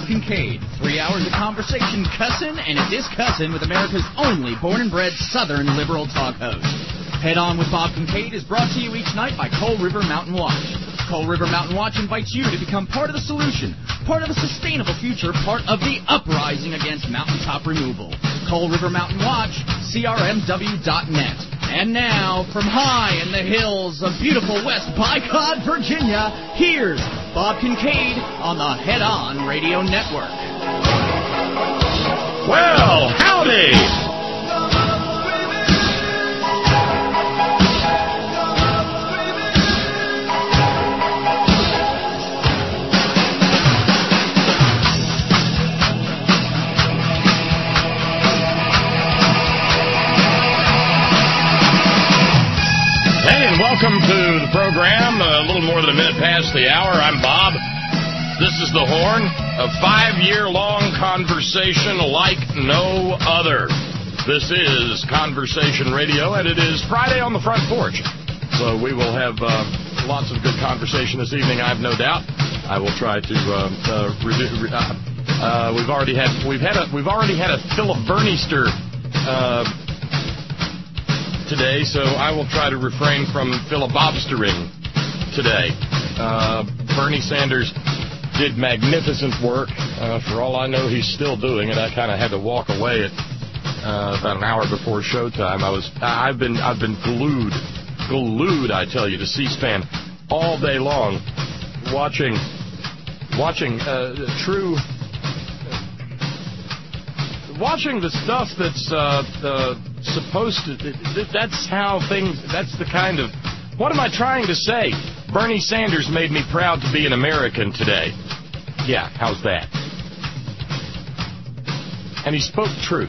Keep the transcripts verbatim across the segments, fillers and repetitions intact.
Bob Kincaid. Three hours of conversation, cussin' and a discussin' with America's only born-and-bred Southern liberal talk host. Head On with Bob Kincaid is brought to you each night by Coal River Mountain Watch. Coal River Mountain Watch invites you to become part of the solution, part of the sustainable future, part of the uprising against mountaintop removal. Coal River Mountain Watch, C R M W dot net. And now, from high in the hills of beautiful West Bycott, Virginia, here's Bob Kincaid on the Head On Radio Network. Well, howdy! Welcome to the program. A little more than a minute past the hour. I'm Bob. This is The Horn, a five-year-long conversation like no other. This is Conversation Radio, and it is Friday on the Front Porch. So we will have uh, lots of good conversation this evening, I have no doubt. I will try to. Uh, uh, re- uh, uh, we've already had we've had a we've already had a filibernister uh today, so I will try to refrain from filibobstering today. Uh, Bernie Sanders did magnificent work. Uh, for all I know, he's still doing it. I kind of had to walk away at uh, about an hour before showtime. I was, I've been, I've been glued, glued, I tell you, to C-SPAN all day long, watching, watching uh, true. Watching the stuff that's uh, uh, supposed to, that's how things, that's the kind of, what am I trying to say? Bernie Sanders made me proud to be an American today. Yeah, how's that? And he spoke truth.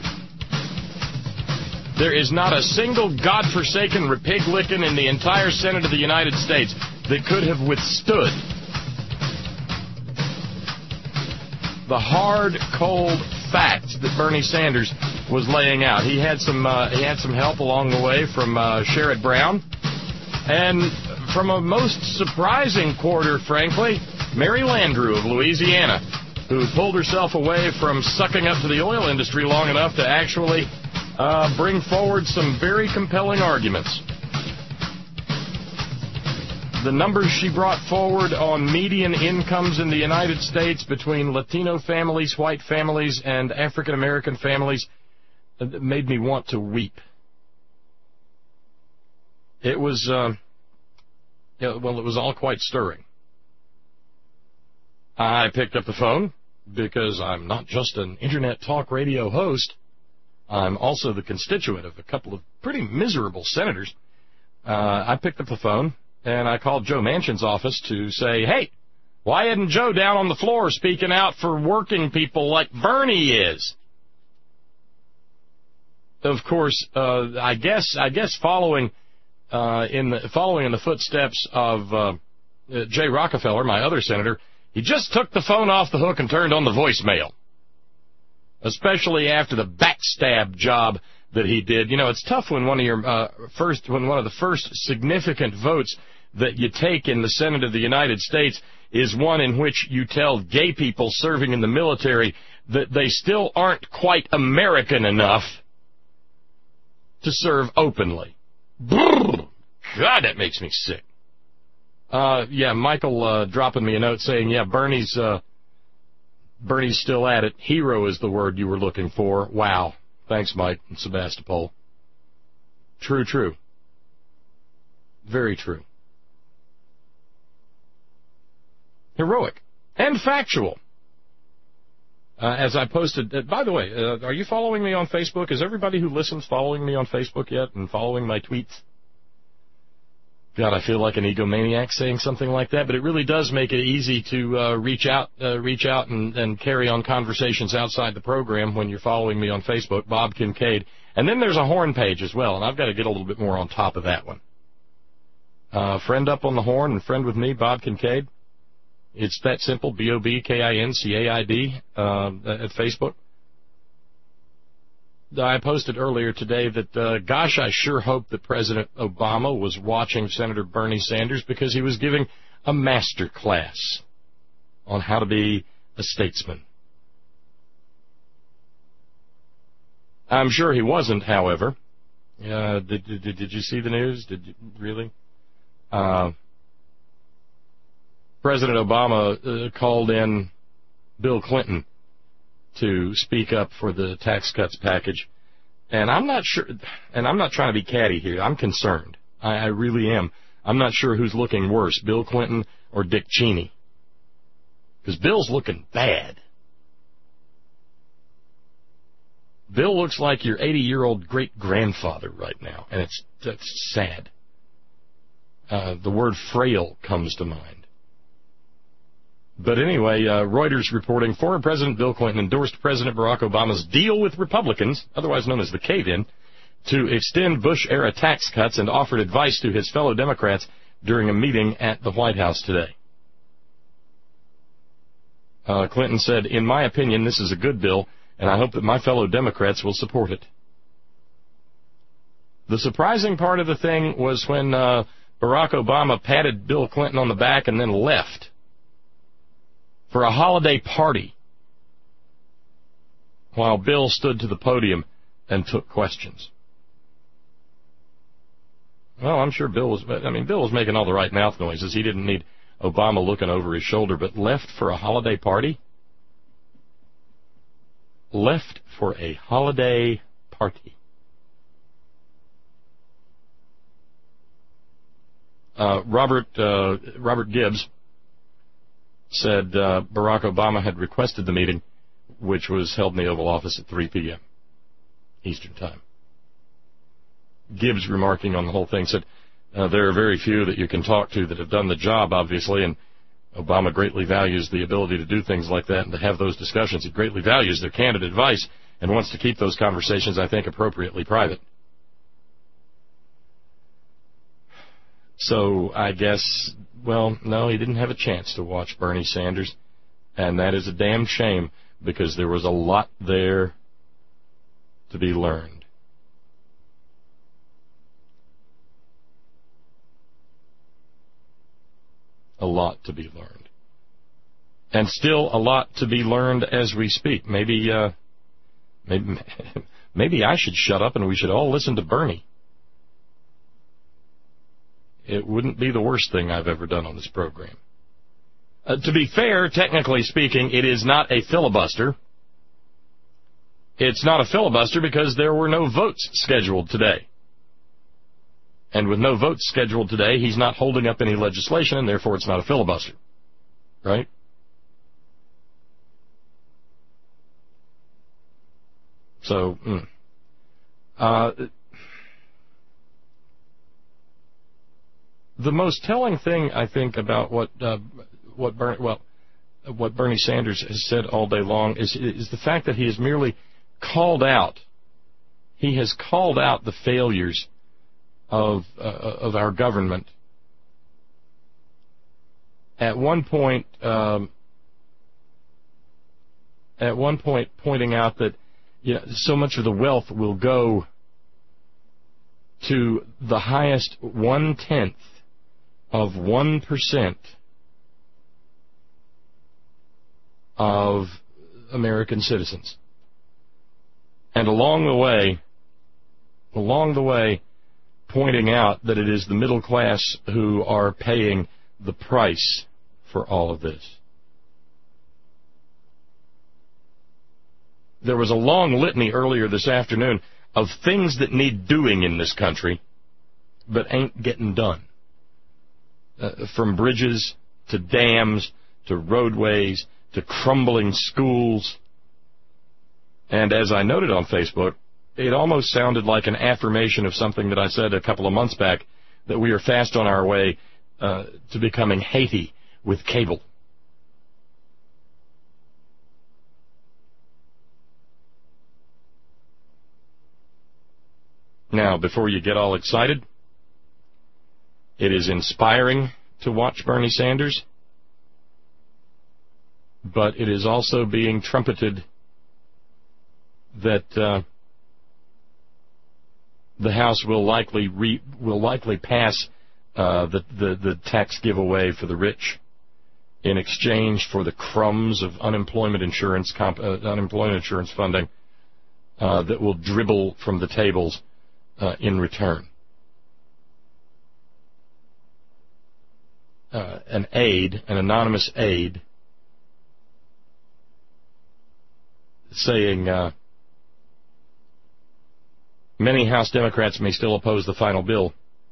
There is not a single godforsaken repig-licking in the entire Senate of the United States that could have withstood the hard, cold facts that Bernie Sanders was laying out. He had some uh, he had some help along the way from uh, Sherrod Brown, and from a most surprising quarter, frankly, Mary Landrieu of Louisiana, who pulled herself away from sucking up to the oil industry long enough to actually uh, bring forward some very compelling arguments. The numbers she brought forward on median incomes in the United States between Latino families, white families, and African-American families made me want to weep. It was, uh, yeah, well, it was all quite stirring. I picked up the phone because I'm not just an internet talk radio host. I'm also the constituent of a couple of pretty miserable senators. Uh, I picked up the phone. And I called Joe Manchin's office to say, hey, why isn't Joe down on the floor speaking out for working people like Bernie is? Of course, uh, I guess I guess following uh, in the following in the footsteps of uh, Jay Rockefeller, my other senator, he just took the phone off the hook and turned on the voicemail. Especially after the backstab job that he did. You know, it's tough when one of your uh, first when one of the first significant votes that you take in the Senate of the United States is one in which you tell gay people serving in the military that they still aren't quite American enough to serve openly. God, that makes me sick. Uh, yeah, Michael uh, dropping me a note saying, yeah, Bernie's uh, Bernie's still at it. Hero is the word you were looking for. Wow. Thanks, Mike and Sebastopol. True, true. Very true. Heroic and factual. Uh, as I posted, uh, by the way, uh, are you following me on Facebook? Is everybody who listens following me on Facebook yet and following my tweets? God, I feel like an egomaniac saying something like that, but it really does make it easy to uh, reach out, uh, reach out and, and carry on conversations outside the program when you're following me on Facebook, Bob Kincaid. And then there's a Horn page as well, and I've got to get a little bit more on top of that one. Uh, friend up on the Horn and friend with me, Bob Kincaid. It's that simple, B O B K I N C A I D, uh, at Facebook. I posted earlier today that, uh, gosh, I sure hope that President Obama was watching Senator Bernie Sanders because he was giving a master class on how to be a statesman. I'm sure he wasn't, however. Uh, did, did, did you see the news? Did you really? Uh, President Obama uh, called in Bill Clinton to speak up for the tax cuts package. And I'm not sure, and I'm not trying to be catty here. I'm concerned. I, I really am. I'm not sure who's looking worse, Bill Clinton or Dick Cheney. Because Bill's looking bad. Bill looks like your eighty-year-old great-grandfather right now, and it's that's sad. Uh, the word frail comes to mind. But anyway, uh, Reuters reporting, former President Bill Clinton endorsed President Barack Obama's deal with Republicans, otherwise known as the cave-in, to extend Bush-era tax cuts and offered advice to his fellow Democrats during a meeting at the White House today. Uh, Clinton said, "In my opinion, this is a good bill, and I hope that my fellow Democrats will support it." The surprising part of the thing was when uh, Barack Obama patted Bill Clinton on the back and then left for a holiday party while Bill stood to the podium and took questions. Well, I'm sure Bill was, I mean, Bill was making all the right mouth noises. He didn't need Obama looking over his shoulder, but left for a holiday party? Left for a holiday party. Uh, Robert uh, Robert Gibbs said uh, Barack Obama had requested the meeting, which was held in the Oval Office at three p.m. Eastern Time. Gibbs, remarking on the whole thing, said, uh, there are very few that you can talk to that have done the job, obviously, and Obama greatly values the ability to do things like that and to have those discussions. He greatly values their candid advice and wants to keep those conversations, I think, appropriately private. So I guess, well, no, he didn't have a chance to watch Bernie Sanders, and that is a damn shame because there was a lot there to be learned. A lot to be learned. And still a lot to be learned as we speak. Maybe, uh, maybe, maybe I should shut up and we should all listen to Bernie. It wouldn't be the worst thing I've ever done on this program. Uh, to be fair, technically speaking, it is not a filibuster. It's not a filibuster because there were no votes scheduled today. And with no votes scheduled today, he's not holding up any legislation, and therefore it's not a filibuster. Right? So, mm. uh, the most telling thing, I think, about what uh, what Bernie, well, what Bernie Sanders has said all day long is is the fact that he has merely called out. He has called out the failures of uh, of our government. At one point, um, at one point, pointing out that you know, so much of the wealth will go to the highest one tenth of one percent of American citizens, and along the way, along the way. pointing out that it is the middle class who are paying the price for all of this. There was a long litany earlier this afternoon of things that need doing in this country, but ain't getting done. Uh, from bridges to dams to roadways to crumbling schools. And as I noted on Facebook, it almost sounded like an affirmation of something that I said a couple of months back, that we are fast on our way uh, to becoming Haiti with cable. Now, before you get all excited, it is inspiring to watch Bernie Sanders, but it is also being trumpeted that uh, the House will likely re, will likely pass uh, the, the the tax giveaway for the rich in exchange for the crumbs of unemployment insurance comp, uh, unemployment insurance funding uh, that will dribble from the tables uh, in return. Uh, an aide, an anonymous aide, saying uh, many House Democrats may still oppose the final bill,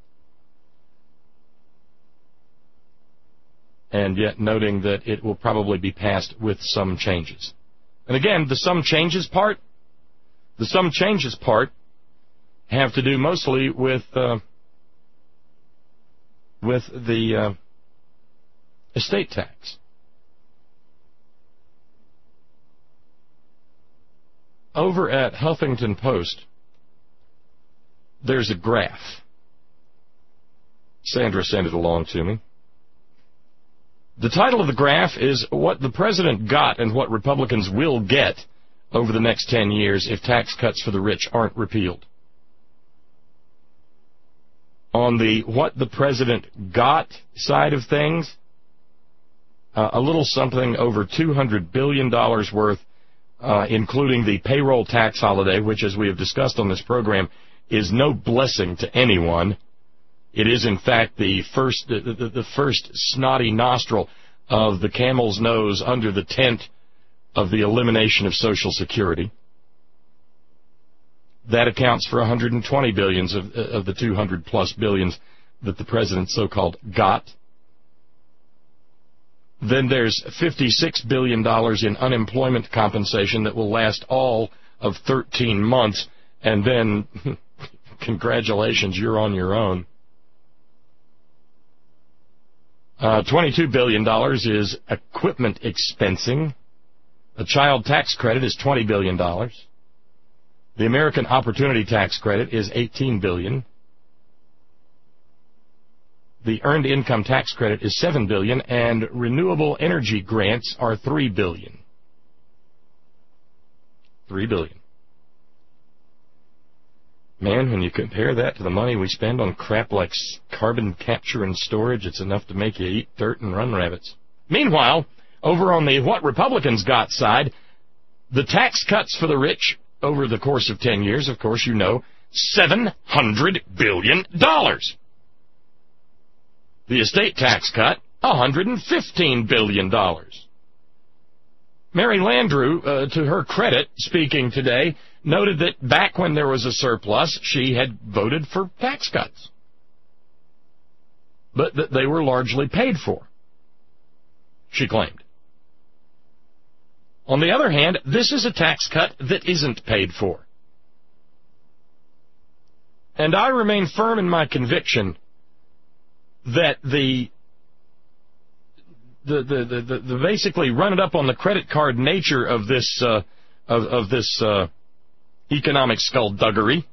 and yet noting that it will probably be passed with some changes. And again, the some changes part, the some changes part have to do mostly with uh, with the uh, estate tax. Over at Huffington Post, there's a graph. Sandra sent it along to me. The title of the graph is What the President Got and What Republicans Will Get Over the Next ten years if Tax Cuts for the Rich Aren't Repealed. On the What the President Got side of things, uh, a little something over two hundred billion dollars worth, uh, including the payroll tax holiday, which, as we have discussed on this program, is no blessing to anyone. It is, in fact, the first the, the, the first snotty nostril of the camel's nose under the tent of the elimination of Social Security. That accounts for one hundred twenty billions of, of the two hundred plus billions that the president so-called got. Then there's fifty-six billion dollars in unemployment compensation that will last all of thirteen months, and then, congratulations, you're on your own. Uh, twenty-two billion dollars is equipment expensing. The child tax credit is twenty billion dollars. The American Opportunity Tax Credit is eighteen billion dollars. The Earned Income Tax Credit is seven billion dollars, and renewable energy grants are three billion dollars. three billion dollars. Man, when you compare that to the money we spend on crap like carbon capture and storage, it's enough to make you eat dirt and run rabbits. Meanwhile, over on the What Republicans Got side, the tax cuts for the rich over the course of ten years, of course, you know, seven hundred billion dollars. The estate tax cut, one hundred fifteen billion dollars. Mary Landrieu, uh, to her credit, speaking today, noted that back when there was a surplus, she had voted for tax cuts, but that they were largely paid for, she claimed. On the other hand, this is a tax cut that isn't paid for. And I remain firm in my conviction that the The, the, the, the, the basically run it up on the credit card nature of this uh, of, of this uh, economic skullduggery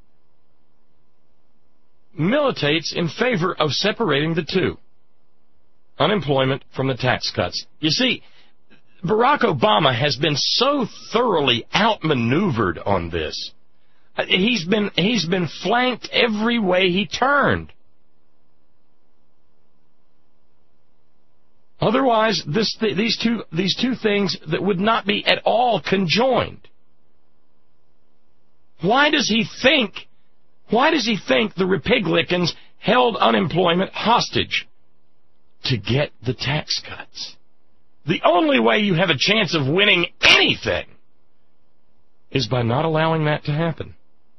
militates in favor of separating the two, unemployment from the tax cuts. You see, Barack Obama has been so thoroughly outmaneuvered on this. He's been he's been flanked every way he turned. Otherwise, this, th- these two these two things that would not be at all conjoined. Why does he think? Why does he think the Republicans held unemployment hostage? To get the tax cuts. The only way you have a chance of winning anything is by not allowing that to happen.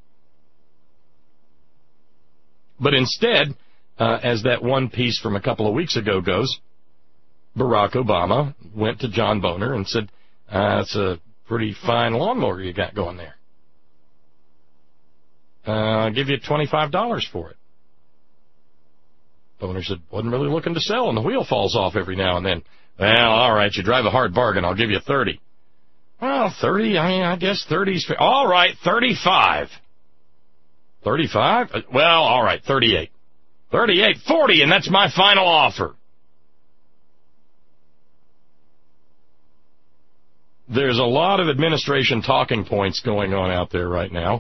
But instead, uh, as that one piece from a couple of weeks ago goes, Barack Obama went to John Boehner and said, uh, that's a pretty fine lawnmower you got going there. Uh, I'll give you twenty-five dollars for it. Boehner said, wasn't really looking to sell, and the wheel falls off every now and then. Well, all right, you drive a hard bargain. I'll give you thirty. Well, thirty, I mean, I guess thirty's fair. All right, thirty-five. thirty-five? Well, all right, thirty-eight. thirty-eight, forty, and that's my final offer. There's a lot of administration talking points going on out there right now.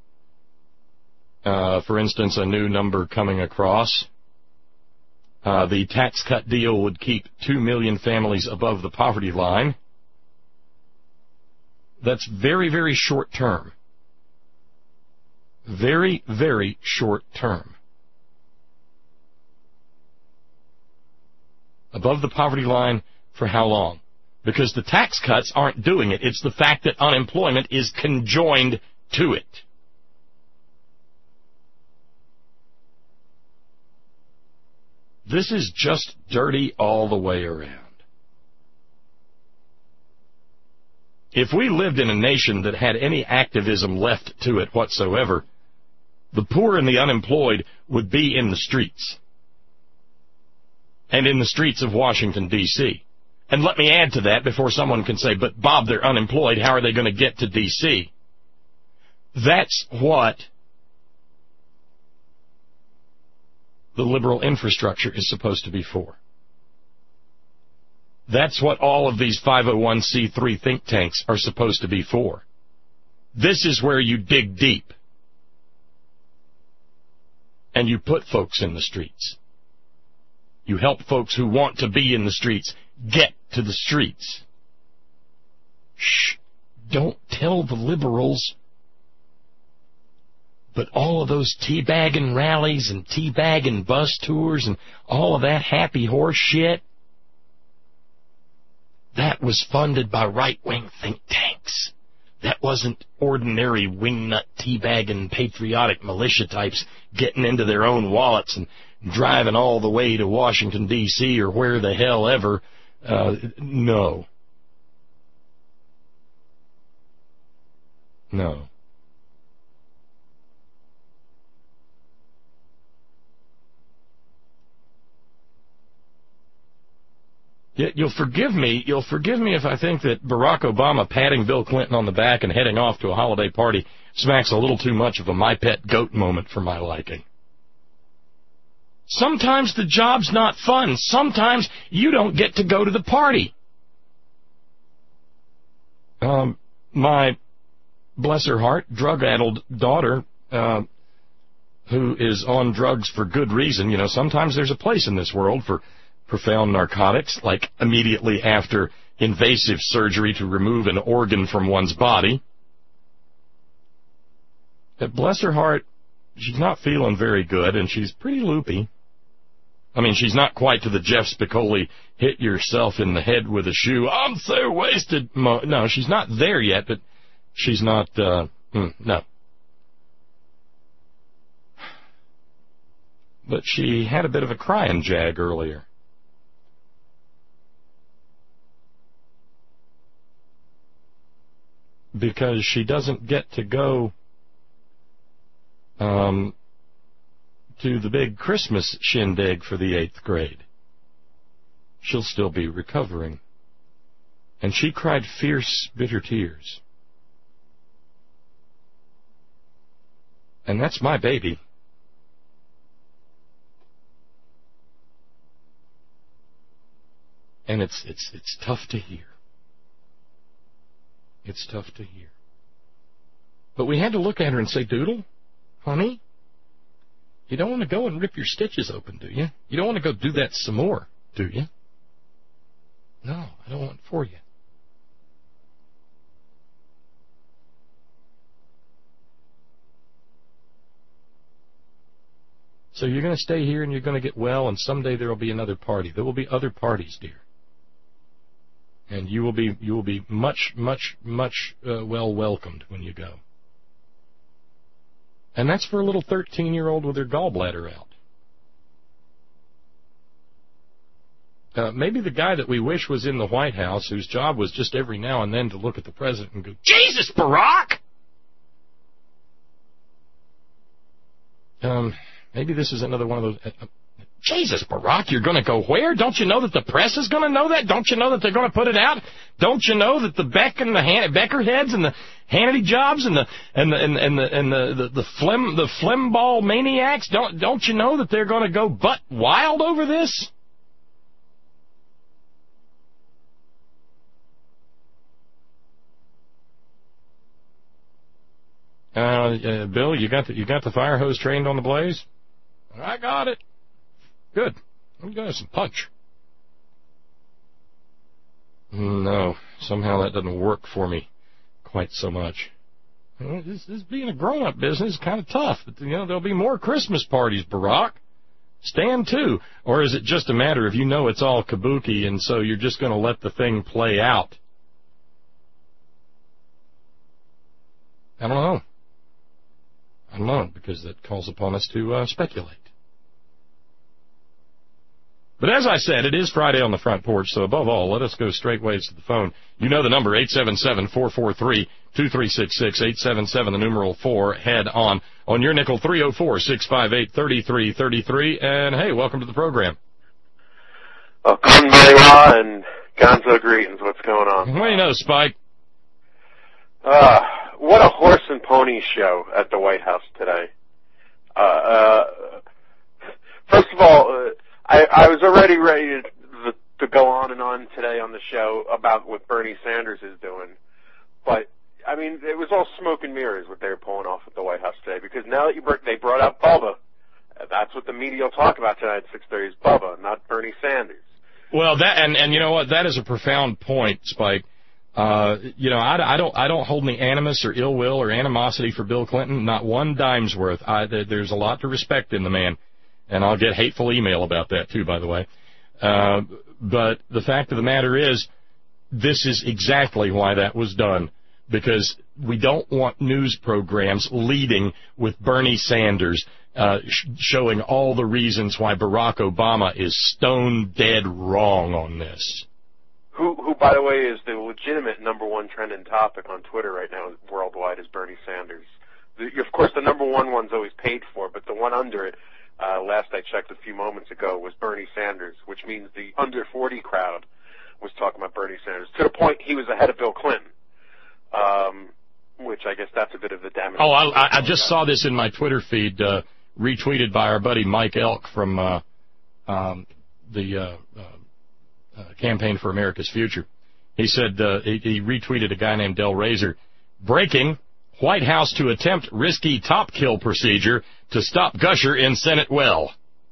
Uh, for instance, a new number coming across. Uh, the tax cut deal would keep two million families above the poverty line. That's very, very short term. Very, very short term. Above the poverty line for how long? Because the tax cuts aren't doing it. It's the fact that unemployment is conjoined to it. This is just dirty all the way around. If we lived in a nation that had any activism left to it whatsoever, the poor and the unemployed would be in the streets. And in the streets of Washington, D C And let me add to that before someone can say, but Bob, they're unemployed. How are they going to get to D C? That's what the liberal infrastructure is supposed to be for. That's what all of these five oh one c three think tanks are supposed to be for. This is where you dig deep. And you put folks in the streets. You help folks who want to be in the streets get to the streets. Shh, don't tell the liberals. But all of those teabagging rallies and teabagging bus tours and all of that happy horse shit, that was funded by right-wing think tanks. That wasn't ordinary wingnut teabagging patriotic militia types getting into their own wallets and driving all the way to Washington, D C or where the hell ever. Uh, no. No. Yet you'll forgive me, you'll forgive me if I think that Barack Obama patting Bill Clinton on the back and heading off to a holiday party smacks a little too much of a my pet goat moment for my liking. Sometimes the job's not fun. Sometimes you don't get to go to the party. Um, my, bless her heart, drug-addled daughter, uh, who is on drugs for good reason. You know, sometimes there's a place in this world for profound narcotics, like immediately after invasive surgery to remove an organ from one's body. But bless her heart, she's not feeling very good, and she's pretty loopy. I mean, she's not quite to the Jeff Spicoli, hit yourself in the head with a shoe, I'm so wasted. No, she's not there yet, but she's not, uh, mm, no. But she had a bit of a crying jag earlier. Because she doesn't get to go um, to the big Christmas shindig for the eighth grade. She'll still be recovering. And she cried fierce, bitter tears. And that's my baby. And it's it's it's tough to hear. It's tough to hear. But we had to look at her and say, Doodle, honey, you don't want to go and rip your stitches open, do you? You don't want to go do that some more, do you? No, I don't want it for you. So you're going to stay here and you're going to get well, and someday there will be another party. There will be other parties, dear. And you will be you will be much, much, much uh, well welcomed when you go. And that's for a little thirteen-year-old with her gallbladder out. Uh, maybe the guy that we wish was in the White House, whose job was just every now and then to look at the president and go, Jesus, Barack! Um, maybe this is another one of those... Uh, Jesus, Barack, you're going to go where? Don't you know that the press is going to know that? Don't you know that they're going to put it out? Don't you know that the Beck and the Han- Becker heads and the Hannity jobs and the and the and, and the and the the, the phlegm the phlegmball maniacs don't don't you know that they're going to go butt wild over this? Uh, uh, Bill, you got the you got the fire hose trained on the blaze? I got it. Good. I'm going to have some punch. No, somehow that doesn't work for me quite so much. You know, this, this being a grown-up business is kind of tough. You know, there'll be more Christmas parties, Barack. Stand to. Or is it just a matter of you know it's all kabuki and so you're just going to let the thing play out? I don't know. I don't know, because that calls upon us to uh, speculate. But as I said, it is Friday on the front porch, so above all, let us go straightways to the phone. You know the number, eight seven seven, four four three, two three six six, eight seven seven, the numeral four, head on. On your nickel, three oh four, six five eight, three three three three. And, hey, welcome to the program. Oh, Konbanwa and Gonzo greetings. What's going on? What do you know, Spike? Uh, what a horse and pony show at the White House today. Uh, uh, first of all, uh, I, I was already ready to, to go on and on today on the show about what Bernie Sanders is doing. But, I mean, it was all smoke and mirrors what they were pulling off at the White House today, because now that you br- they brought up Bubba, that's what the media will talk about tonight at six thirty is Bubba, not Bernie Sanders. Well, that and, and you know what? That is a profound point, Spike. Uh, you know, I, I don't I don't hold any animus or ill will or animosity for Bill Clinton, not one dime's worth. I, there's a lot to respect in the man. And I'll get hateful email about that, too, by the way. Uh, but the fact of the matter is, this is exactly why that was done. Because we don't want news programs leading with Bernie Sanders uh, sh- showing all the reasons why Barack Obama is stone dead wrong on this. Who, who, by the way, is the legitimate number one trending topic on Twitter right now worldwide is Bernie Sanders. The, of course, the number one one's always paid for, but the one under it, Uh, last I checked a few moments ago, was Bernie Sanders, which means the under forty crowd was talking about Bernie Sanders, to the point he was ahead of Bill Clinton, um, which I guess that's a bit of the damage. Oh, I, I just saw this in my Twitter feed, uh, retweeted by our buddy Mike Elk from uh, um, the uh, uh, uh, Campaign for America's Future. He said uh, he, he retweeted a guy named Del Razor. Breaking, White House to attempt risky top kill procedure to stop Gusher in Senate well.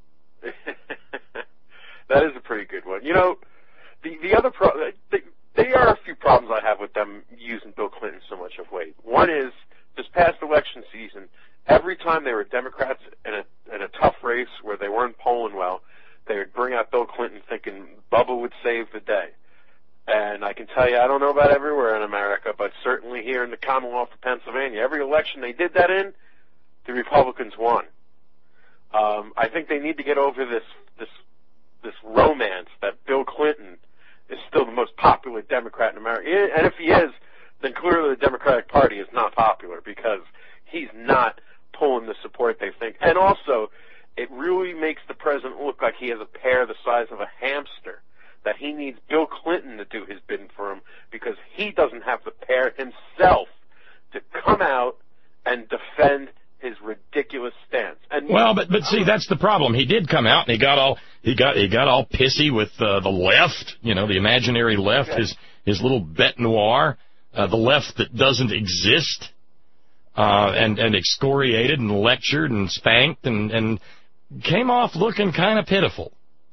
That is a pretty good one. You know, the the other pro- they, there are a few problems I have with them using Bill Clinton so much of late. One is this past election season, every time they were Democrats in a in a tough race where they weren't polling well, they would bring out Bill Clinton thinking Bubba would save the day. And I can tell you, I don't know about everywhere in America, but certainly here in the Commonwealth of Pennsylvania, every election they did that in, the Republicans won. Um, I think they need to get over this this this romance that Bill Clinton is still the most popular Democrat in America. And if he is, then clearly the Democratic Party is not popular because he's not pulling the support they think. And also, it really makes the president look like he has a pear the size of a hamster, that he needs Bill Clinton to do his bidding for him because he doesn't have the pear himself to come out and defend his ridiculous stance. And well, but but see, that's the problem. He did come out and he got all he got he got all pissy with uh, the left, you know, the imaginary left, okay. his his little bête noire, uh, the left that doesn't exist, uh, and and excoriated and lectured and spanked and and came off looking kind of pitiful.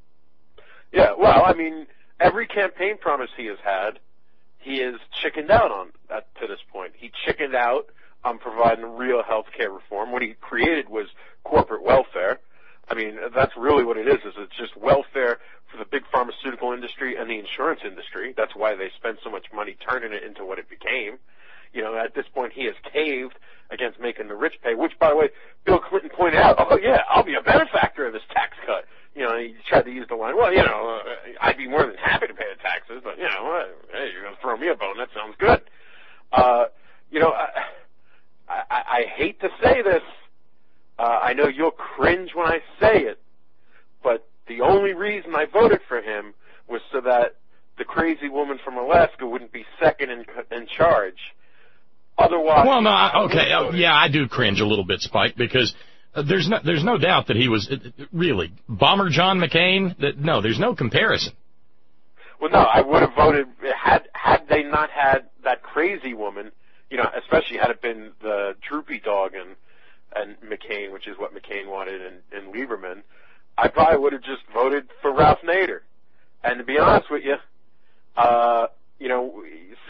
Yeah, well, I mean, every campaign promise he has had, he has chickened out on at, to this point. He chickened out on providing real health care reform. What he created was corporate welfare. I mean, that's really what it is, is it's just welfare for the big pharmaceutical industry and the insurance industry. That's why they spent so much money turning it into what it became. You know, at this point, he has caved against making the rich pay, which, by the way, Bill Clinton pointed out, oh, yeah, I'll be a benefactor of this tax cut. You know, he tried to use the line, well, you know, uh, I'd be more than happy to pay the taxes, but, you know, uh, hey, you're going to throw me a bone. That sounds good. Uh, you know, I, I, I hate to say this. Uh, I know you'll cringe when I say it, but the only reason I voted for him was so that the crazy woman from Alaska wouldn't be second in, in charge. Otherwise, well, no, I, okay, uh, yeah, I do cringe a little bit, Spike, because uh, there's no there's no doubt that he was uh, really Bomber John McCain. That no, there's no comparison. Well, no, I would have voted had had they not had that crazy woman. You know, especially had it been the droopy dog and and McCain, which is what McCain wanted, and, and Lieberman, I probably would have just voted for Ralph Nader. And to be honest with you, uh, you know,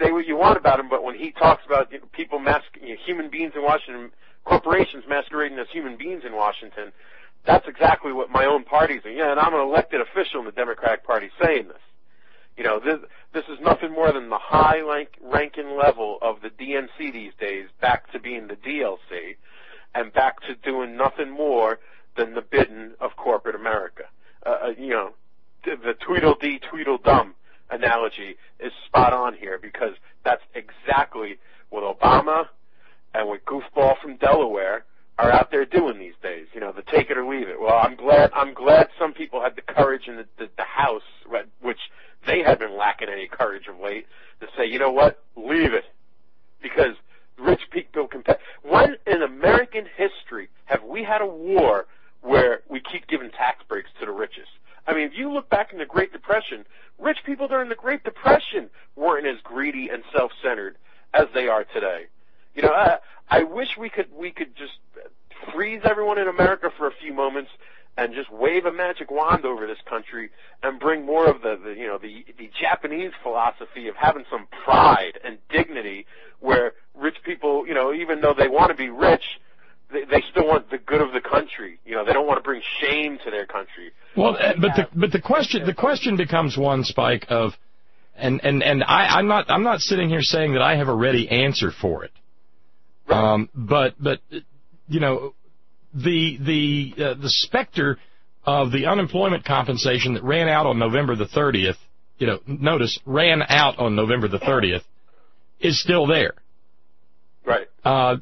say what you want about him, but when he talks about you know, people, mas- you know, human beings in Washington, corporations masquerading as human beings in Washington, that's exactly what my own party's doing. Yeah, and I'm an elected official in the Democratic Party saying this. You know, this, this is nothing more than the high rank, ranking level of the D N C these days back to being the D L C and back to doing nothing more than the bidding of corporate America. Uh, you know, the, the Tweedledee, Tweedledum analogy is spot on here because that's exactly what Obama and what goofball from Delaware are out there doing these days. You know, the take it or leave it. Well, I'm glad I'm glad some people had the courage in the, the, the House, which they had been lacking any courage of late, to say, you know what, leave it. Because rich people can pay. When in American history have we had a war where we keep giving tax breaks to the richest? I mean, if you look back in the Great Depression, rich people during the Great Depression weren't as greedy and self-centered as they are today. You know, I, I wish we could we could just freeze everyone in America for a few moments and just wave a magic wand over this country and bring more of the, the you know the the Japanese philosophy of having some pride and dignity, where rich people, you know, even though they want to be rich, they, they still want the good of the country. You know, they don't want to bring shame to their country. Well, uh, but the but the question the question becomes one, Spike, of and and and I, I'm not I'm not sitting here saying that I have a ready answer for it. Right. Um, but but you know, the the uh, the specter of the unemployment compensation that ran out on November the thirtieth, you know, notice ran out on November the thirtieth, is still there. Right. Uh,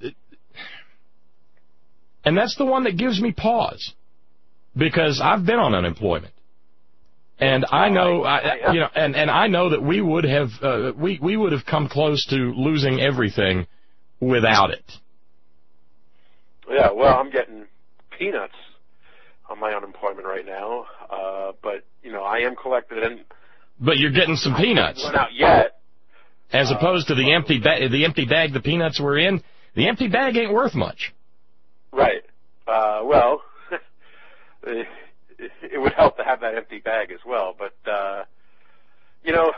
and that's the one that gives me pause, because I've been on unemployment, and I know, I, you know, and, and I know that we would have uh, we we would have come close to losing everything without it. Yeah, well, I'm getting peanuts on my unemployment right now, uh, but you know, I am collected and. But you're getting some peanuts. Not out yet. As opposed to the empty ba- the empty bag the peanuts were in, the empty bag ain't worth much. Right. Uh, well, it, it would help to have that empty bag as well, but uh, you know,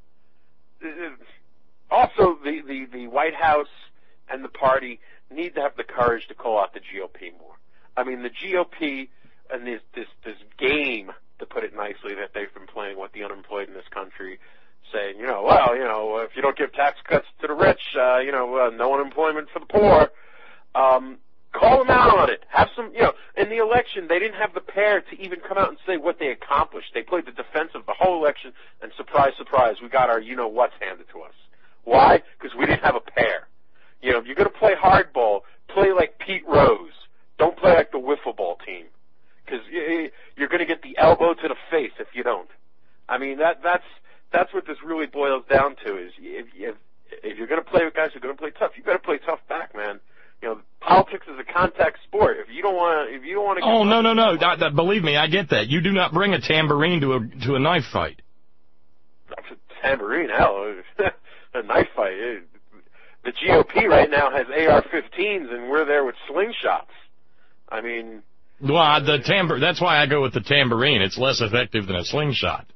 also the, the the White House and the party need to have the courage to call out the G O P more. I mean, the G O P and this this this game, to put it nicely, that they've been playing with the unemployed in this country, saying, you know, well, you know, if you don't give tax cuts to the rich, uh, you know, uh, no unemployment for the poor. Um, call them out on it. Have some, you know, in the election, they didn't have the pair to even come out and say what they accomplished. They played the defensive the whole election, and surprise, surprise, we got our you-know-what's handed to us. Why? Because we didn't have a pair. You know, if you're going to play hardball, play like Pete Rose. Don't play like the wiffle ball team, because you're going to get the elbow to the face if you don't. I mean, that that's that's what this really boils down to. Is if if, if you're going to play with guys who are going to play tough, you better play tough back, man. You know, politics is a contact sport. If you don't want to, if you don't want to. Oh no no no! That, that, believe me, I get that. You do not bring a tambourine to a to a knife fight. That's a tambourine, hell, a knife fight. The G O P right now has A R fifteens, and we're there with slingshots. I mean. Well, the tambor that's why I go with the tambourine. It's less effective than a slingshot.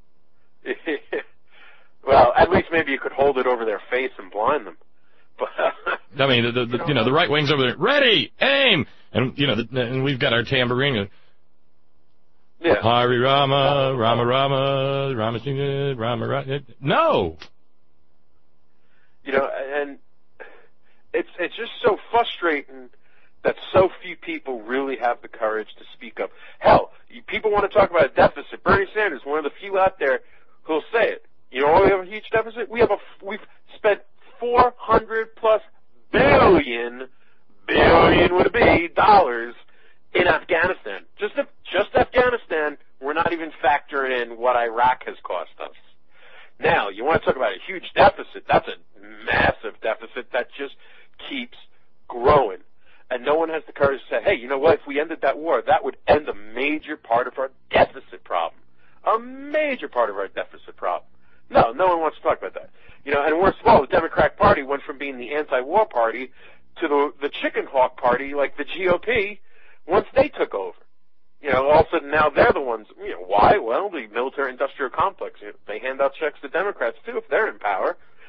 Well, at least maybe you could hold it over their face and blind them. But, I mean, the, the, the, you know, the right wing's over there, ready, aim, and you know, the, and we've got our tambourine. Yeah. Hari Rama, Rama Rama, Rama Singha, Rama Rama. No. You know, and it's it's just so frustrating that so few people really have the courage to speak up. Hell, people want to talk about a deficit. Bernie Sanders, one of the few out there who'll say it. You know, we have a huge deficit. We have a we've spent four hundred plus billion billion would it be dollars in Afghanistan. Just just Afghanistan. We're not even factoring in what Iraq has cost us. Now, you want to talk about a huge deficit. That's a massive deficit that just keeps growing. And no one has the courage to say, hey, you know what, if we ended that war, that would end a major part of our deficit problem. A major part of our deficit problem. No, no one wants to talk about that. You know, and worst of all, the Democratic Party went from being the anti-war party to the, the chicken hawk party like the G O P once they took over. You know, all of a sudden now they're the ones, you know, why? Well, the military-industrial complex. You know, they hand out checks to Democrats, too, if they're in power.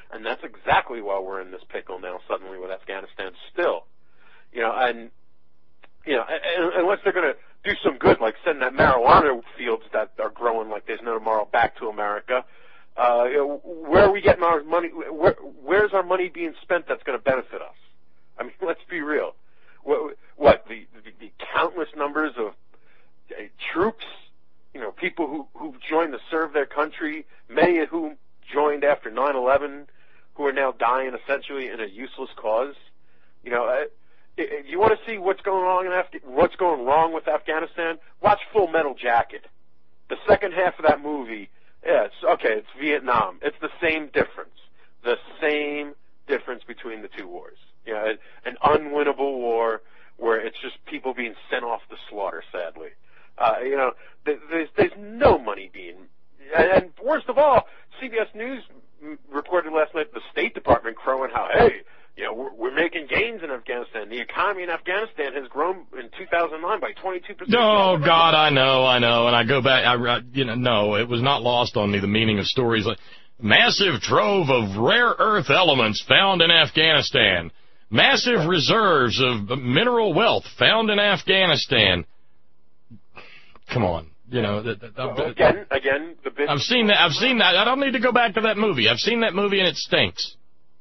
And that's exactly why we're in this pickle now suddenly with Afghanistan still. You know, and, you know, unless they're going to do some good, like send that marijuana fields that are growing like there's no tomorrow back to America, uh, you know, where are we getting our money? Where, where's our money being spent that's going to benefit us? I mean, let's be real. What, what the, the, the countless numbers of uh, troops, you know, people who, who joined to serve their country, many of whom joined after nine eleven, who are now dying essentially in a useless cause. You know, uh, if you want to see what's going wrong in Af- what's going wrong with Afghanistan, watch Full Metal Jacket. The second half of that movie, yeah, it's okay. It's Vietnam. It's the same difference. The same difference between the two wars. You know, an unwinnable war where it's just people being sent off to slaughter. Sadly, uh, you know, there's there's no money being, and worst of all, C B S News reported last night the State Department crowing how, hey, you know, we're, we're making gains in Afghanistan. The economy in Afghanistan has grown in two thousand nine by twenty-two percent. Oh, God, I know, I know. And I go back, I, you know, no, it was not lost on me, the meaning of stories like massive trove of rare earth elements found in Afghanistan. Massive reserves of mineral wealth found in Afghanistan. Come on. You know, that, that, well, again, again, the business. I've seen that. I've seen that. I don't need to go back to that movie. I've seen that movie and it stinks.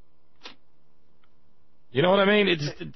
You know what I mean? It's it,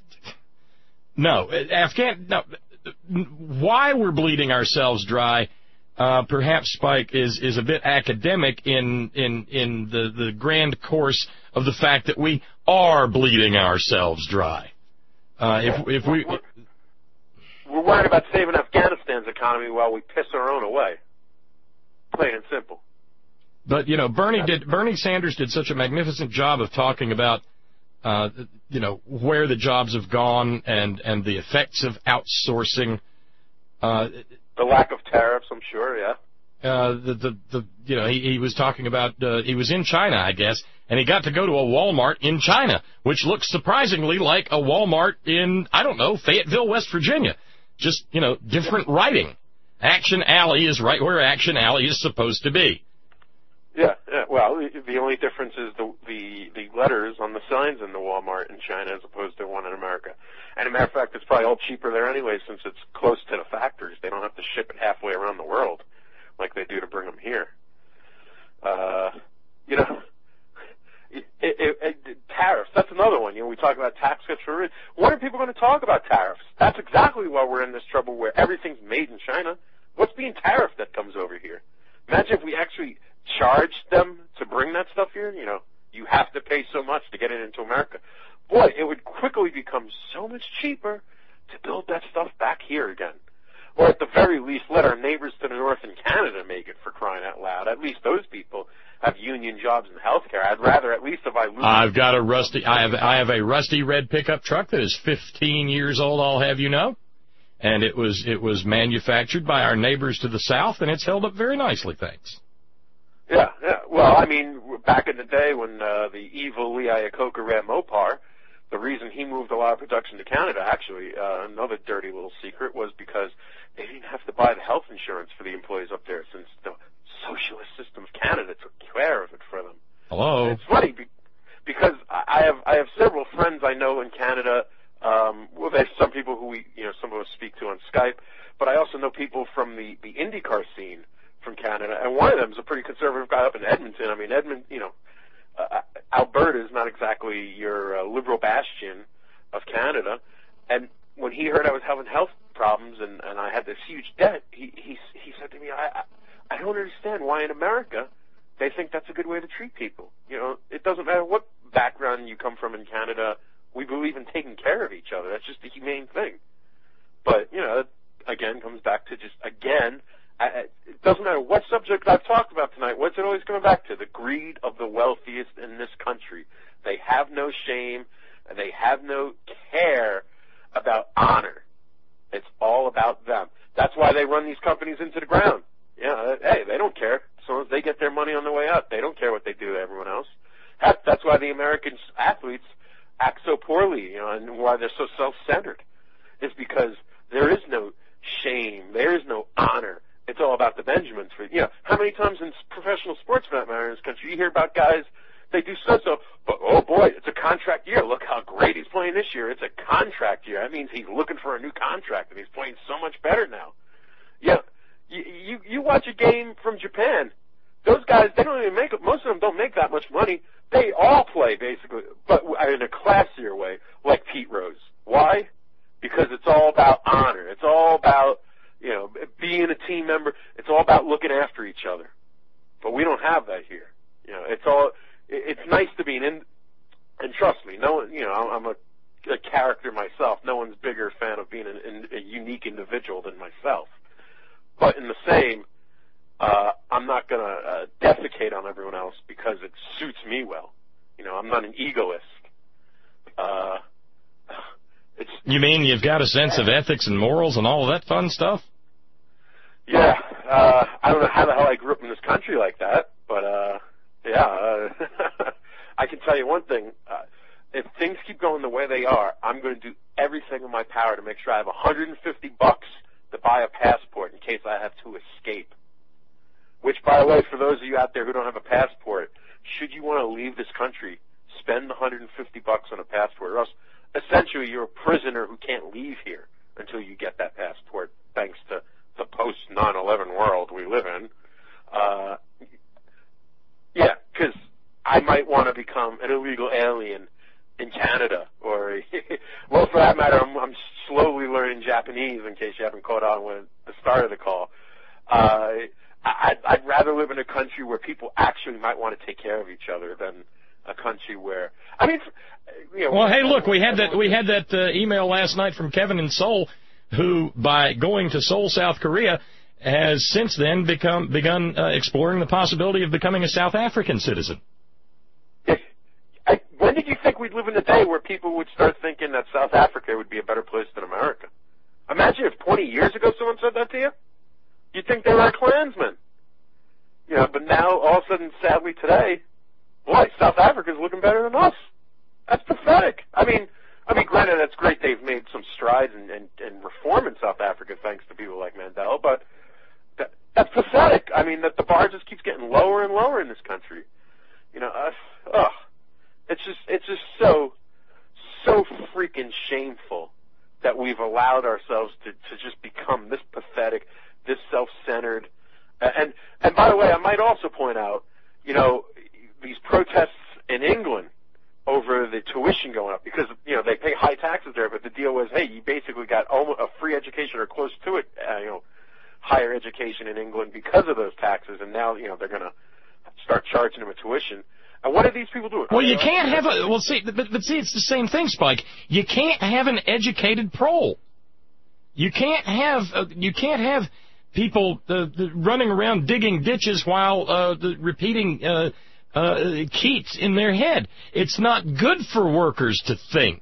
no Afghan. No, why we're bleeding ourselves dry? Uh, perhaps Spike is is a bit academic in in in the the grand course of the fact that we are bleeding ourselves dry. Uh, if if we. We're worried about saving Afghanistan's economy while we piss our own away. Plain and simple. But, you know, Bernie did. Bernie Sanders did such a magnificent job of talking about, uh, you know, where the jobs have gone and, and the effects of outsourcing. Uh, the lack of tariffs, I'm sure, yeah. Uh, the, the, the, you know, he, he was talking about, uh, he was in China, I guess, and he got to go to a Walmart in China, which looks surprisingly like a Walmart in, I don't know, Fayetteville, West Virginia. Just, you know, different writing. Action Alley is right where Action Alley is supposed to be. Yeah, yeah. Well, the only difference is the, the the letters on the signs in the Walmart in China as opposed to one in America. And as a matter of fact, it's probably all cheaper there anyway since it's close to the factories. They don't have to ship it halfway around the world like they do to bring them here. Uh, you know, it, it, it, tariffs, that's another one. You know, we talk about tax cuts for rich. When are people going to talk about tariffs? That's exactly why we're in this trouble where everything's made in China. What's being tariffed that comes over here? Imagine if we actually charged them to bring that stuff here. You know, you have to pay so much to get it into America. Boy, it would quickly become so much cheaper to build that stuff back here again. Or at the very least, let our neighbors to the north in Canada make it, for crying out loud. At least those people have union jobs in healthcare. I'd rather, at least if I lose. I've got a rusty. I have. I have a rusty red pickup truck that is fifteen years old. I'll have you know, and it was it was manufactured by our neighbors to the south, and it's held up very nicely, thanks. Yeah, yeah. Well, I mean, back in the day when uh, the evil Lee Iacocca ran Mopar, the reason he moved a lot of production to Canada, actually, uh, another dirty little secret, was because they didn't have to buy the health insurance for the employees up there since the socialist system of Canada took care of it for them. Hello. And it's funny be- because I have I have several friends I know in Canada. Um, well, there's some people who we, you know, some of us speak to on Skype, but I also know people from the the IndyCar scene from Canada, and one of them is a pretty conservative guy up in Edmonton. I mean, Edmonton, you know, uh, Alberta is not exactly your uh, liberal bastion of Canada, and when he heard I was having health problems and, and I had this huge debt, he he he said to me, I, I I don't understand why in America they think that's a good way to treat people. You know, it doesn't matter what background you come from in Canada. We believe in taking care of each other. That's just a humane thing. But, you know, it, again, comes back to just, again, I, it doesn't matter what subject I've talked about tonight. What's it always coming back to? The greed of the wealthiest in this country. They have no shame. They have no care about honor. It's all about them. That's why they run these companies into the ground. You know, hey, they don't care. As long as they get their money on the way up, they don't care what they do to everyone else. That's why the American athletes act so poorly, you know, and why they're so self-centered. It's because there is no shame. There is no honor. It's all about the Benjamins. For, you know, how many times in professional sports, for that matter, in this country, you hear about guys they do so-so, but oh boy, it's a contract year. Look how great he's playing this year. It's a contract year. That means he's looking for a new contract, and he's playing so much better now. Yeah, you, you, you watch a game from Japan. Those guys, they don't even make, most of them don't make that much money. They all play, basically, but in a classier way, like Pete Rose. Why? Because it's all about honor. It's all about, you know, being a team member. It's all about looking after each other. But we don't have that here. You know, it's all, it's nice to be an, in, and trust me, no one, you know, I'm a, a character myself. No one's bigger fan of being an, a unique individual than myself. But in the same, uh, I'm not going to uh, defecate on everyone else because it suits me well. You know, I'm not an egoist. Uh, it's, you mean you've got a sense of ethics and morals and all of that fun stuff? Yeah. Uh, I don't know how the hell I grew up in this country like that, but, uh, yeah, uh, I can tell you one thing. Uh, if things keep going the way they are, I'm going to do everything in my power to make sure I have one hundred fifty bucks to buy a passport in case I have to escape. Which, by the way, for those of you out there who don't have a passport, should you want to leave this country, spend one hundred fifty bucks on a passport, or else essentially you're a prisoner who can't leave here until you get that passport, thanks to the post nine eleven world we live in. Uh, yeah, because I might want to become an illegal alien in Canada, or, well, for that matter, I'm, I'm slowly learning Japanese, in case you haven't caught on with the start of the call. Uh, I'd, I'd rather live in a country where people actually might want to take care of each other than a country where, I mean, you know. Well, hey, look, we had that we had that uh, email last night from Kevin in Seoul, who, by going to Seoul, South Korea, has since then become begun uh, exploring the possibility of becoming a South African citizen. I, when did you think we'd live in a day where people would start thinking that South Africa would be a better place than America? Imagine if twenty years ago someone said that to you. You'd think they were a Klansman. You know, but now, all of a sudden, sadly today, boy, South Africa's looking better than us. That's pathetic. I mean, I mean, granted, that's great they've made some strides and, and, and reform in South Africa thanks to people like Mandela, but that, that's pathetic. I mean, that the bar just keeps getting lower and lower in this country. You know, uh, ugh. It's just, it's just so, so freaking shameful that we've allowed ourselves to, to just become this pathetic, this self-centered. And, and by the way, I might also point out, you know, these protests in England over the tuition going up, because, you know, they pay high taxes there, but the deal was, hey, you basically got almost a free education or close to it, uh, you know, higher education in England because of those taxes, and now, you know, they're going to start charging them a tuition. And what are these people doing? Well, you can't have a, well, see, but, but see, it's the same thing, Spike. You can't have an educated prole. You can't have, uh, you can't have people uh, running around digging ditches while uh, the, repeating uh, uh, Keats in their head. It's not good for workers to think.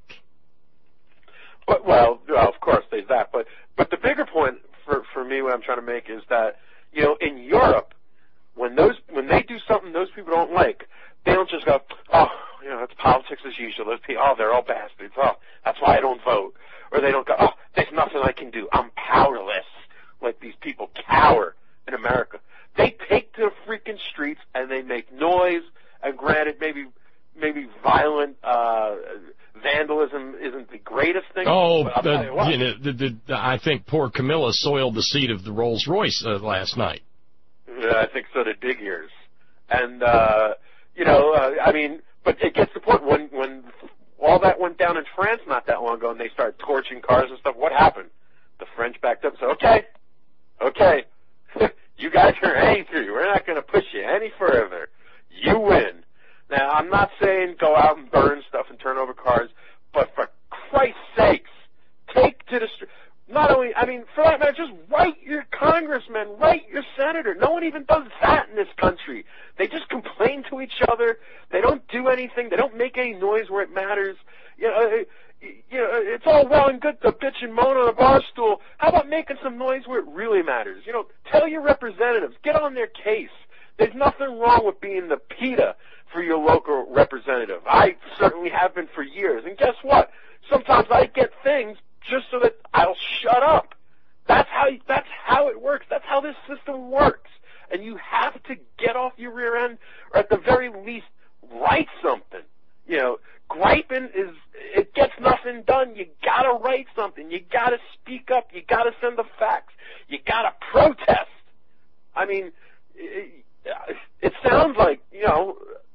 But, well, well, of course, there's that. But, but the bigger point for, for me, what I'm trying to make is that, you know, in Europe, when those, when they do something those people don't like, they don't just go, oh, you know, it's politics as usual. Those people, oh, they're all bastards. Oh, that's why I don't vote. Or they don't go, oh, there's nothing I can do. I'm powerless. Like these people cower in America. They take to the freaking streets and they make noise. And granted, maybe maybe violent uh, vandalism isn't the greatest thing. Oh, uh, you know, the, the, I think poor Camilla soiled the seat of the Rolls Royce uh, last night. Yeah, I think so did Big Ears. And, uh, you know, uh, I mean, but it gets to the point when, when all that went down in France not that long ago and they started torching cars and stuff, what happened? The French backed up and said, okay, okay, you guys are angry. We're not going to push you any further. You win. Now, I'm not saying go out and burn stuff and turn over cars, but for Christ's sakes, take to the street. Not only, I mean, for that matter, just write your congressman, write your senator. No one even does that in this country. They just complain to each other. They don't do anything. They don't make any noise where it matters. You know, you know, it's all well and good to bitch and moan on a bar stool. How about making some noise where it really matters? You know, tell your representatives, get on their case. There's nothing wrong with being the PETA for your local representative. I certainly have been for years. And guess what? Sometimes I get things just so that I'll shut up. That's how that's how it works. That's how this system works. And you have to get off your rear end, or at the very least, write something. You know, griping is, it gets nothing done. You gotta write something. You gotta speak up. You gotta send the facts. You gotta protest. I mean, it, it sounds like, you know,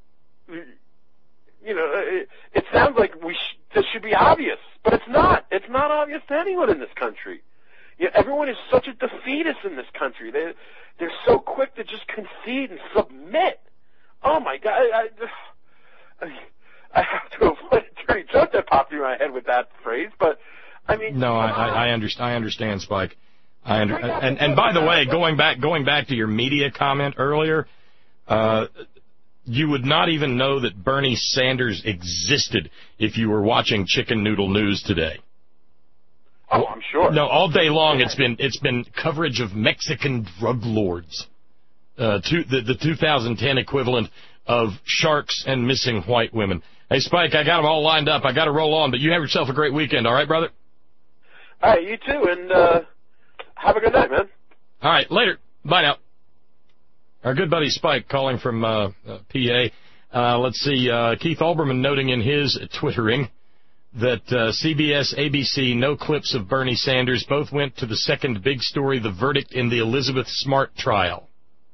you know, it, it sounds like we sh- this should be obvious, but it's not. It's not obvious to anyone in this country. You know, everyone is such a defeatist in this country. They, they're so quick to just concede and submit. Oh my God! I, I, I have to avoid a dirty joke that popped in my head with that phrase, but I mean, no, I, I, I understand. I understand, Spike. I under, and and by the way, going back going back to your media comment earlier, uh, you would not even know that Bernie Sanders existed if you were watching Chicken Noodle News today. Oh, I'm sure. No, all day long it's been it's been coverage of Mexican drug lords, uh, to, the the two thousand ten equivalent of sharks and missing white women. Hey, Spike, I got them all lined up. I got to roll on, but you have yourself a great weekend, all right, brother? All right, you too, and uh, have a good night, man. All right, later. Bye now. Our good buddy Spike calling from uh, uh, P A. Uh, let's see, uh, Keith Olbermann noting in his twittering that uh, C B S, A B C, no clips of Bernie Sanders. Both went to the second big story, the verdict in the Elizabeth Smart trial.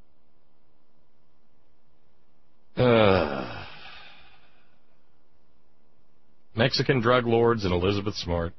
Uh, Mexican drug lords and Elizabeth Smart.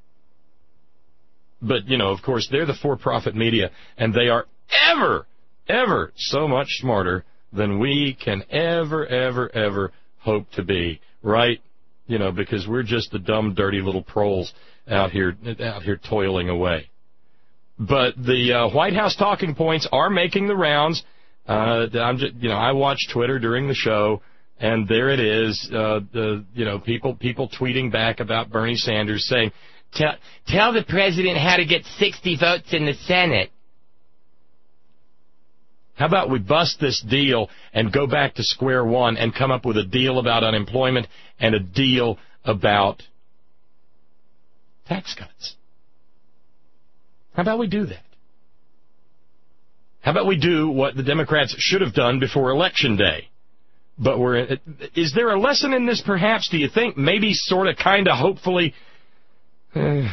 But, you know, of course, they're the for-profit media, and they are ever, ever so much smarter than we can ever, ever, ever hope to be, right? You know, because we're just the dumb, dirty little proles out here, out here toiling away. But the uh, White House talking points are making the rounds. Uh, I'm just, you know, I watch Twitter during the show, and there it is. Uh, the, you know, people, people tweeting back about Bernie Sanders saying, "Tell, tell the president how to get sixty votes in the Senate." How about we bust this deal and go back to square one and come up with a deal about unemployment and a deal about tax cuts? How about we do that? How about we do what the Democrats should have done before Election Day? But we're, is there a lesson in this, perhaps, do you think? Maybe sort of, kind of, hopefully, uh,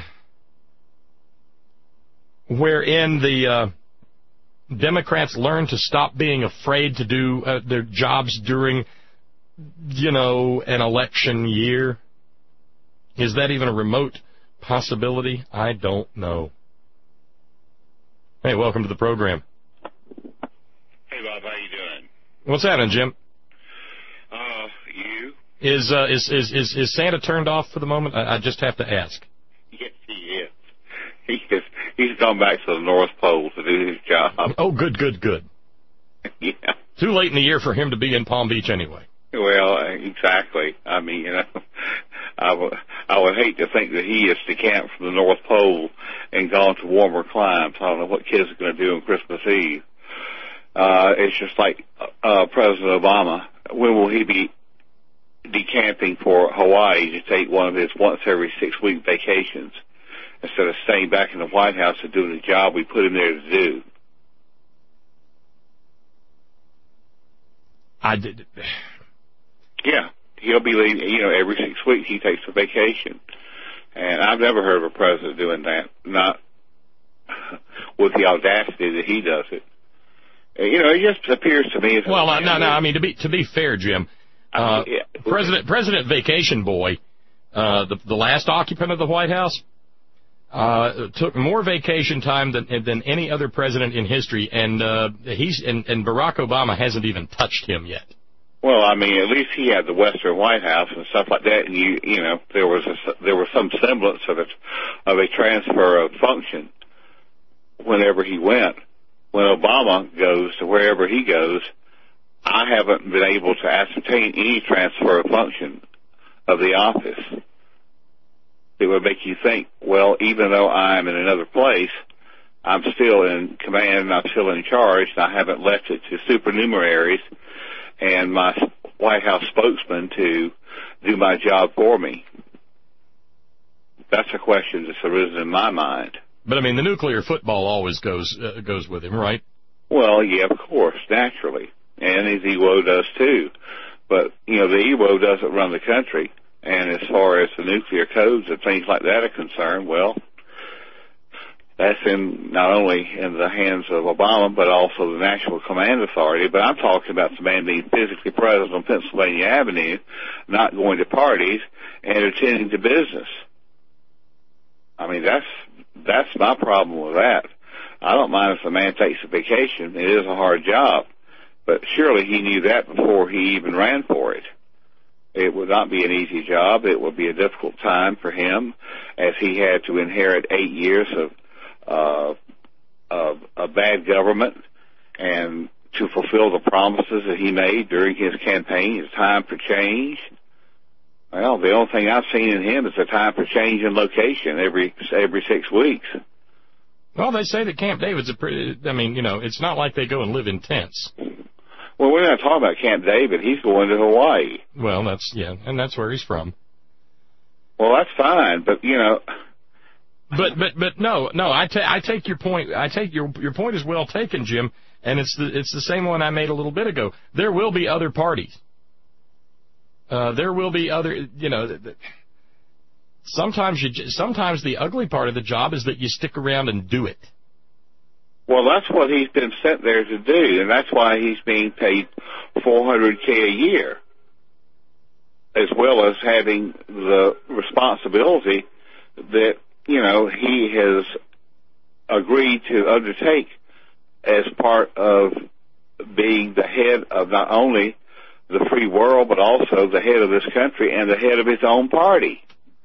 wherein the uh, Democrats learn to stop being afraid to do uh, their jobs during, you know, an election year? Is that even a remote possibility? I don't know. Hey, welcome to the program. Hey, Bob, how you doing? What's happening, Jim? Uh, you? Is, uh, is, is, is, is Santa turned off for the moment? I, I just have to ask. Yes, he is. He is. He's gone back to the North Pole to do his job. Oh, good, good, good. Yeah. Too late in the year for him to be in Palm Beach anyway. Well, exactly. I mean, you know, I would, I would hate to think that he has decamped from the North Pole and gone to warmer climes. I don't know what kids are going to do on Christmas Eve. Uh, it's just like uh, President Obama. When will he be decamping for Hawaii to take one of his once every six week vacations instead of staying back in the White House and doing the job we put him there to do? I did. Yeah, he'll be leaving, you know, every six weeks he takes a vacation. And I've never heard of a president doing that, not with the audacity that he does it. You know, it just appears to me as well. Uh, no, no. I mean, to be to be fair, Jim, uh, yeah. President President Vacation Boy, uh, the the last occupant of the White House, uh, took more vacation time than than any other president in history, and uh, he's and, and Barack Obama hasn't even touched him yet. Well, I mean, at least he had the Western White House and stuff like that, and you you know there was a, there was some semblance of a of a transfer of function whenever he went. When Obama goes to wherever he goes, I haven't been able to ascertain any transfer of function of the office. It would make you think, well, even though I'm in another place, I'm still in command, I'm still in charge, and I haven't left it to supernumeraries and my White House spokesman to do my job for me. That's a question that's arisen in my mind. But, I mean, the nuclear football always goes uh, goes with him, right? Well, yeah, of course, naturally. And his ego does, too. But, you know, the E W O doesn't run the country. And as far as the nuclear codes and things like that are concerned, well, that's in not only in the hands of Obama, but also the National Command Authority. But I'm talking about the man being physically present on Pennsylvania Avenue, not going to parties, and attending to business. I mean, that's that's my problem with that. I don't mind if the man takes a vacation. It is a hard job. But surely he knew that before he even ran for it. It would not be an easy job. It would be a difficult time for him, as he had to inherit eight years of uh, of a bad government, and to fulfill the promises that he made during his campaign. It's time for change. Well, the only thing I've seen in him is a time for change in location every every six weeks. Well, they say that Camp David's a pretty, I mean, you know, it's not like they go and live in tents. Well, we're not talking about Camp David. He's going to Hawaii. Well, that's, yeah, and that's where he's from. Well, that's fine, but, you know. But, but, but no, no, I, ta- I take your point, I take your, your point is well taken, Jim, and it's the, it's the same one I made a little bit ago. There will be other parties. Uh, there will be other, you know, sometimes you, sometimes the ugly part of the job is that you stick around and do it. Well, that's what he's been sent there to do, and that's why he's being paid four hundred K a year, as well as having the responsibility that, you know, he has agreed to undertake as part of being the head of not only the free world, but also the head of this country and the head of his own party.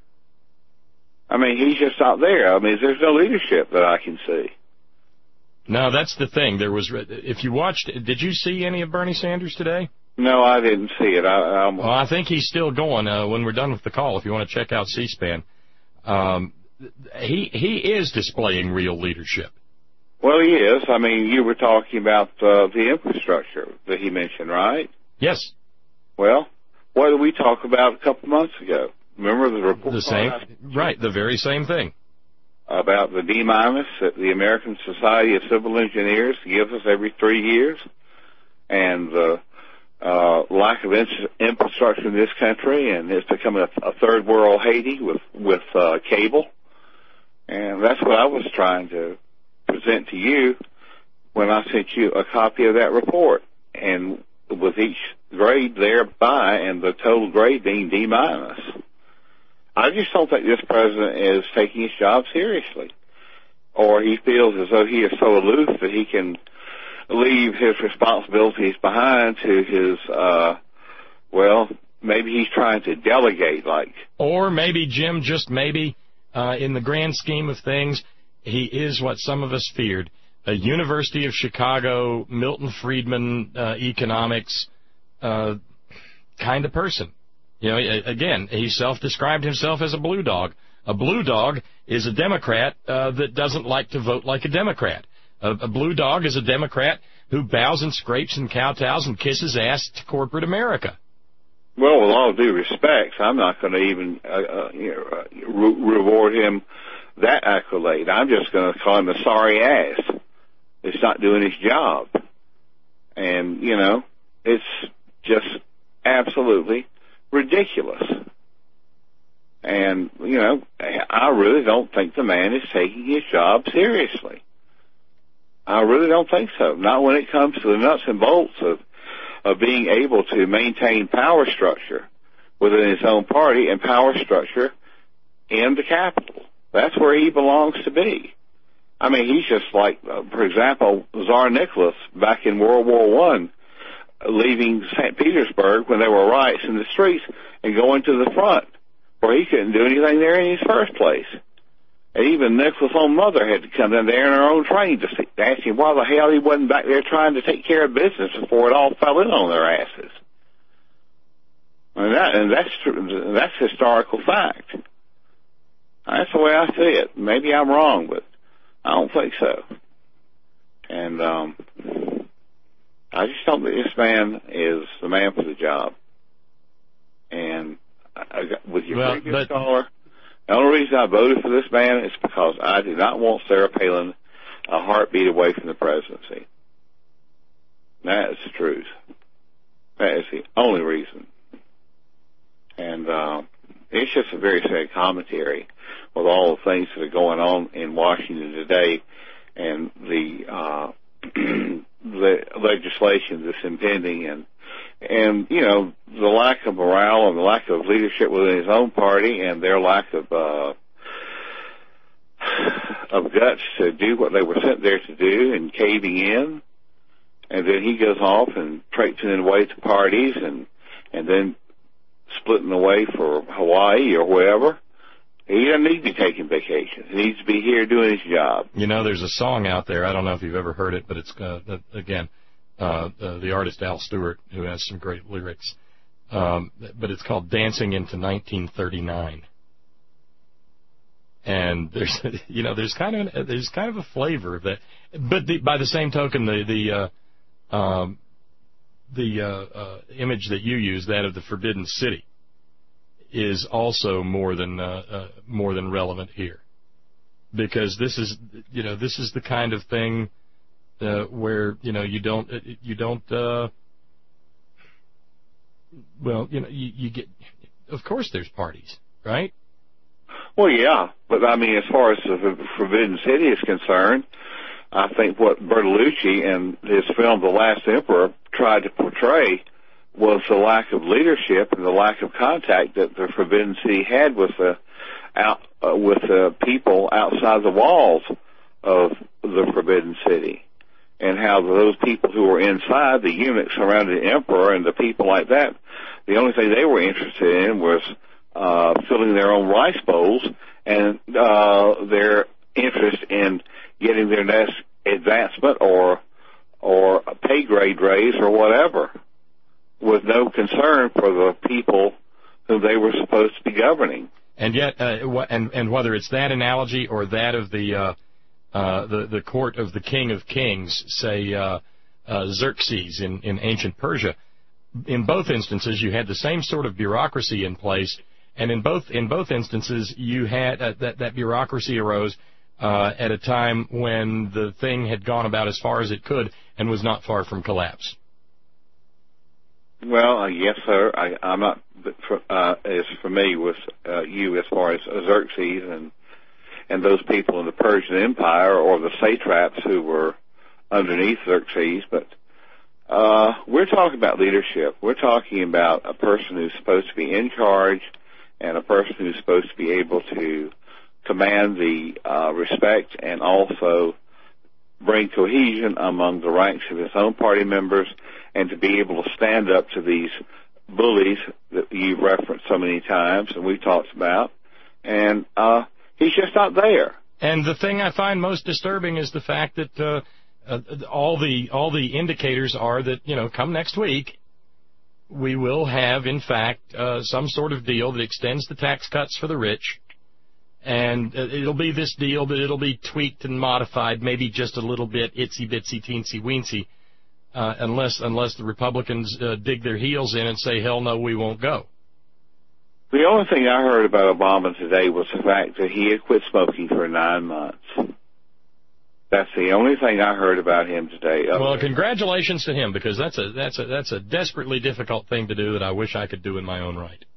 I mean, he's just not there. I mean, there's no leadership that I can see. No, that's the thing. There was, if you watched, did you see any of Bernie Sanders today? No, I didn't see it. I, I'm... Well, I think he's still going uh, when we're done with the call, if you want to check out C-SPAN. Um, he, he is displaying real leadership. Well, he is. I mean, you were talking about uh, the infrastructure that he mentioned, right? Yes. Well, what did we talk about a couple months ago? Remember the report? The same, right, the very same thing. About the D-minus that the American Society of Civil Engineers gives us every three years, and the uh, lack of in- infrastructure in this country, and it's becoming a, a third world Haiti with, with uh, cable. And that's what I was trying to present to you when I sent you a copy of that report, and with each grade thereby, and the total grade being D-minus. I just don't think this president is taking his job seriously, or he feels as though he is so aloof that he can leave his responsibilities behind to his, uh, well, maybe he's trying to delegate, like. Or maybe, Jim, just maybe, uh, in the grand scheme of things, he is what some of us feared, a University of Chicago, Milton Friedman uh, economics uh, kind of person. You know, again, he self-described himself as a blue dog. A blue dog is a Democrat uh, that doesn't like to vote like a Democrat. A, a blue dog is a Democrat who bows and scrapes and kowtows and kisses ass to corporate America. Well, with all due respect, I'm not going to even uh, uh, you know, uh, re- reward him that accolade. I'm just going to call him a sorry ass. It's not doing his job. And, you know, it's just absolutely ridiculous. And, you know, I really don't think the man is taking his job seriously. I really don't think so. Not when it comes to the nuts and bolts of, of being able to maintain power structure within his own party and power structure in the Capitol. That's where he belongs to be. I mean, he's just like, uh, for example, Tsar Nicholas back in World War One, leaving Saint Petersburg when there were riots in the streets and going to the front, where he couldn't do anything there in his first place. And even Nicholas' own mother had to come in there in her own train to, see, to ask him why the hell he wasn't back there trying to take care of business before it all fell in on their asses. And, that, and that's that's historical fact. That's the way I see it. Maybe I'm wrong, but I don't think so. And um, I just don't think this man is the man for the job. And I, with your well, previous but, caller, the only reason I voted for this man is because I do not want Sarah Palin a heartbeat away from the presidency. That is the truth. That is the only reason. And uh, it's just a very sad commentary with all the things that are going on in Washington today and the uh, the legislation that's impending, and and you know the lack of morale and the lack of leadership within his own party and their lack of uh, of guts to do what they were sent there to do and caving in. And then he goes off and traipsing away to parties and and then splitting away for Hawaii or wherever. He doesn't need to be taking vacations. He needs to be here doing his job. You know, there's a song out there. I don't know if you've ever heard it, but it's, uh, again, uh, uh, the artist Al Stewart, who has some great lyrics. Um, but it's called Dancing into nineteen thirty-nine. And there's, you know, there's kind of, an, there's kind of a flavor of that. But the, by the same token, the, the, uh, Um, the uh, uh, image that you use, that of the Forbidden City, is also more than uh, uh, more than relevant here, because this is you know this is the kind of thing uh, where you know you don't you don't uh, well you know you, you get, of course there's parties, right? Well, yeah, but I mean, as far as the Forbidden City is concerned, I think what Bertolucci and his film The Last Emperor tried to portray was the lack of leadership and the lack of contact that the Forbidden City had with the out uh, with the people outside the walls of the Forbidden City, and how those people who were inside, the eunuchs around the emperor and the people like that, the only thing they were interested in was uh, filling their own rice bowls and uh, their interest in getting their next advancement or or a pay grade raise or whatever, with no concern for the people whom they were supposed to be governing. And yet, uh, and and whether it's that analogy or that of the uh, uh, the the court of the King of Kings, say uh, uh, Xerxes in, in ancient Persia, in both instances you had the same sort of bureaucracy in place, and in both in both instances you had uh, that that bureaucracy arose uh, at a time when the thing had gone about as far as it could and was not far from collapse. Well, uh, yes, sir. I, I'm not uh, as familiar with uh, you as far as Xerxes and and those people in the Persian Empire or the satraps who were underneath Xerxes, but uh, we're talking about leadership. We're talking about a person who's supposed to be in charge and a person who's supposed to be able to command the uh, respect and also bring cohesion among the ranks of his own party members, and to be able to stand up to these bullies that you've referenced so many times and we've talked about. And uh, he's just not there. And the thing I find most disturbing is the fact that uh, uh, all the all the indicators are that, you know, come next week, we will have, in fact, uh, some sort of deal that extends the tax cuts for the rich. And it'll be this deal, but it'll be tweaked and modified, maybe just a little bit, itsy-bitsy, teensy-weensy, uh, unless unless the Republicans uh, dig their heels in and say, hell no, we won't go. The only thing I heard about Obama today was the fact that he had quit smoking for nine months. That's the only thing I heard about him today. Well, congratulations to him, because that's a that's a that's a desperately difficult thing to do that I wish I could do in my own right.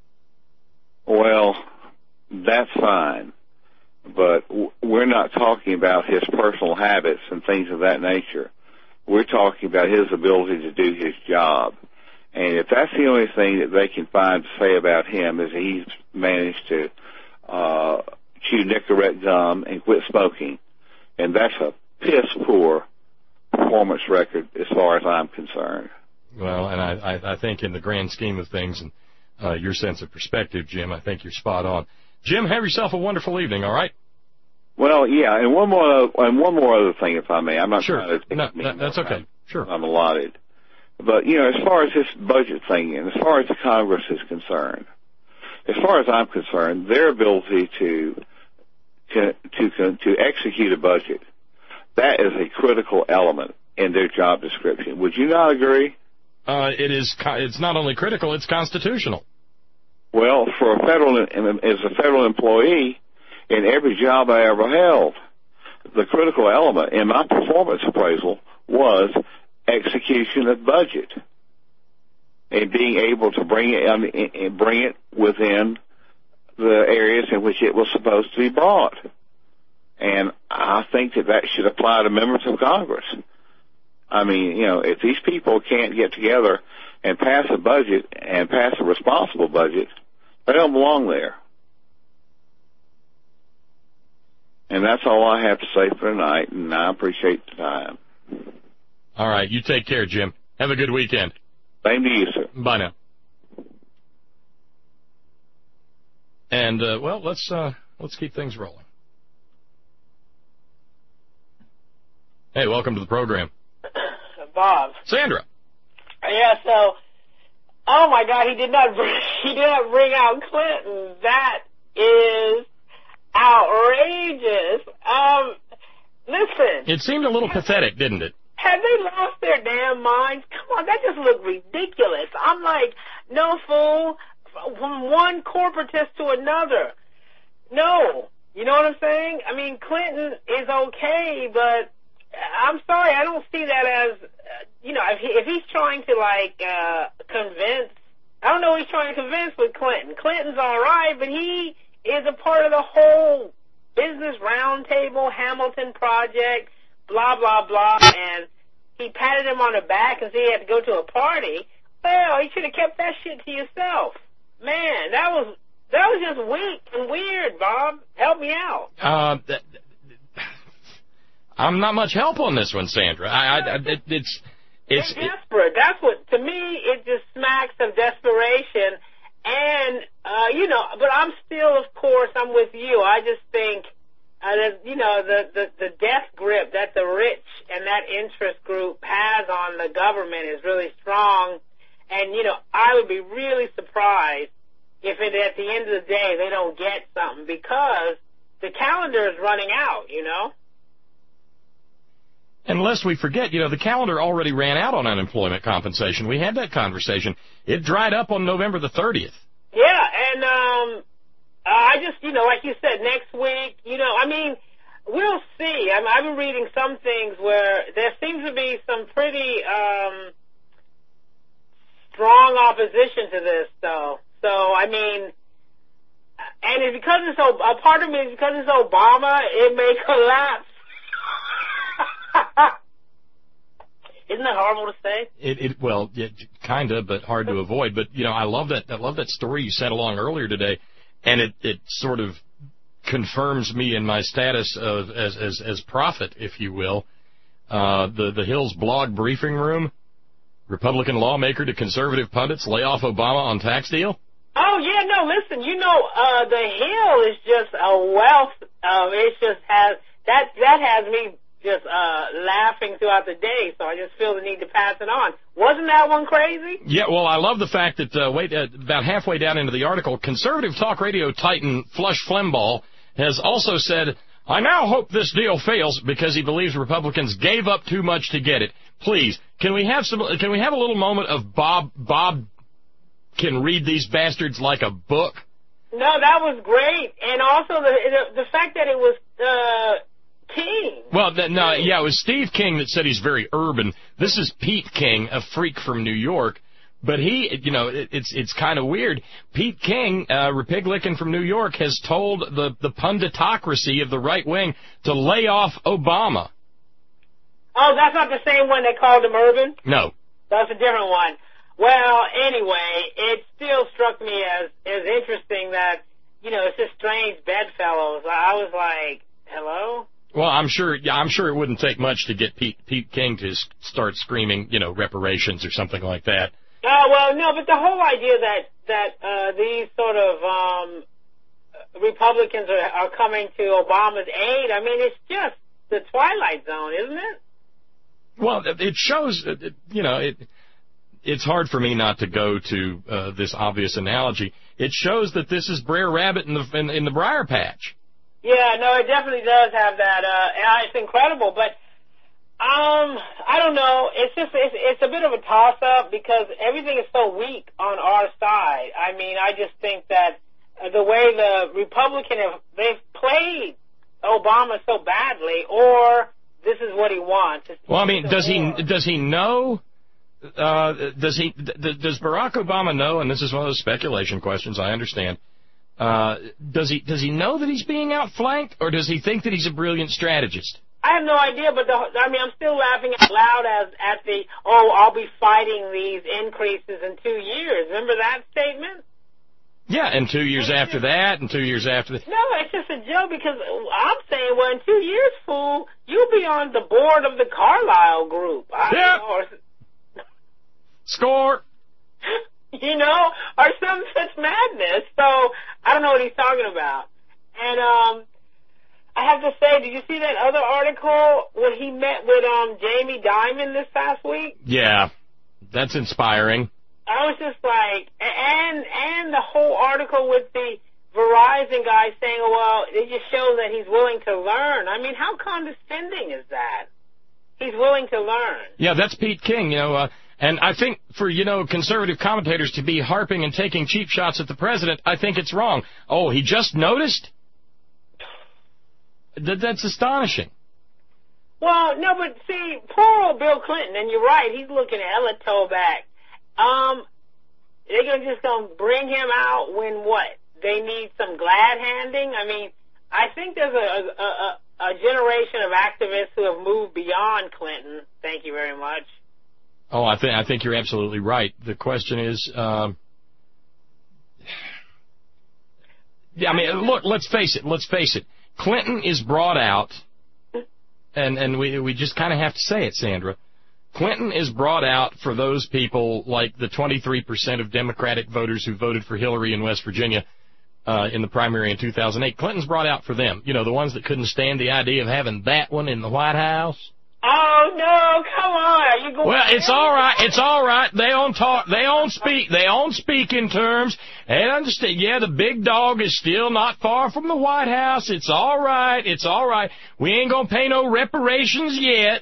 Well, that's fine. But we're not talking about his personal habits and things of that nature. We're talking about his ability to do his job. And if that's the only thing that they can find to say about him is that he's managed to uh, chew Nicorette gum and quit smoking, and that's a piss-poor performance record as far as I'm concerned. Well, and I, I, I think in the grand scheme of things and uh, your sense of perspective, Jim, I think you're spot on. Jim, have yourself a wonderful evening, all right? Well, yeah, and one more and one more other thing, if I may. I'm not sure. trying to take no, me no, that's okay. Sure. I'm allotted. But, you know, as far as this budget thing and as far as the Congress is concerned, as far as I'm concerned, their ability to to to, to execute a budget, that is a critical element in their job description. Would you not agree? Uh, it is. It's not only critical; it's constitutional. Well, for a federal, as a federal employee, in every job I ever held, the critical element in my performance appraisal was execution of budget. and being able to bring it, um, bring it within the areas in which it was supposed to be brought. And I think that that should apply to members of Congress. I mean, you know, if these people can't get together and pass a budget and pass a responsible budget, they don't belong there. And that's all I have to say for tonight, and I appreciate the time. All right, you take care, Jim. Have a good weekend. Same to you, sir. Bye now. And, uh, well, let's uh, let's keep things rolling. Hey, welcome to the program. Bob. Sandra. Yeah, so, oh my God, he did not bring, he did not bring out Clinton. That is outrageous. Um, listen. It seemed a little pathetic, didn't it? Have they lost their damn minds? Come on, that just looked ridiculous. I'm like, no, fool. From one corporatist to another. No. You know what I'm saying? I mean, Clinton is okay, but I'm sorry, I don't see that as, uh, you know, if, he, if he's trying to, like, uh, convince, I don't know what he's trying to convince with Clinton. Clinton's all right, but he is a part of the whole business roundtable, Hamilton Project, blah, blah, blah, and he patted him on the back and said he had to go to a party. Well, you should have kept that shit to yourself. Man, that was that was just weak and weird, Bob. Help me out. Uh, th- I'm not much help on this one, Sandra. I, I, it, it's it's They're desperate. That's what, to me, it just smacks of desperation. And, uh, you know, but I'm still, of course, I'm with you. I just think, uh, that, you know, the, the, the death grip that the rich and that interest group has on the government is really strong. And, you know, I would be really surprised if it, at the end of the day they don't get something, because the calendar is running out, you know. And lest we forget, you know, the calendar already ran out on unemployment compensation. We had that conversation. It dried up on November the thirtieth. Yeah, and um, I just, you know, like you said, next week, you know, I mean, we'll see. I mean, I've been reading some things where there seems to be some pretty um, strong opposition to this, though. So, I mean, and it's because it's, a part of me is because it's Obama, it may collapse. Isn't that horrible to say? It, it well, yeah, kind of, but hard to avoid. But you know, I love that. I love that story you sent along earlier today, and it, it sort of confirms me in my status of as as as prophet, if you will. Uh, the the Hill's blog briefing room, Republican lawmaker to conservative pundits lay off Obama on tax deal. Oh yeah, no, listen, you know, uh, the Hill is just a wealth of, it just has that that has me just uh, laughing throughout the day, so I just feel the need to pass it on. Wasn't that one crazy? Yeah, well, I love the fact that, uh, wait, uh, about halfway down into the article, conservative talk radio titan Flush Flembaugh has also said, I now hope this deal fails because he believes Republicans gave up too much to get it. Please, can we have some, can we have a little moment of Bob, Bob can read these bastards like a book? No, that was great. And also the the, the fact that it was, uh, King. Well, th- no, yeah, it was Steve King that said he's very urban. This is Pete King, a freak from New York. But he, you know, it, it's it's kind of weird. Pete King, uh, Republican from New York, has told the, the punditocracy of the right wing to lay off Obama. Oh, that's not the same one that called him urban? No. That's a different one. Well, anyway, it still struck me as, as interesting that, you know, it's just strange bedfellows. I was like, hello? Well, I'm sure. Yeah, I'm sure it wouldn't take much to get Pete Pete King to start screaming, you know, reparations or something like that. Oh uh, well, no, but the whole idea that that uh, these sort of um, Republicans are, are coming to Obama's aid, I mean, it's just the Twilight Zone, isn't it? Well, it shows. You know, it. It's hard for me not to go to uh, this obvious analogy. It shows that this is Brer Rabbit in the in, in the briar patch. Yeah, no, it definitely does have that. Uh, it's incredible, but um, I don't know. It's just it's, it's a bit of a toss-up because everything is so weak on our side. I mean, I just think that uh, the way the Republican have they've played Obama so badly, or this is what he wants. Well, I mean, does he does he know? uh, does he? Th- does Barack Obama know? And this is one of those speculation questions. I understand. Uh, does he? Does he know that he's being outflanked, or does he think that he's a brilliant strategist? I have no idea, but the, I mean, I'm still laughing out loud as at the oh, I'll be fighting these increases in two years. Remember that statement? Yeah, and two years after that, and two years after that. No, it's just a joke because I'm saying, well, in two years, fool, you'll be on the board of the Carlyle Group. I Yeah. don't know, or, Score. you know, or some such madness. So I don't know what he's talking about. And um, I have to say, did you see that other article when he met with um Jamie Dimon this past week? Yeah, that's inspiring. I was just like, and and the whole article with the Verizon guy saying, well, it just shows that he's willing to learn. I mean, how condescending is that? He's willing to learn. Yeah, that's Pete King, you know, uh, and I think for, you know, conservative commentators to be harping and taking cheap shots at the president, I think it's wrong. Oh, he just noticed? That, that's astonishing. Well, no, but see, poor old Bill Clinton, and you're right, he's looking hella toe back. Um, they're gonna just gonna bring him out when what? They need some glad handing? I mean, I think there's a, a, a, a generation of activists who have moved beyond Clinton. Thank you very much. Oh, I think I think you're absolutely right. The question is, um, yeah, I mean, look, let's face it. Let's face it. Clinton is brought out, and and we we just kind of have to say it, Sandra. Clinton is brought out for those people like the twenty-three percent of Democratic voters who voted for Hillary in West Virginia uh, in the primary in two thousand eight. Clinton's brought out for them. You know, the ones that couldn't stand the idea of having that one in the White House. Oh, no, come on. Are you going Well, it's all right. It's all right. They on talk. They on speak. They on speaking terms. And understand. Yeah, the big dog is still not far from the White House. It's all right. It's all right. We ain't gonna pay no reparations yet.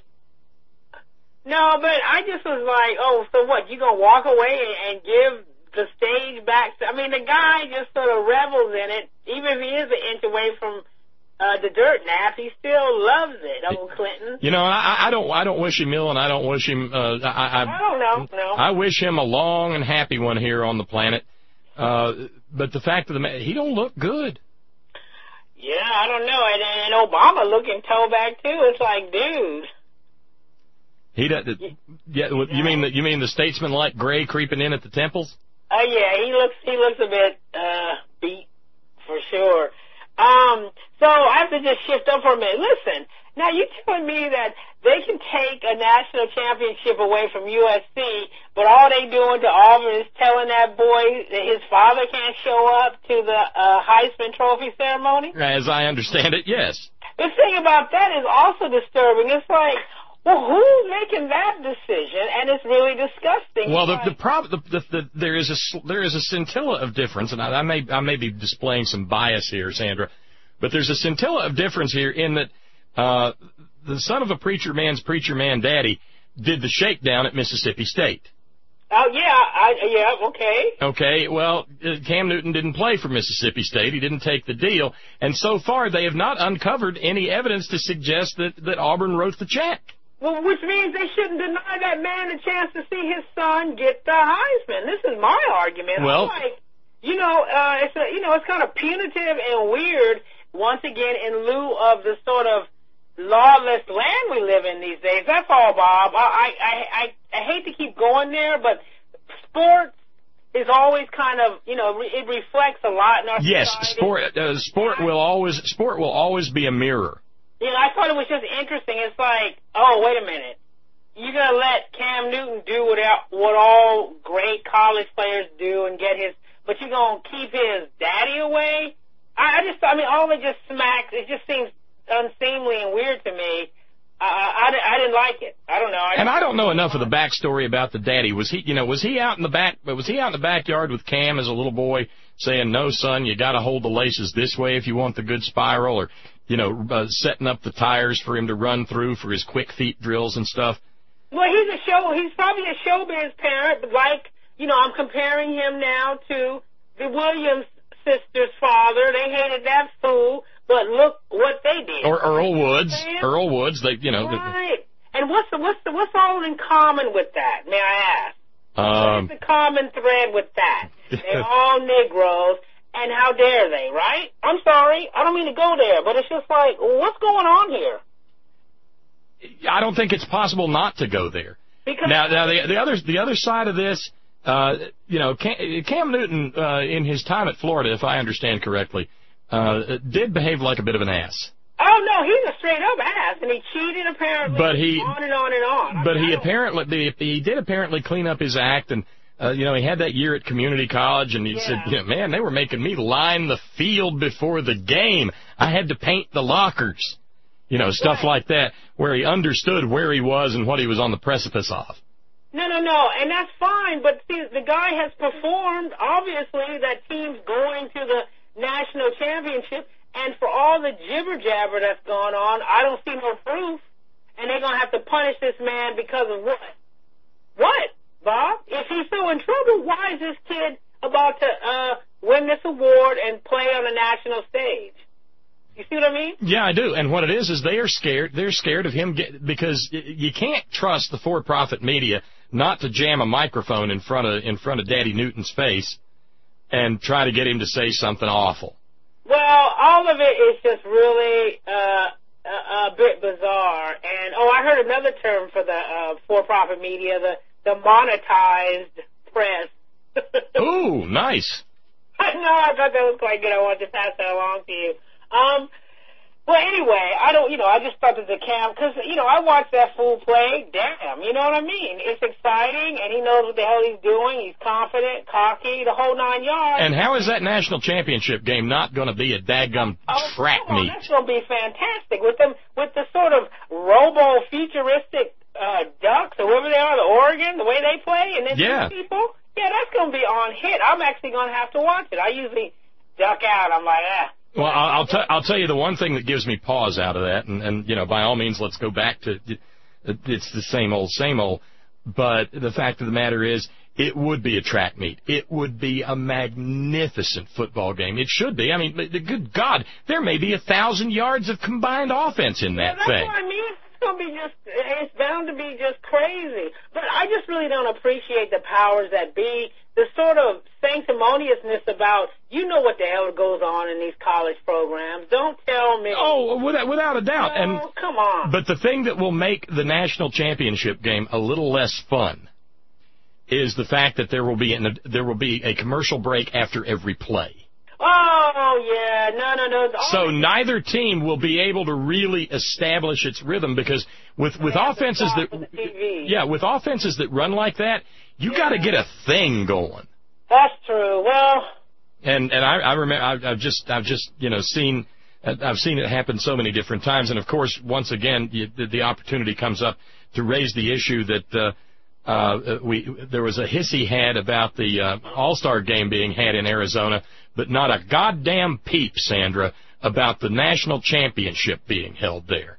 No, but I just was like, oh, so what? You gonna walk away and, and give the stage back? To, I mean, the guy just sort of revels in it. Even if he is an inch away from uh, the dirt nap, he still loves it, old Clinton. You know, I, I don't, I don't wish him ill, and I don't wish him. Uh, I, I, I don't know. No. I wish him a long and happy one here on the planet. Uh, but the fact of the matter, he don't look good. Yeah, I don't know. And, and Obama looking toe back too. It's like, dude. He does. Yeah, you mean the, you mean the statesman like gray creeping in at the temples? Oh uh, yeah, he looks he looks a bit uh beat for sure. Um, so I have to just shift up for a minute. Listen, now you telling me that they can take a national championship away from U S C, but all they doing to Auburn is telling that boy that his father can't show up to the uh, Heisman Trophy ceremony? As I understand it, yes. The thing about that is also disturbing. It's like, well, who's making that decision? And it's really disgusting. Well, the like, the, prob- the, the, the there is a there is a scintilla of difference, and I, I may I may be displaying some bias here, Sandra, but there's a scintilla of difference here in that uh, the son of a preacher man's preacher man daddy did the shakedown at Mississippi State. Oh yeah, I yeah okay. Okay, well, Cam Newton didn't play for Mississippi State. He didn't take the deal, and so far they have not uncovered any evidence to suggest that that Auburn wrote the check. Well, which means they shouldn't deny that man a chance to see his son get the Heisman. This is my argument. Well, I'm like, you know, uh, it's a, you know, it's kind of punitive and weird. Once again, in lieu of the sort of lawless land we live in these days. That's all, Bob. I I I, I hate to keep going there, but sports is always kind of, you know, it reflects a lot in our yes, society. Yes, sport uh, sport will always sport will always be a mirror. You know, I thought it was just interesting. It's like, oh, wait a minute. You're going to let Cam Newton do what, what all great college players do and get his, but you're going to keep his daddy away? I, I just, I mean, all of it just smacks. It just seems unseemly and weird to me. I, I, I didn't like it. I don't know. I and I don't know enough of the backstory about the daddy. Was he, you know, was he out in the back, was he out in the backyard with Cam as a little boy saying, no, son, you got to hold the laces this way if you want the good spiral, or, you know, uh, setting up the tires for him to run through for his quick feet drills and stuff? Well, he's a show, he's probably a showbiz parent, but like, you know, I'm comparing him now to the Williams sisters' father. They hated that fool, but look what they did. Or Earl Woods. Earl Woods, they, you know. Right. And what's the, what's the, what's all in common with that? May I ask? Um, What's the common thread with that? They're all Negroes, and how dare they, right? I'm sorry, I don't mean to go there, but it's just like, what's going on here? I don't think it's possible not to go there. Because now, now the, the other the other side of this, uh, you know, Cam, Cam Newton, uh, in his time at Florida, if I understand correctly, uh, did behave like a bit of an ass. Oh no, he's a straight up ass, and he cheated apparently. But he on and on and on. But I mean, he apparently he did apparently clean up his act, and uh, you know, he had that year at community college, and he yeah. said, you know, man, they were making me line the field before the game. I had to paint the lockers, you know, stuff right. like that, where he understood where he was and what he was on the precipice of. No, no, no, and that's fine. But see, the guy has performed. Obviously, that team's going to the national championship. And for all the jibber-jabber that's going on, I don't see no proof. And they're going to have to punish this man because of what? What, Bob? If he's so in trouble, why is this kid about to uh, win this award and play on a national stage? You see what I mean? Yeah, I do. And what it is is they are scared. They're scared of him get, because you can't trust the for-profit media not to jam a microphone in front of in front of Daddy Newton's face and try to get him to say something awful. Well, all of it is just really uh, a, a bit bizarre. And, oh, I heard another term for the uh, for-profit media, the, the monetized press. Ooh, nice. I know, I thought that was quite good. I wanted to pass that along to you. Um, well, anyway, I don't, you know, I just thought that the Cam, because, you know, I watched that fool play. Damn, you know what I mean? It's exciting, and he knows what the hell he's doing. He's confident, cocky, the whole nine yards. And how is that national championship game not going to be a daggum oh, track come on, meet? That's going to be fantastic with them, with the sort of robo-futuristic uh, Ducks, or whoever they are, the Oregon, the way they play, and then yeah. these people. Yeah, that's going to be on hit. I'm actually going to have to watch it. I usually duck out. I'm like, ah. Well, I'll, I'll, t- I'll tell you the one thing that gives me pause out of that, and, and, you know, by all means, let's go back to, it's the same old, same old, but the fact of the matter is, it would be a track meet. It would be a magnificent football game. It should be. I mean, good God, there may be a thousand yards of combined offense in that yeah, that's thing. What I mean. It's going to be just, it's bound to be just crazy. But I just really don't appreciate the powers that be, the sort of sanctimoniousness about, you know what the hell goes on in these college programs. Don't tell me. Oh, without, without a doubt. Oh, and come on. But the thing that will make the national championship game a little less fun is the fact that there will be an, there will be a commercial break after every play. Oh, yeah, no, no, no. So neither team will be able to really establish its rhythm because with, with offenses that yeah, with offenses that run like that, you yeah. got to get a thing going. That's true. Well, and and I, I remember I've, I've just I've just you know seen I've seen it happen so many different times, and of course once again you, the, the opportunity comes up to raise the issue that. Uh, Uh, we there was a hissy had about the uh, All-Star game being had in Arizona, but not a goddamn peep, Sandra, about the national championship being held there.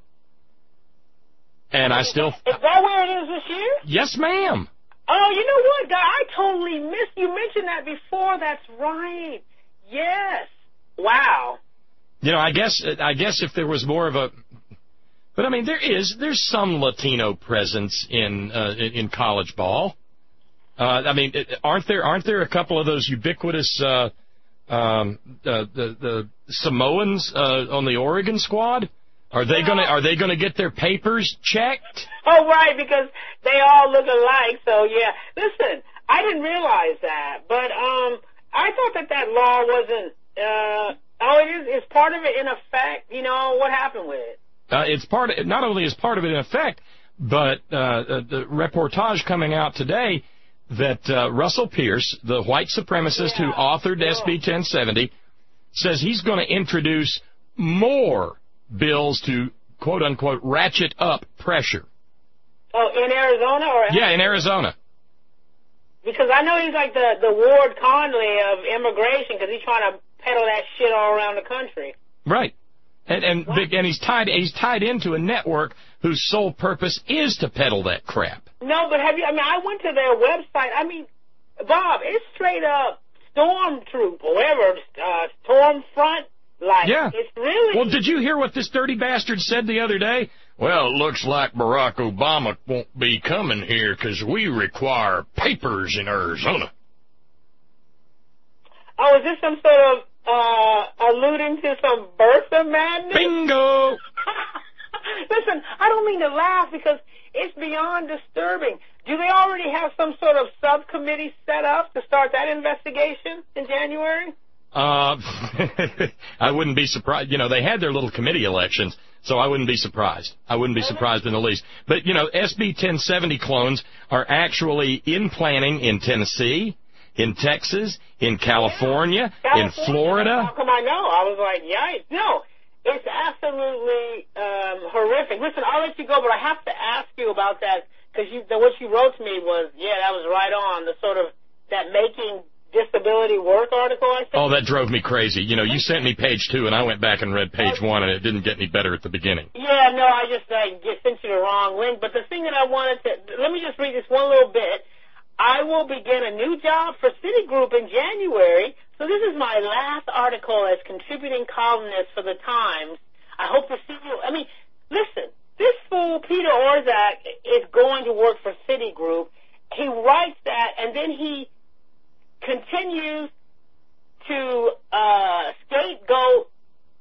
And I still... Is that where it is this year? Yes, ma'am. Oh, you know what, guy? I totally missed... You mentioned that before. That's right. Yes. Wow. You know, I guess I guess if there was more of a... But, I mean, there is, there's some Latino presence in uh, in college ball. Uh, I mean, aren't there aren't there a couple of those ubiquitous uh, um, uh, the, the Samoans uh, on the Oregon squad? Are they gonna Are they gonna get their papers checked? Oh, right, because they all look alike. So yeah, listen, I didn't realize that, but um, I thought that that law wasn't. Uh, oh, it is. Is part of it in effect? You know what happened with it? Uh, it's part. Of, not only is part of it in effect, but uh, the reportage coming out today that uh, Russell Pierce, the white supremacist yeah. who authored yeah. S B ten seventy, says he's going to introduce more bills to quote unquote ratchet up pressure. Oh, in Arizona or yeah, in Arizona. Because I know he's like the the Ward Conley of immigration because he's trying to peddle that shit all around the country. Right. And and, big, and he's tied he's tied into a network whose sole purpose is to peddle that crap. No, but have you? I mean, I went to their website. I mean, Bob, it's straight up stormtroop or whatever, uh, storm front. Like, yeah. It's really. Well, did you hear what this dirty bastard said the other day well, it looks like Barack Obama won't be coming here because we require papers in Arizona. Oh, is this some sort of uh, alluding to some Bertha madness? Bingo! Listen, I don't mean to laugh because it's beyond disturbing. Do they already have some sort of subcommittee set up to start that investigation in January? Uh, I wouldn't be surprised. You know, they had their little committee elections, so I wouldn't be surprised. I wouldn't be surprised in the least. But, you know, S B ten seventy clones are actually in planning in Tennessee, in Texas, in California, California. in Florida. How come I know? I was like, yikes. No, it's absolutely um, horrific. Listen, I'll let you go, but I have to ask you about that because you, what you wrote to me was, yeah, that was right on, the sort of that making disability work article I sent. Oh, that drove me crazy. You know, you sent me page two, and I went back and read page one, and it didn't get any better at the beginning. Yeah, no, I just I just sent you the wrong link. But the thing that I wanted to, let me just read this one little bit. I will begin a new job for Citigroup in January. So this is my last article as contributing columnist for the Times. I hope to see you. I mean, listen, this fool, Peter Orszag, is going to work for Citigroup. He writes that, and then he continues to uh, scapegoat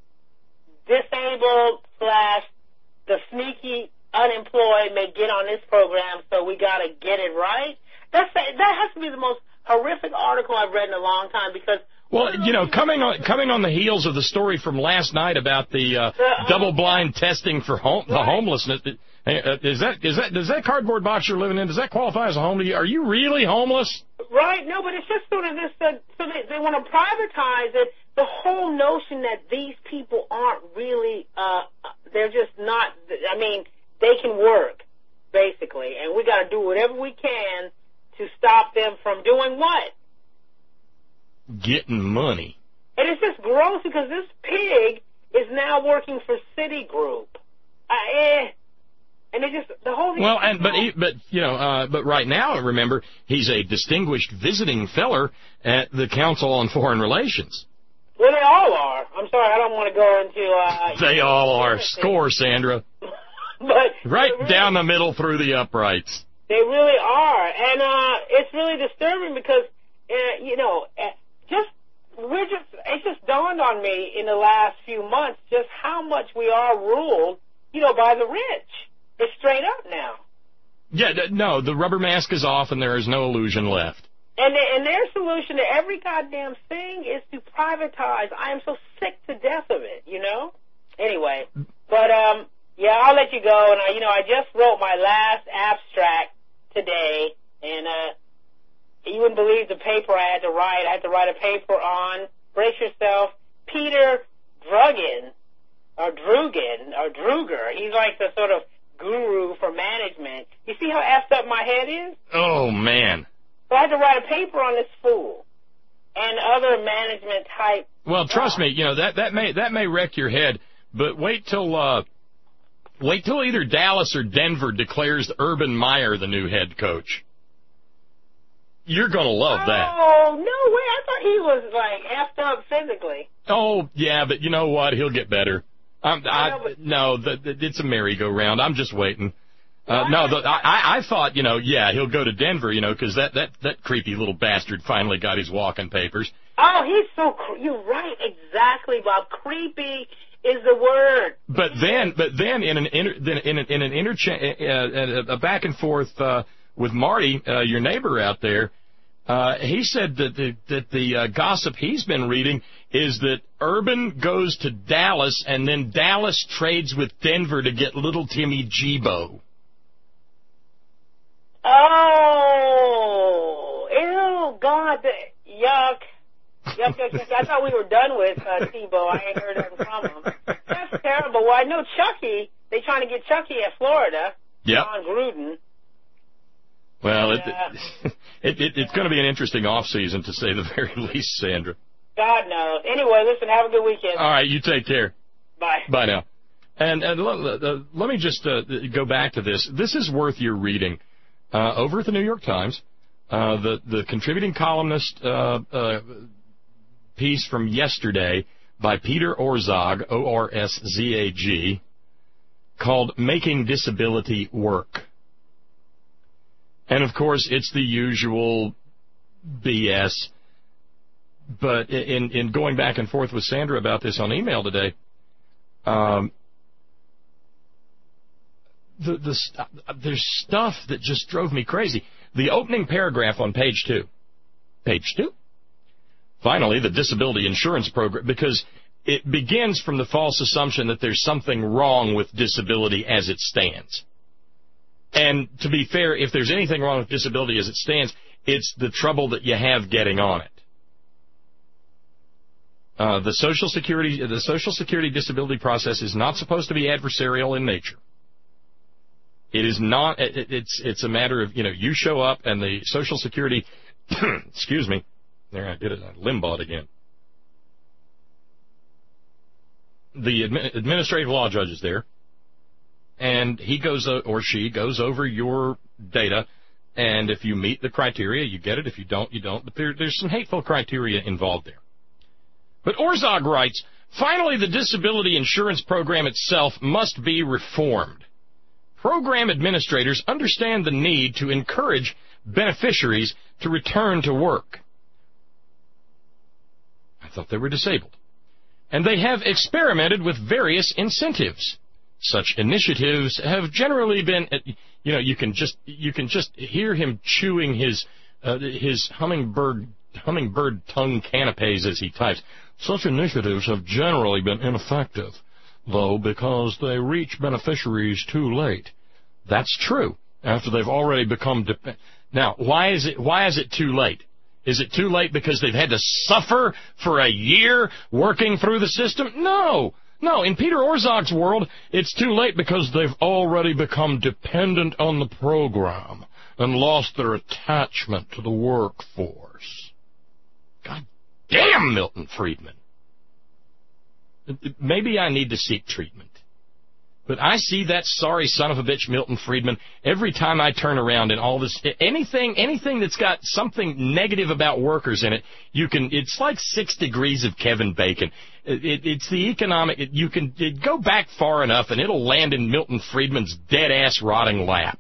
disabled slash the sneaky unemployed may get on this program, so we got to get it right. That's that has to be the most horrific article I've read in a long time because. Well, you know, coming on coming on the heels of the story from last night about the uh, double-blind testing for home, the homelessness. Is that is that does that cardboard box you're living in? Does that qualify as a home? Are you really homeless? Right. No, but it's just sort of this. Uh, so they they want to privatize it. The whole notion that these people aren't really. Uh, they're just not. I mean, they can work basically, and we got to do whatever we can to stop them from doing what? Getting money. And it's just gross because this pig is now working for Citigroup. Uh, eh. And it just, the whole thing. Well, and, but, he, but, you know, uh, but right now, remember, he's a distinguished visiting feller at the Council on Foreign Relations. Well, they all are. I'm sorry, I don't want to go into, uh. They all are. Score, Sandra. But. Right really, down the middle through the uprights. They really are. And, uh, it's really disturbing because, uh, you know, uh, just, we're just, it's just dawned on me in the last few months just how much we are ruled, you know, by the rich. It's straight up now. Yeah, no, the rubber mask is off and there is no illusion left. And, the, and their solution to every goddamn thing is to privatize. I am so sick to death of it, you know? Anyway, but, um, yeah, I'll let you go. And, I, you know, I just wrote my last abstract today, and, uh, you wouldn't believe the paper I had to write. I had to write a paper on, brace yourself, Peter Drugan, or Drugan, or Druger. He's like the sort of guru for management. You see how effed up my head is? Oh, man. So I had to write a paper on this fool and other management type. Well, trust me, you know, that, that may that may wreck your head, but wait till uh, wait till either Dallas or Denver declares Urban Meyer the new head coach. You're going to love that. Oh, no way. I thought he was, like, effed up physically. Oh, yeah, but you know what? He'll get better. I'm, I, I know, but... No, the, the, it's a merry-go-round. I'm just waiting. Uh, no, the, I, I thought, you know, yeah, he'll go to Denver, you know, because that, that, that creepy little bastard finally got his walking papers. Oh, he's so, cre- you're right, exactly, Bob. Creepy is the word. But then, but then in an inter, then in an, in an interchange, uh, a back and forth uh, with Marty, uh, your neighbor out there, uh, he said that the, that the uh, gossip he's been reading is that Urban goes to Dallas and then Dallas trades with Denver to get little Timmy Gbo. Oh, ew, God, yuck. Yuck, yuck, yuck. I thought we were done with uh, Tebow. I ain't heard nothing from him. That's terrible. Well, I know Chucky. They trying to get Chucky at Florida. Yep. John Gruden. Well, and, it, uh, it, it, it's going to be an interesting off season, to say the very least, Sandra. God knows. Anyway, listen, have a good weekend. All right, you take care. Bye. Bye now. And, and let, uh, let me just uh, go back to this. This is worth your reading. Uh, over at the New York Times, uh, the, the contributing columnist uh, uh, piece from yesterday by Peter Orszag, O R S Z A G, called Making Disability Work. And, of course, it's the usual B S. But in, in going back and forth with Sandra about this on email today, um, the, the st- there's stuff that just drove me crazy. The opening paragraph on page two. Page two. Finally, the disability insurance program, because it begins from the false assumption that there's something wrong with disability as it stands. And to be fair, if there's anything wrong with disability as it stands, it's the trouble that you have getting on it. Uh, the Social Security, the Social Security disability process is not supposed to be adversarial in nature. It is not. It, it's it's a matter of, you know, you show up and the Social Security, excuse me, there I did it, I limbawed again. The admi- administrative law judge is there, and he goes uh, or she goes over your data, and if you meet the criteria, you get it. If you don't, you don't. But there, there's some hateful criteria involved there. But Orzog writes, finally, the disability insurance program itself must be reformed. Program administrators understand the need to encourage beneficiaries to return to work. I thought they were disabled. And they have experimented with various incentives. Such initiatives have generally been, you know, you can just you can just hear him chewing his uh, his hummingbird hummingbird tongue canapes as he types. Such initiatives have generally been ineffective, though, because they reach beneficiaries too late. That's true, after they've already become dependent. Now, why is it why is it too late? Is it too late because they've had to suffer for a year working through the system? No. No, in Peter Orzog's world, it's too late because they've already become dependent on the program and lost their attachment to the workforce. God damn, Milton Friedman. Maybe I need to seek treatment. But I see that sorry son of a bitch Milton Friedman every time I turn around and all this, anything, anything that's got something negative about workers in it, you can, it's like six degrees of Kevin Bacon. It, it, it's the economic, it, you can it, go back far enough and it'll land in Milton Friedman's dead-ass rotting lap.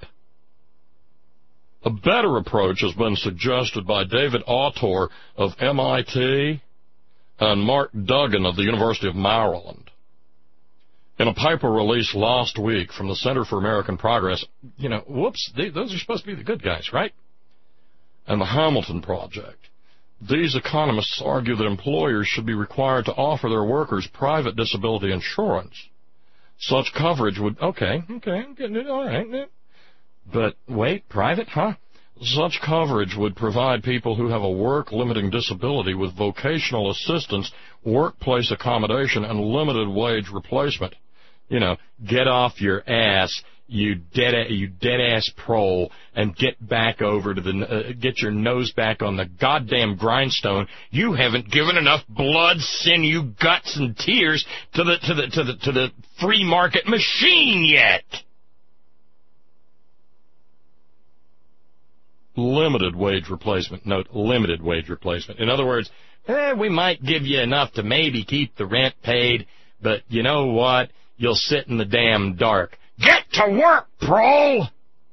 A better approach has been suggested by David Autor of M I T and Mark Duggan of the University of Maryland. In a paper released last week from the Center for American Progress, you know, whoops, they, those are supposed to be the good guys, right? And the Hamilton Project. These economists argue that employers should be required to offer their workers private disability insurance. Such coverage would, okay, okay, all right. But wait, private, huh? Such coverage would provide people who have a work-limiting disability with vocational assistance, workplace accommodation, and limited wage replacement. You know, get off your ass, you dead, you dead-ass prole, and get back over to the, uh, get your nose back on the goddamn grindstone. You haven't given enough blood, sinew, guts, and tears to the to the to the to the free market machine yet. Limited wage replacement. Note, limited wage replacement. In other words, eh, we might give you enough to maybe keep the rent paid, but you know what? You'll sit in the damn dark. Get to work, prole!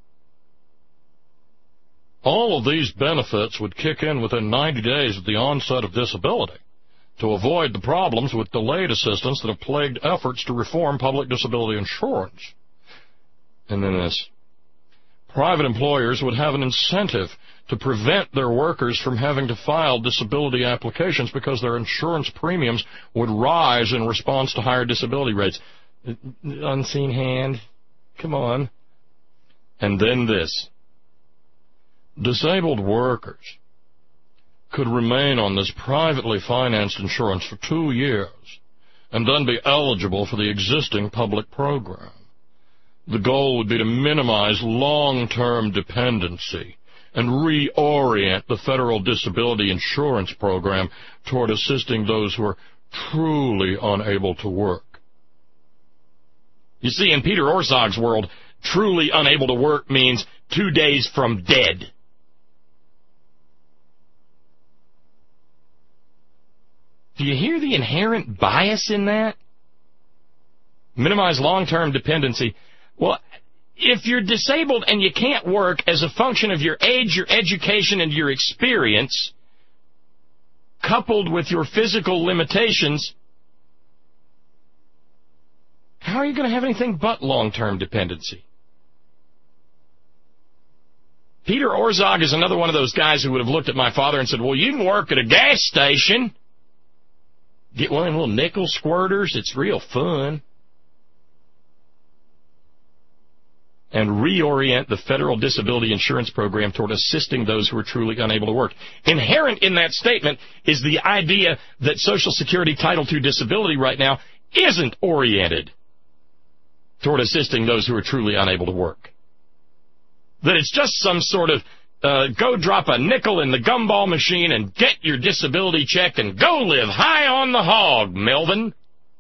All of these benefits would kick in within ninety days of the onset of disability to avoid the problems with delayed assistance that have plagued efforts to reform public disability insurance. And then this. Private employers would have an incentive to prevent their workers from having to file disability applications because their insurance premiums would rise in response to higher disability rates. Unseen hand. Come on. And then this. Disabled workers could remain on this privately financed insurance for two years and then be eligible for the existing public program. The goal would be to minimize long-term dependency and reorient the federal disability insurance program toward assisting those who are truly unable to work. You see, in Peter Orzog's world, truly unable to work means two days from dead. Do you hear the inherent bias in that? Minimize long-term dependency. Well, if you're disabled and you can't work as a function of your age, your education, and your experience, coupled with your physical limitations, how are you going to have anything but long-term dependency? Peter Orzog is another one of those guys who would have looked at my father and said, well, you can work at a gas station. Get one of them little nickel squirters. It's real fun. And reorient the federal disability insurance program toward assisting those who are truly unable to work. Inherent in that statement is the idea that Social Security Title two disability right now isn't oriented toward assisting those who are truly unable to work. That it's just some sort of uh, go drop a nickel in the gumball machine and get your disability check and go live high on the hog, Melvin.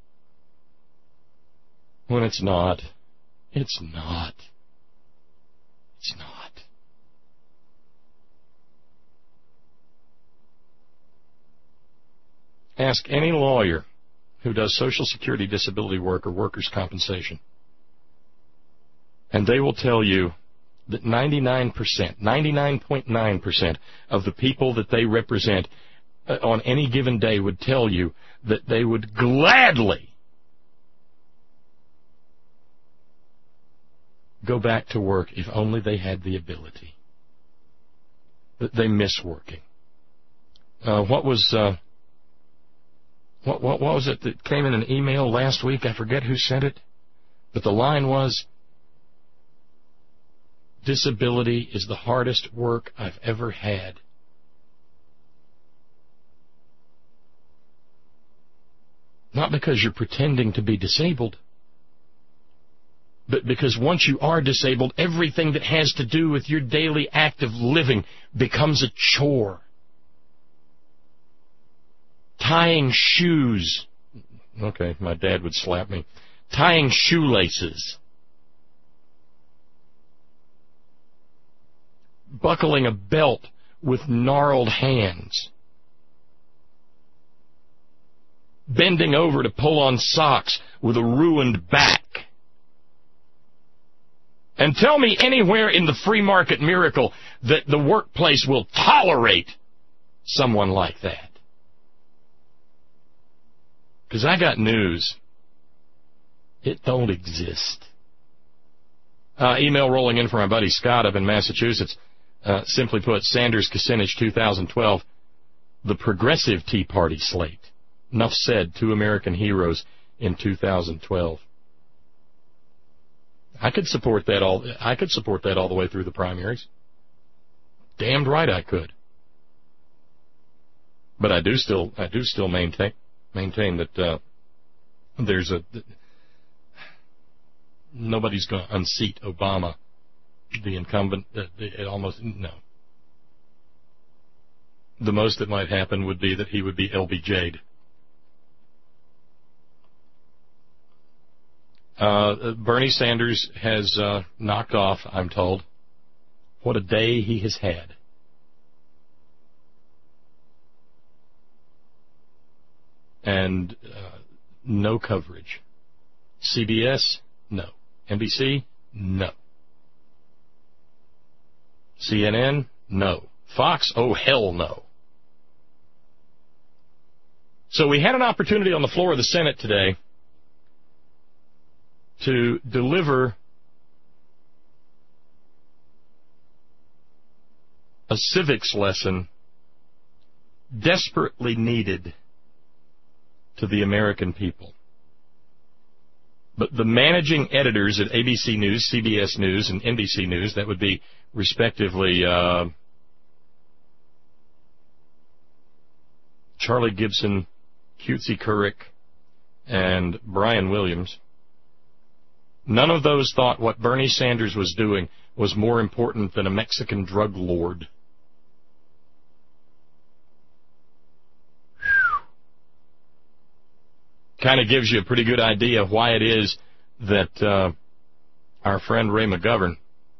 When it's not. It's not. It's not. Ask any lawyer who does Social Security disability work or workers' compensation, and they will tell you that ninety-nine percent, ninety-nine point nine percent of the people that they represent uh, on any given day would tell you that they would gladly go back to work if only they had the ability. That they miss working. Uh, what was uh, what, what what was it that came in an email last week? I forget who sent it, but the line was, disability is the hardest work I've ever had. Not because you're pretending to be disabled, but because once you are disabled, everything that has to do with your daily act of living becomes a chore. Tying shoes. Okay, my dad would slap me. Tying shoelaces. Buckling a belt with gnarled hands. Bending over to pull on socks with a ruined back. And tell me anywhere in the free market miracle that the workplace will tolerate someone like that. Because I got news. It don't exist. Uh, email rolling in from my buddy Scott up in Massachusetts. Uh, simply put, Sanders Kucinich two thousand twelve, the progressive Tea Party slate. Enough said, two American heroes in two thousand twelve. I could support that all. I could support that all the way through the primaries. Damned right I could. But I do still, I do still maintain maintain that uh, there's a nobody's going to unseat Obama, the incumbent. Uh, it almost no. The most that might happen would be that he would be L B J'd. Uh, Bernie Sanders has uh, knocked off, I'm told. What a day he has had. And uh, no coverage. C B S, no. N B C, no. C N N, no. Fox, oh hell no. So we had an opportunity on the floor of the Senate today to deliver a civics lesson desperately needed to the American people. But the managing editors at A B C News, C B S News, and N B C News, that would be respectively uh, Charlie Gibson, Cutesy Couric, and Brian Williams, none of those thought what Bernie Sanders was doing was more important than a Mexican drug lord. Kind of gives you a pretty good idea of why it is that uh, our friend Ray McGovern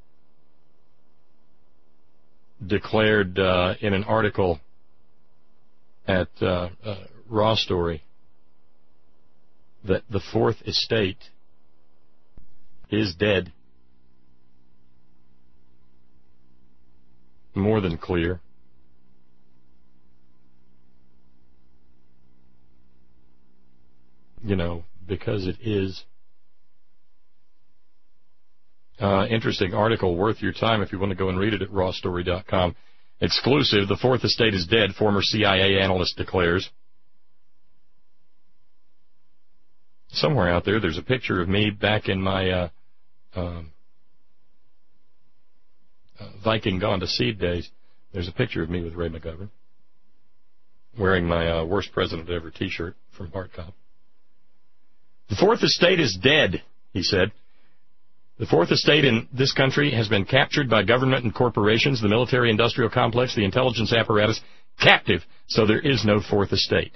declared uh, in an article at uh, uh, Raw Story that the Fourth Estate is dead. More than clear. You know, because it is. Uh, interesting article, worth your time if you want to go and read it at raw story dot com. Exclusive, the Fourth Estate is dead, former C I A analyst declares. Somewhere out there, there's a picture of me back in my uh, um, uh, Viking Gone to Seed days. There's a picture of me with Ray McGovern wearing my uh, Worst President Ever t-shirt from Bart Cop. The Fourth Estate is dead, he said. The Fourth Estate in this country has been captured by government and corporations, the military-industrial complex, the intelligence apparatus, captive, so there is no Fourth Estate.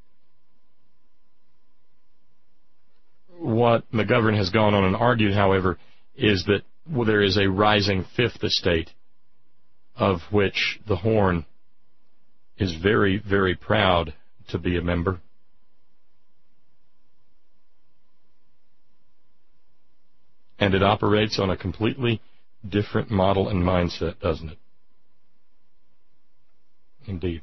What McGovern has gone on and argued, however, is that well, there is a rising Fifth Estate, of which the Horn is very, very proud to be a member. And it operates on a completely different model and mindset, doesn't it? Indeed.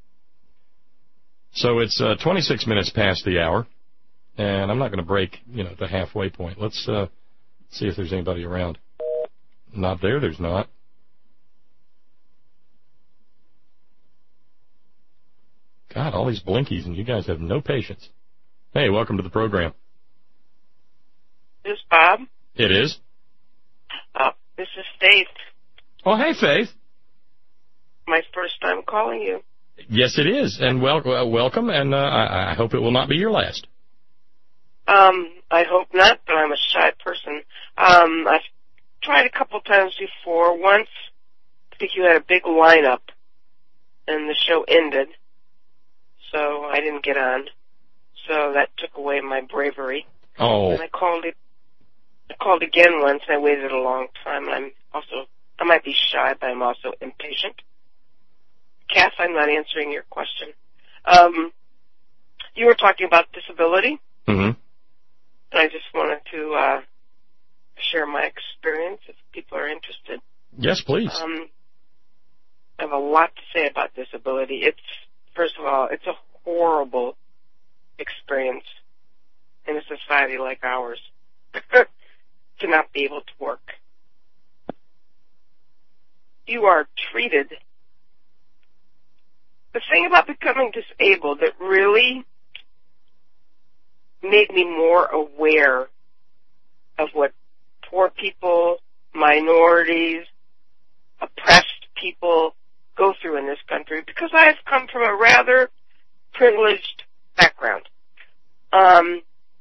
So it's uh, twenty-six minutes past the hour, and I'm not going to break, you know, the halfway point. Let's uh, see if there's anybody around. Not there, there's not. God, all these blinkies, and you guys have no patience. Hey, welcome to the program. This is Bob. It is. Uh, this is Faith. Oh, hey, Faith. My first time calling you. Yes, it is, and wel- uh, welcome, and uh, I-, I hope it will not be your last. Um, I hope not, but I'm a shy person. Um, I've tried a couple times before. Once, I think you had a big lineup, and the show ended, so I didn't get on. So that took away my bravery. Oh. And I called it. I called again once, and I waited a long time. I'm also, I might be shy, but I'm also impatient. Cass, I'm not answering your question. Um, you were talking about disability. Mm-hmm. And I just wanted to uh, share my experience if people are interested. Yes, please. Um, I have a lot to say about disability. It's, first of all, it's a horrible experience in a society like ours. To not be able to work. You are treated. The thing about becoming disabled that really made me more aware of what poor people, minorities, oppressed people go through in this country, because I've come from a rather privileged background. Um,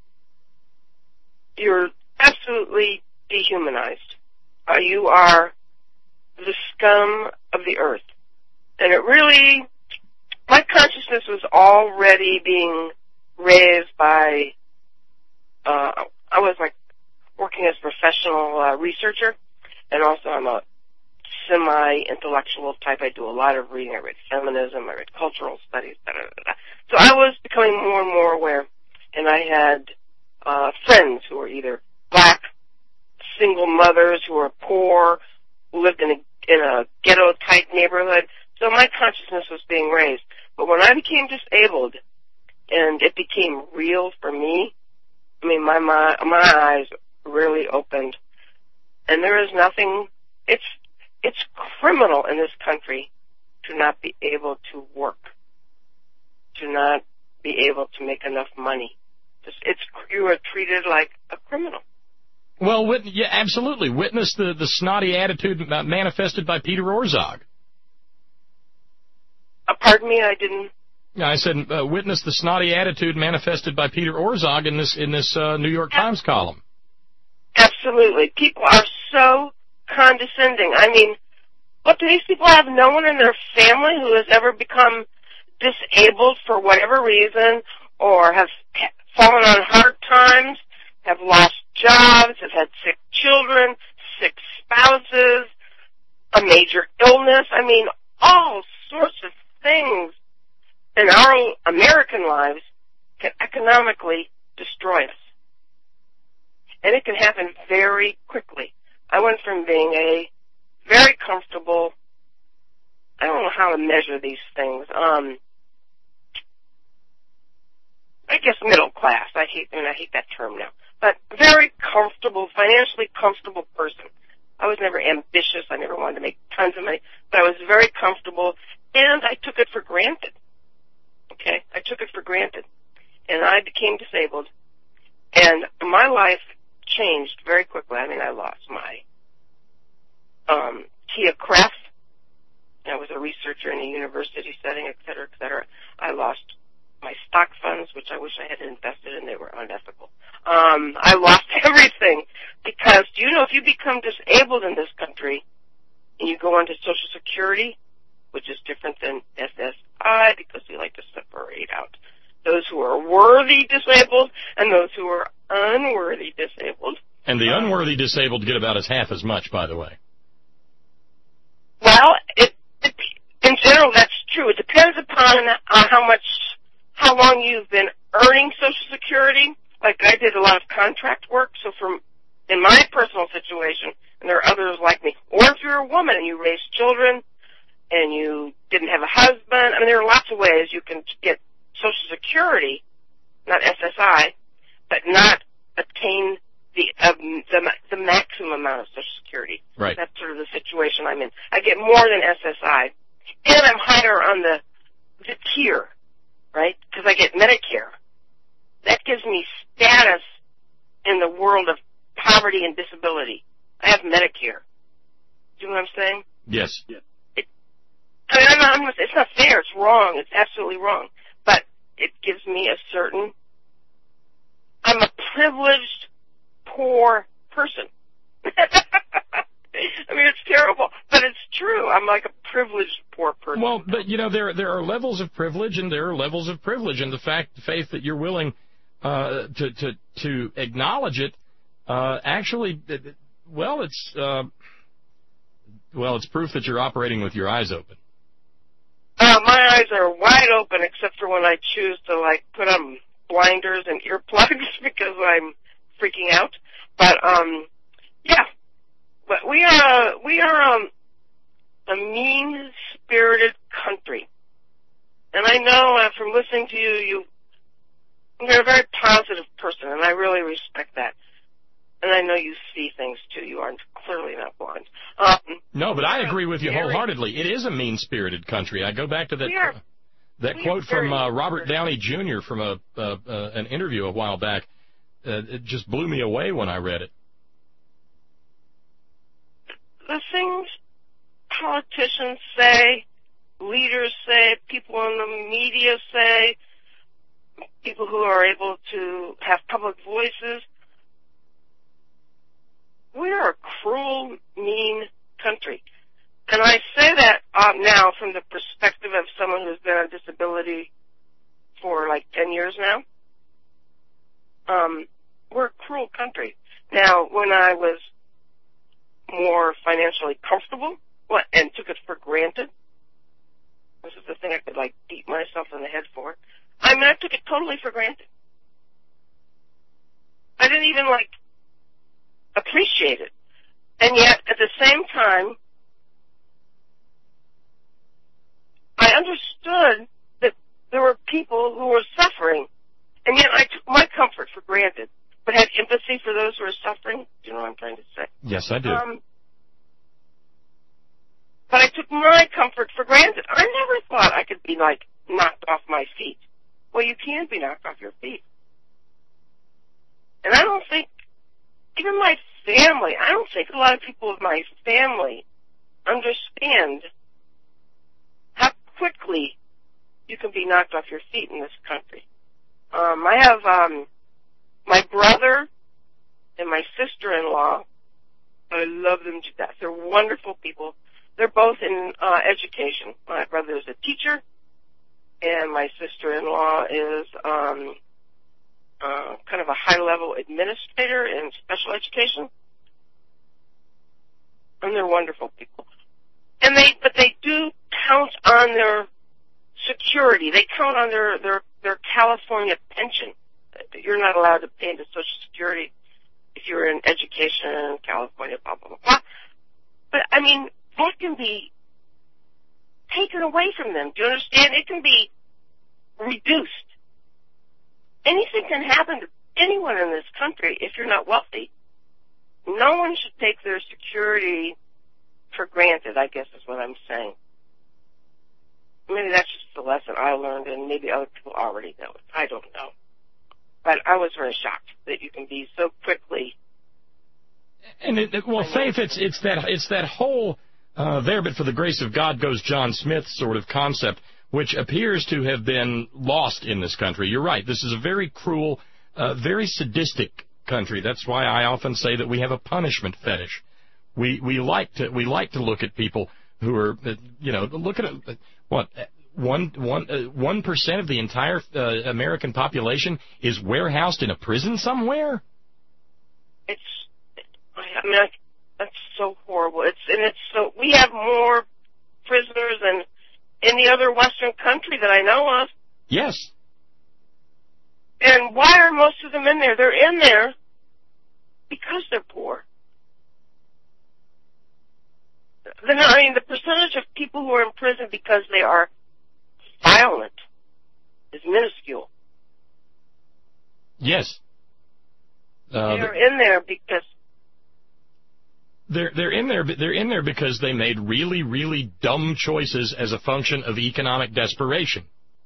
you're absolutely dehumanized. Uh, you are the scum of the earth. And it really, my consciousness was already being raised by, uh, I was like working as a professional uh, researcher, and also I'm a semi-intellectual type. I do a lot of reading. I read feminism, I read cultural studies, da, da, da, da. So I was becoming more and more aware, and I had uh, friends who were either black, single mothers who were poor, who lived in a, in a ghetto-type neighborhood. So my consciousness was being raised. But when I became disabled and it became real for me, I mean, my, my, my eyes really opened. And there is nothing, it's, it's criminal in this country to not be able to work, to not be able to make enough money. It's, it's you are treated like a criminal. Well, wit- yeah, absolutely. Witness the, the snotty attitude manifested by Peter Orszag. Uh, pardon me, I didn't. Yeah, I said uh, witness the snotty attitude manifested by Peter Orszag in this in this uh, New York Times column. Absolutely, people are so condescending. I mean, what do these people have? No one in their family who has ever become disabled for whatever reason, or have fallen on hard times, have lost jobs, have had sick children, sick spouses, a major illness. I mean, all sorts of things in our American lives can economically destroy us. And it can happen very quickly. I went from being a very comfortable, I don't know how to measure these things, um, I guess middle class. I hate, I mean, I hate that term now. But very comfortable, financially comfortable person. I was never ambitious. I never wanted to make tons of money. But I was very comfortable, and I took it for granted. Okay? I took it for granted. And I became disabled. And my life changed very quickly. I mean, I lost my um, T I A Cref. I was a researcher in a university setting, et cetera, et cetera. I lost my stock funds, which I wish I had invested in. They were unethical. Um, I lost everything because, do you know, if you become disabled in this country and you go onto Social Security, which is different than S S I because we like to separate out those who are worthy disabled and those who are unworthy disabled. And the unworthy disabled get about as half as much, by the way. Well, it, it, in general, that's true. It depends upon uh, how much, how long you've been earning Social Security. Like I did a lot of contract work, so from in my personal situation, and there are others like me, or if you're a woman and you raise children and you didn't have a husband, I mean, there are lots of ways you can get Social Security, not S S I, but not attain the um, the, the maximum amount of Social Security. Right. That's sort of the situation I'm in. I get more than S S I, and I'm higher on the the tier, right? Because I get Medicare. That gives me status in the world of poverty and disability. I have Medicare. Do you know what I'm saying? Yes. It, I mean, I'm not, I'm not, it's not fair. It's wrong. It's absolutely wrong. But it gives me a certain... I'm a privileged, poor person. I mean, it's terrible, but it's true. I'm like a privileged, poor person. Well, but, you know, there there are levels of privilege, and there are levels of privilege, and the fact, the faith that you're willing uh, to, to, to acknowledge it, uh, actually, well, it's, uh, well, it's proof that you're operating with your eyes open. Uh, my eyes are wide open, except for when I choose to, like, put on blinders and earplugs because I'm freaking out. But, um, yeah. But we are, we are, um, a mean-spirited country. And I know uh, from listening to you, you, you're a very positive person, and I really respect that. And I know you see things, too. You aren't clearly not blind. Um, no, but I agree with you very, wholeheartedly. It is a mean-spirited country. I go back to that are, uh, that quote from uh, Robert Downey Junior from a uh, uh, an interview a while back. Uh, it just blew me away when I read it. The things politicians say, leaders say, people in the media say, people who are able to have public voices, we are a cruel, mean country. And I say that uh, now from the perspective of someone who's been on disability for like ten years now. Um, we're a cruel country. Now, when I was more financially comfortable well, and took it for granted, this is the thing I could like beat myself in the head for. I mean, I took it totally for granted. I didn't even like appreciate it. And yet, at the same time, I understood that there were people who were suffering, and yet I took my comfort for granted, but had empathy for those who are suffering. Do you know what I'm trying to say? Yes, I do. Um, but I took my comfort for granted. I never thought I could be, like, knocked off my feet. Well, you can be knocked off your feet. And I don't think, even my family, I don't think a lot of people of my family understand how quickly you can be knocked off your feet in this country. Um, I have um, my brother and my sister-in-law. I love them to death. They're wonderful people. They're both in uh, education. My brother is a teacher, and my sister-in-law is um, uh, kind of a high-level administrator in special education. And they're wonderful people. And they, but they do count on their security. They count on their, their, their California pension. You're not allowed to pay into Social Security if you're in education, California, blah, blah, blah, blah. But, I mean, that can be taken away from them. Do you understand? It can be reduced. Anything can happen to anyone in this country if you're not wealthy. No one should take their security for granted, I guess is what I'm saying. Maybe that's just the lesson I learned, and maybe other people already know it. I don't know. But I was very shocked that you can be so quickly. And it, well, Faith, it's it's that it's that whole uh, there, but for the grace of God goes John Smith sort of concept, which appears to have been lost in this country. You're right. This is a very cruel, uh, very sadistic country. That's why I often say that we have a punishment fetish. We we like to we like to look at people who are, you know, look at it, what one one uh, one percent of the entire uh, American population is warehoused in a prison somewhere. It's, I mean, I, that's so horrible. It's and it's so we have more prisoners than any other Western country that I know of. Yes. And why are most of them in there? They're in there because they're poor. Then, I mean, the percentage of people who are in prison because they are violent is minuscule. Yes. Uh, they're in there because they're they're in there. They're in there because they made really, really dumb choices as a function of economic desperation.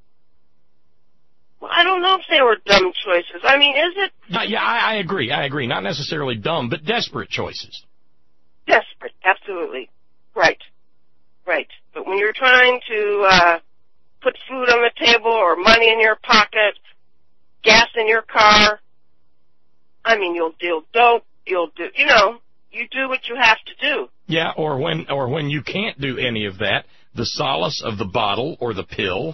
Well, I don't know if they were dumb choices. I mean, is it? Uh, yeah, I, I agree. I agree. Not necessarily dumb, but desperate choices. Desperate, absolutely. Right, right. But when you're trying to uh, put food on the table or money in your pocket, gas in your car, I mean, you'll deal dope. You'll do, you know, you do what you have to do. Yeah, or when or when you can't do any of that, the solace of the bottle or the pill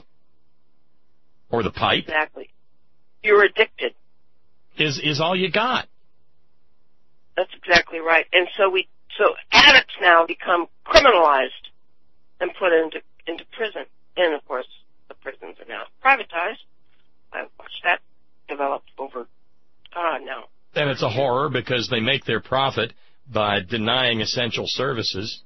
or the pipe. Exactly. You're addicted. Is is all you got. That's exactly right. And so we. So addicts now become criminalized and put into into prison. And, of course, the prisons are now privatized. I've watched that develop over, uh, now. And it's a horror because they make their profit by denying essential services.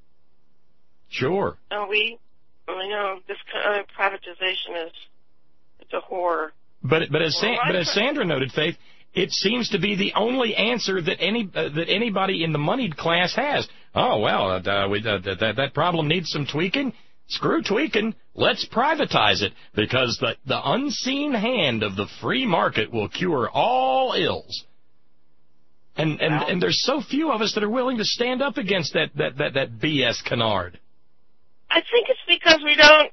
Sure. Oh, we, I know, this kind of privatization is, it's a horror. But, but, as, San, but as Sandra noted, Faith, it seems to be the only answer that any uh, that anybody in the moneyed class has. Oh, well, uh, we, uh, that, that problem needs some tweaking. Screw tweaking. Let's privatize it because the, the unseen hand of the free market will cure all ills. And, and, Wow. and there's so few of us that are willing to stand up against that, that, that, that B S canard. I think it's because we don't,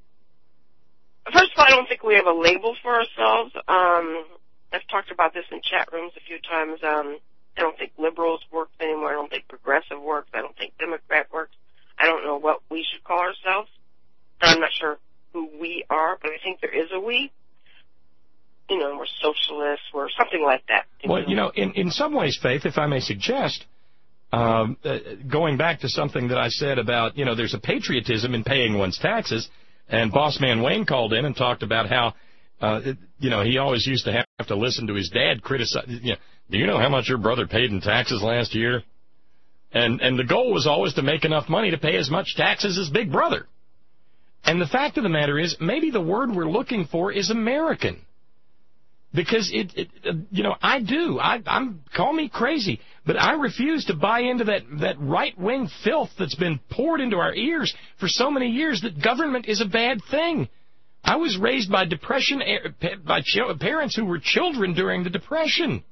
first of all, I don't think we have a label for ourselves. Um... I've talked about this in chat rooms a few times. Um, I don't think liberals work anymore. I don't think progressive works. I don't think Democrat works. I don't know what we should call ourselves. I'm not sure who we are, but I think there is a we. You know, we're socialists. We're something like that. Well, you know, in, in some ways, Faith, if I may suggest, um, uh, going back to something that I said about, you know, there's a patriotism in paying one's taxes, and Boss Man Wayne called in and talked about how, Uh, it, you know, he always used to have to listen to his dad criticize. You know, do you know how much your brother paid in taxes last year? And and the goal was always to make enough money to pay as much taxes as Big Brother. And the fact of the matter is, maybe the word we're looking for is American. Because it, it uh, you know, I do. I, I'm call me crazy, but I refuse to buy into that that right wing filth that's been poured into our ears for so many years that government is a bad thing. I was raised by depression by parents who were children during the Depression.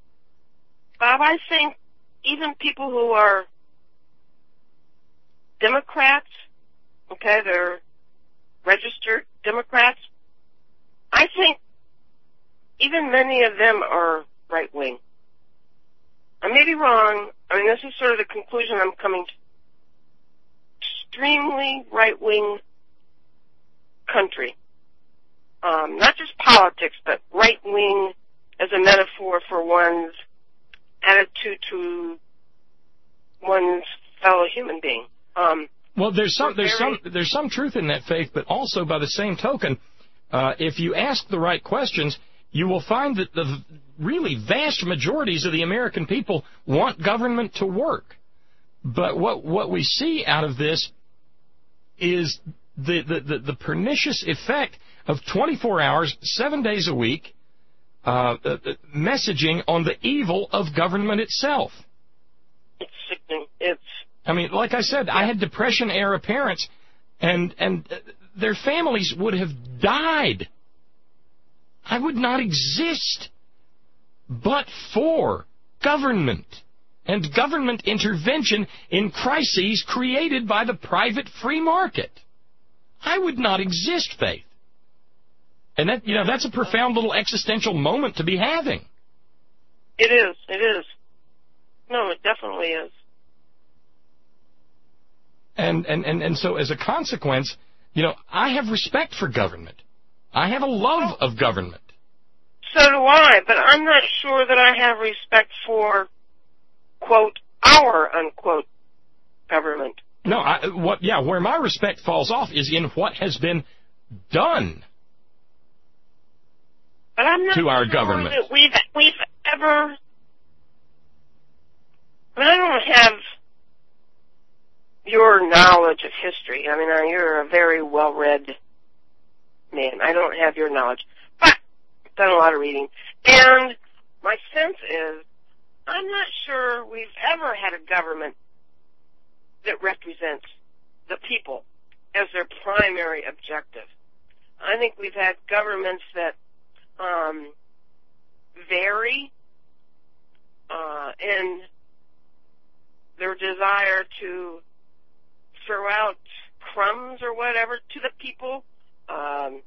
Bob, I think even people who are Democrats, okay, they're registered Democrats, I think even many of them are right-wing. I may be wrong. I mean, this is sort of the conclusion I'm coming to. Extremely right-wing country. Um, not just politics, but right-wing as a metaphor for one's attitude to one's fellow human being. Um, well, there's some there's very... some there's some truth in that, Faith, but also by the same token, uh, if you ask the right questions, you will find that the really vast majorities of the American people want government to work. But what what we see out of this is the, the, the, the pernicious effect of twenty-four hours, seven days a week, uh, uh, messaging on the evil of government itself. It's sickening. It's. I mean, like I said, I had Depression-era parents, and and their families would have died. I would not exist but for government and government intervention in crises created by the private free market. I would not exist, Faith. And that, you know, that's a profound little existential moment to be having. It is. It is. No, it definitely is. And, and, and, and so as a consequence, you know, I have respect for government. I have a love of government. So do I, but I'm not sure that I have respect for, quote, our, unquote, government. No, I, what, yeah, where my respect falls off is in what has been done but I'm not to our sure government. That we've, we've ever, I mean, I don't have your knowledge of history. I mean, you're a very well-read man. I don't have your knowledge, but I've done a lot of reading. And my sense is, I'm not sure we've ever had a government that represents the people as their primary objective. I think we've had governments that um, vary uh, in their desire to throw out crumbs or whatever to the people. Um,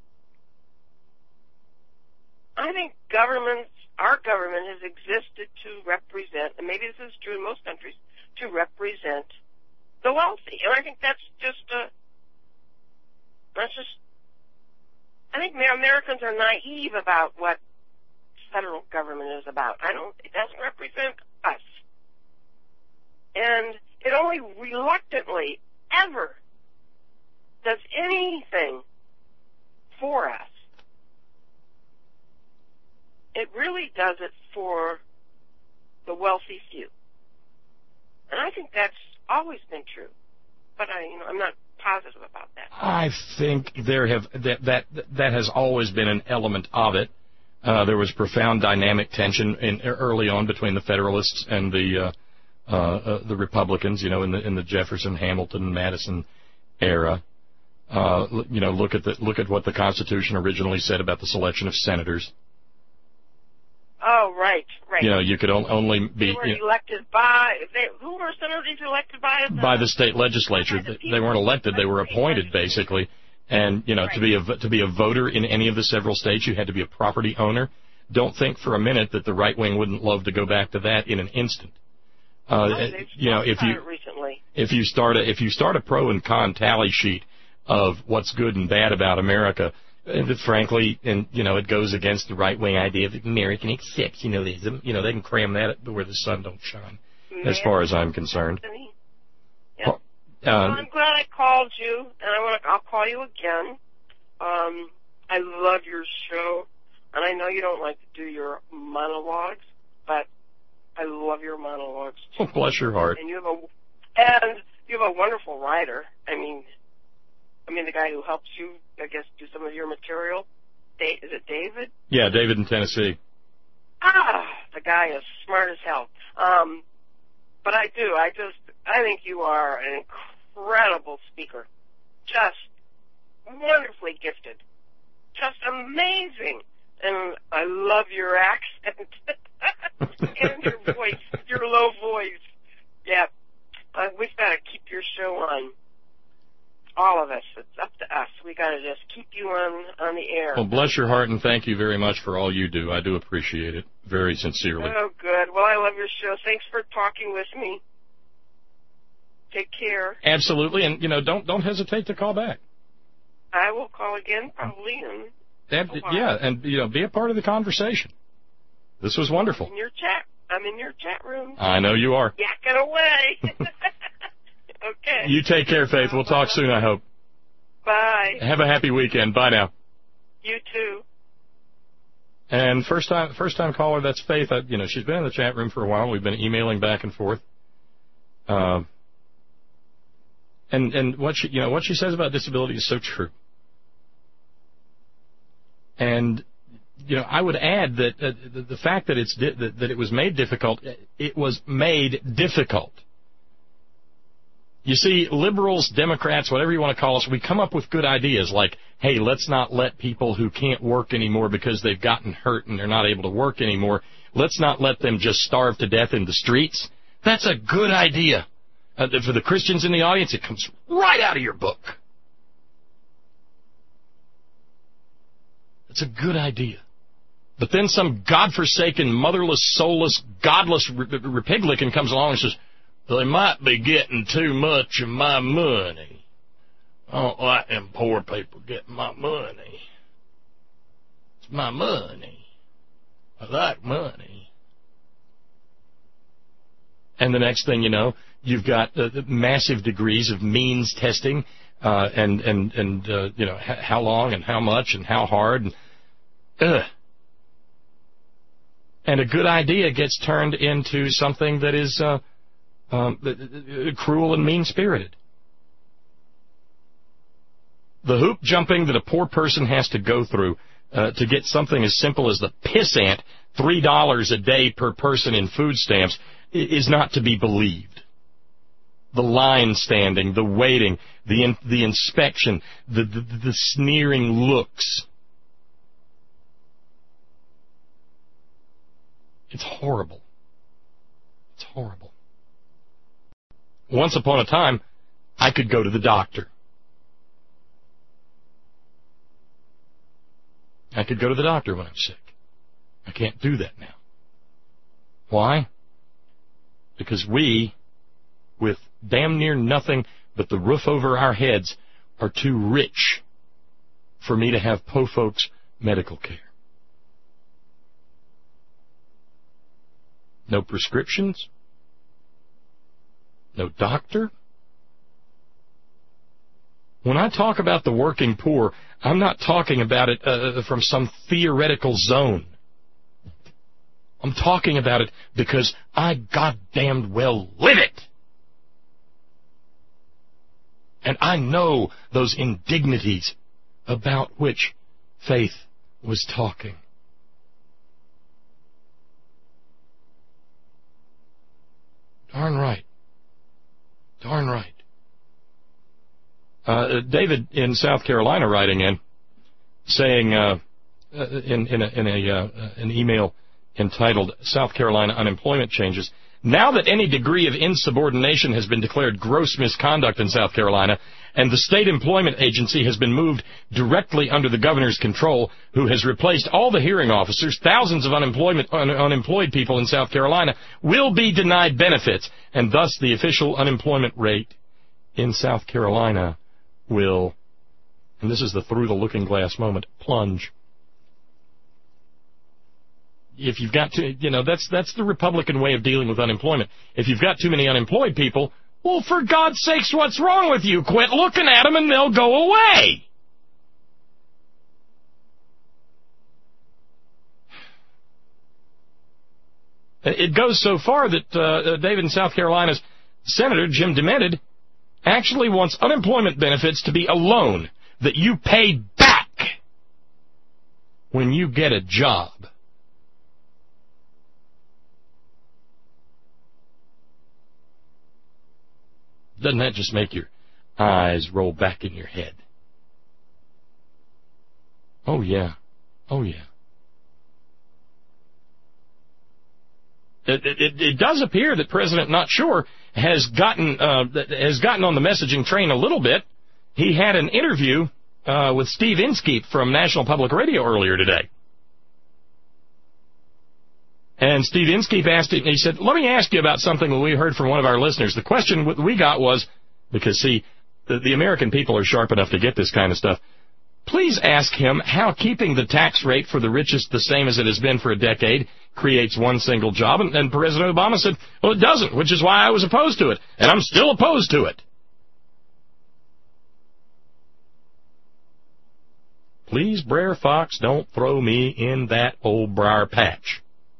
I think governments, our government has existed to represent, and maybe this is true in most countries, to represent the wealthy. And I think that's just a, that's just, I think Americans are naive about what federal government is about. I don't, it doesn't represent us. And it only reluctantly ever does anything for us. It really does it for the wealthy few. And I think that's always been true. But I, you know, I'm not positive about that. I think there have that that that has always been an element of it. Uh, there was profound dynamic tension in, early on between the Federalists and the uh, uh, uh, the Republicans. You know, in the in the Jefferson, Hamilton, Madison era. Uh, you know, look at the look at what the Constitution originally said about the selection of senators. Oh, right, right. You know, you could only be... They were you know, elected by... They, who were senators elected by? The, by the state legislature. the They weren't elected, they were appointed, basically. And, you know, right. to be a to be a voter in any of the several states, you had to be a property owner. Don't think for a minute that the right wing wouldn't love to go back to that in an instant. Uh, oh, you know, if you recently. if you start a if you start a pro and con tally sheet of what's good and bad about America, and frankly, and you know, it goes against the right wing idea of American exceptionalism. You know, they can cram that where the sun don't shine, Man, as far as I'm concerned. Yeah. Uh, well, I'm glad I called you, and I want to. I'll call you again. Um, I love your show, and I know you don't like to do your monologues, but I love your monologues too. Oh, bless your heart. And you have a and you have a wonderful writer. I mean, I mean the guy who helps you, I guess, do some of your material. Da- is it David? Yeah, David in Tennessee. Ah, the guy is smart as hell. Um, but I do. I just. I think you are an incredible speaker. Just wonderfully gifted. Just amazing. And I love your accent. And your voice, your low voice. Yeah. Uh, we've got to keep your show on. All of us. It's up to us. We got to just keep you on, on the air. Well, bless your heart, and thank you very much for all you do. I do appreciate it very sincerely. Oh, good. Well, I love your show. Thanks for talking with me. Take care. Absolutely, and you know, don't don't hesitate to call back. I will call again, probably. In and, yeah, and you know, be a part of the conversation. This was wonderful. In your chat, I'm in your chat room. I know you are. Yakking away. Okay. You take care, Faith. We'll talk soon, I hope. Bye. Have a happy weekend. Bye now. You too. And first time, first time caller, that's Faith. I, you know, she's been in the chat room for a while. We've been emailing back and forth. Uh, and and what she, you know, what she says about disability is so true. And you know, I would add that uh, the, the fact that it's di- that, that it was made difficult, it was made difficult. You see, liberals, Democrats, whatever you want to call us, we come up with good ideas like, hey, let's not let people who can't work anymore because they've gotten hurt and they're not able to work anymore, let's not let them just starve to death in the streets. That's a good idea. Uh, for the Christians in the audience, it comes right out of your book. It's a good idea. But then some godforsaken, motherless, soulless, godless Republican comes along and says, they might be getting too much of my money. I don't like them poor people getting my money. It's my money. I like money. And the next thing you know, you've got uh, massive degrees of means testing, uh, and, and, and uh, you know, h- how long and how much and how hard. And, ugh. And a good idea gets turned into something that is uh, um, cruel and mean-spirited. The hoop jumping that a poor person has to go through uh, to get something as simple as the pissant three dollars a day per person in food stamps is not to be believed. The line standing, the waiting, the in, the inspection, the, the the sneering looks. It's horrible. It's horrible. Once upon a time, I could go to the doctor. I could go to the doctor when I'm sick. I can't do that now. Why? Because we, with damn near nothing but the roof over our heads, are too rich for me to have po folks medical care. No prescriptions. No doctor. When I talk about the working poor, I'm not talking about it uh, from some theoretical zone. I'm talking about it because I goddamned well live it. And I know those indignities about which Faith was talking. Darn right. Darn right. Uh, David in South Carolina writing in, saying uh, in, in, a, in a, uh, an email entitled South Carolina Unemployment Changes, now that any degree of insubordination has been declared gross misconduct in South Carolina, and the state employment agency has been moved directly under the governor's control, who has replaced all the hearing officers, thousands of unemployment, un, unemployed people in South Carolina will be denied benefits, and thus the official unemployment rate in South Carolina will, and this is the through-the-looking-glass moment, plunge. If you've got to, you know, that's that's the Republican way of dealing with unemployment. If you've got too many unemployed people, well, for God's sakes, what's wrong with you? Quit looking at them and they'll go away. It goes so far that uh, David in South Carolina's Senator Jim Demented actually wants unemployment benefits to be a loan that you pay back when you get a job. Doesn't that just make your eyes roll back in your head? Oh, yeah. Oh, yeah. It, it, it does appear that President Not Sure has gotten uh, has gotten on the messaging train a little bit. He had an interview uh, with Steve Inskeep from National Public Radio earlier today. And Steve Inskeep asked him, he said, let me ask you about something that we heard from one of our listeners. The question we got was, because, see, the, the American people are sharp enough to get this kind of stuff, please ask him how keeping the tax rate for the richest the same as it has been for a decade creates one single job. And, and President Obama said, well, it doesn't, which is why I was opposed to it. And I'm still opposed to it. Please, Brer Fox, don't throw me in that old briar patch.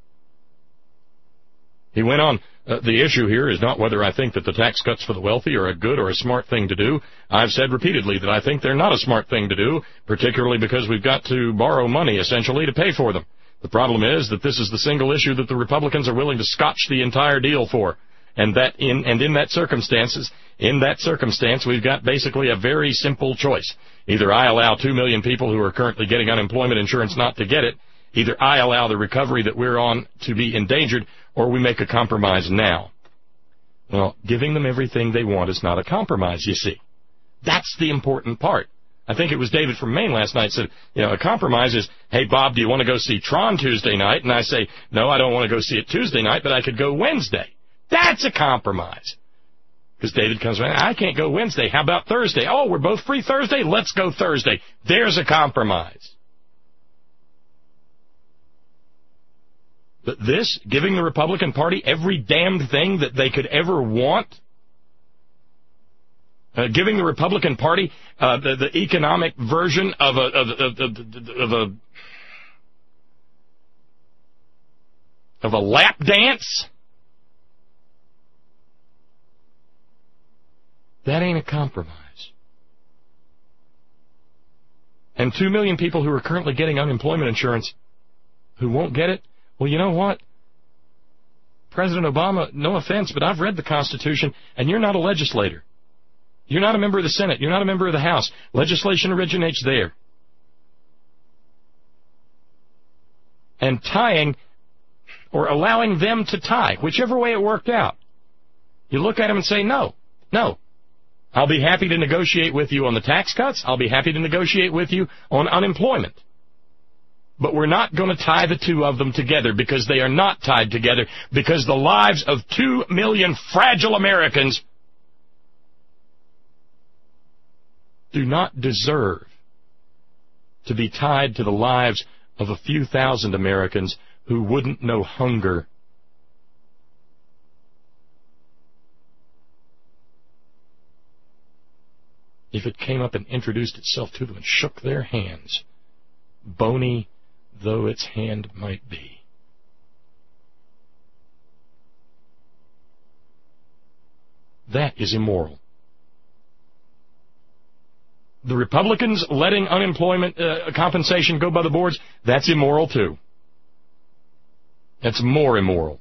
He went on, uh, the issue here is not whether I think that the tax cuts for the wealthy are a good or a smart thing to do. I've said repeatedly that I think they're not a smart thing to do, particularly because we've got to borrow money, essentially, to pay for them. The problem is that this is the single issue that the Republicans are willing to scotch the entire deal for. And that in and in that circumstances, in that circumstance, we've got basically a very simple choice. Either I allow two million people who are currently getting unemployment insurance not to get it, either I allow the recovery that we're on to be endangered, or we make a compromise now. Well, giving them everything they want is not a compromise, you see. That's the important part. I think it was David from Maine last night said, you know, a compromise is, hey, Bob, do you want to go see Tron Tuesday night? And I say, no, I don't want to go see it Tuesday night, but I could go Wednesday. That's a compromise. Because David comes around, I can't go Wednesday. How about Thursday? Oh, we're both free Thursday? Let's go Thursday. There's a compromise. But this, giving the Republican Party every damned thing that they could ever want, uh, giving the Republican Party uh, the, the economic version of a of, of, of, of a of a lap dance, that ain't a compromise. And two million people who are currently getting unemployment insurance who won't get it, well, you know what? President Obama, no offense, but I've read the Constitution, and you're not a legislator. You're not a member of the Senate. You're not a member of the House. Legislation originates there. And tying, or allowing them to tie, whichever way it worked out, you look at them and say, no, no. I'll be happy to negotiate with you on the tax cuts. I'll be happy to negotiate with you on unemployment. But we're not going to tie the two of them together, because they are not tied together, because the lives of two million fragile Americans do not deserve to be tied to the lives of a few thousand Americans who wouldn't know hunger if it came up and introduced itself to them and shook their hands, bony though its hand might be. That is immoral. The Republicans letting unemployment uh, compensation go by the boards, that's immoral too. That's more immoral.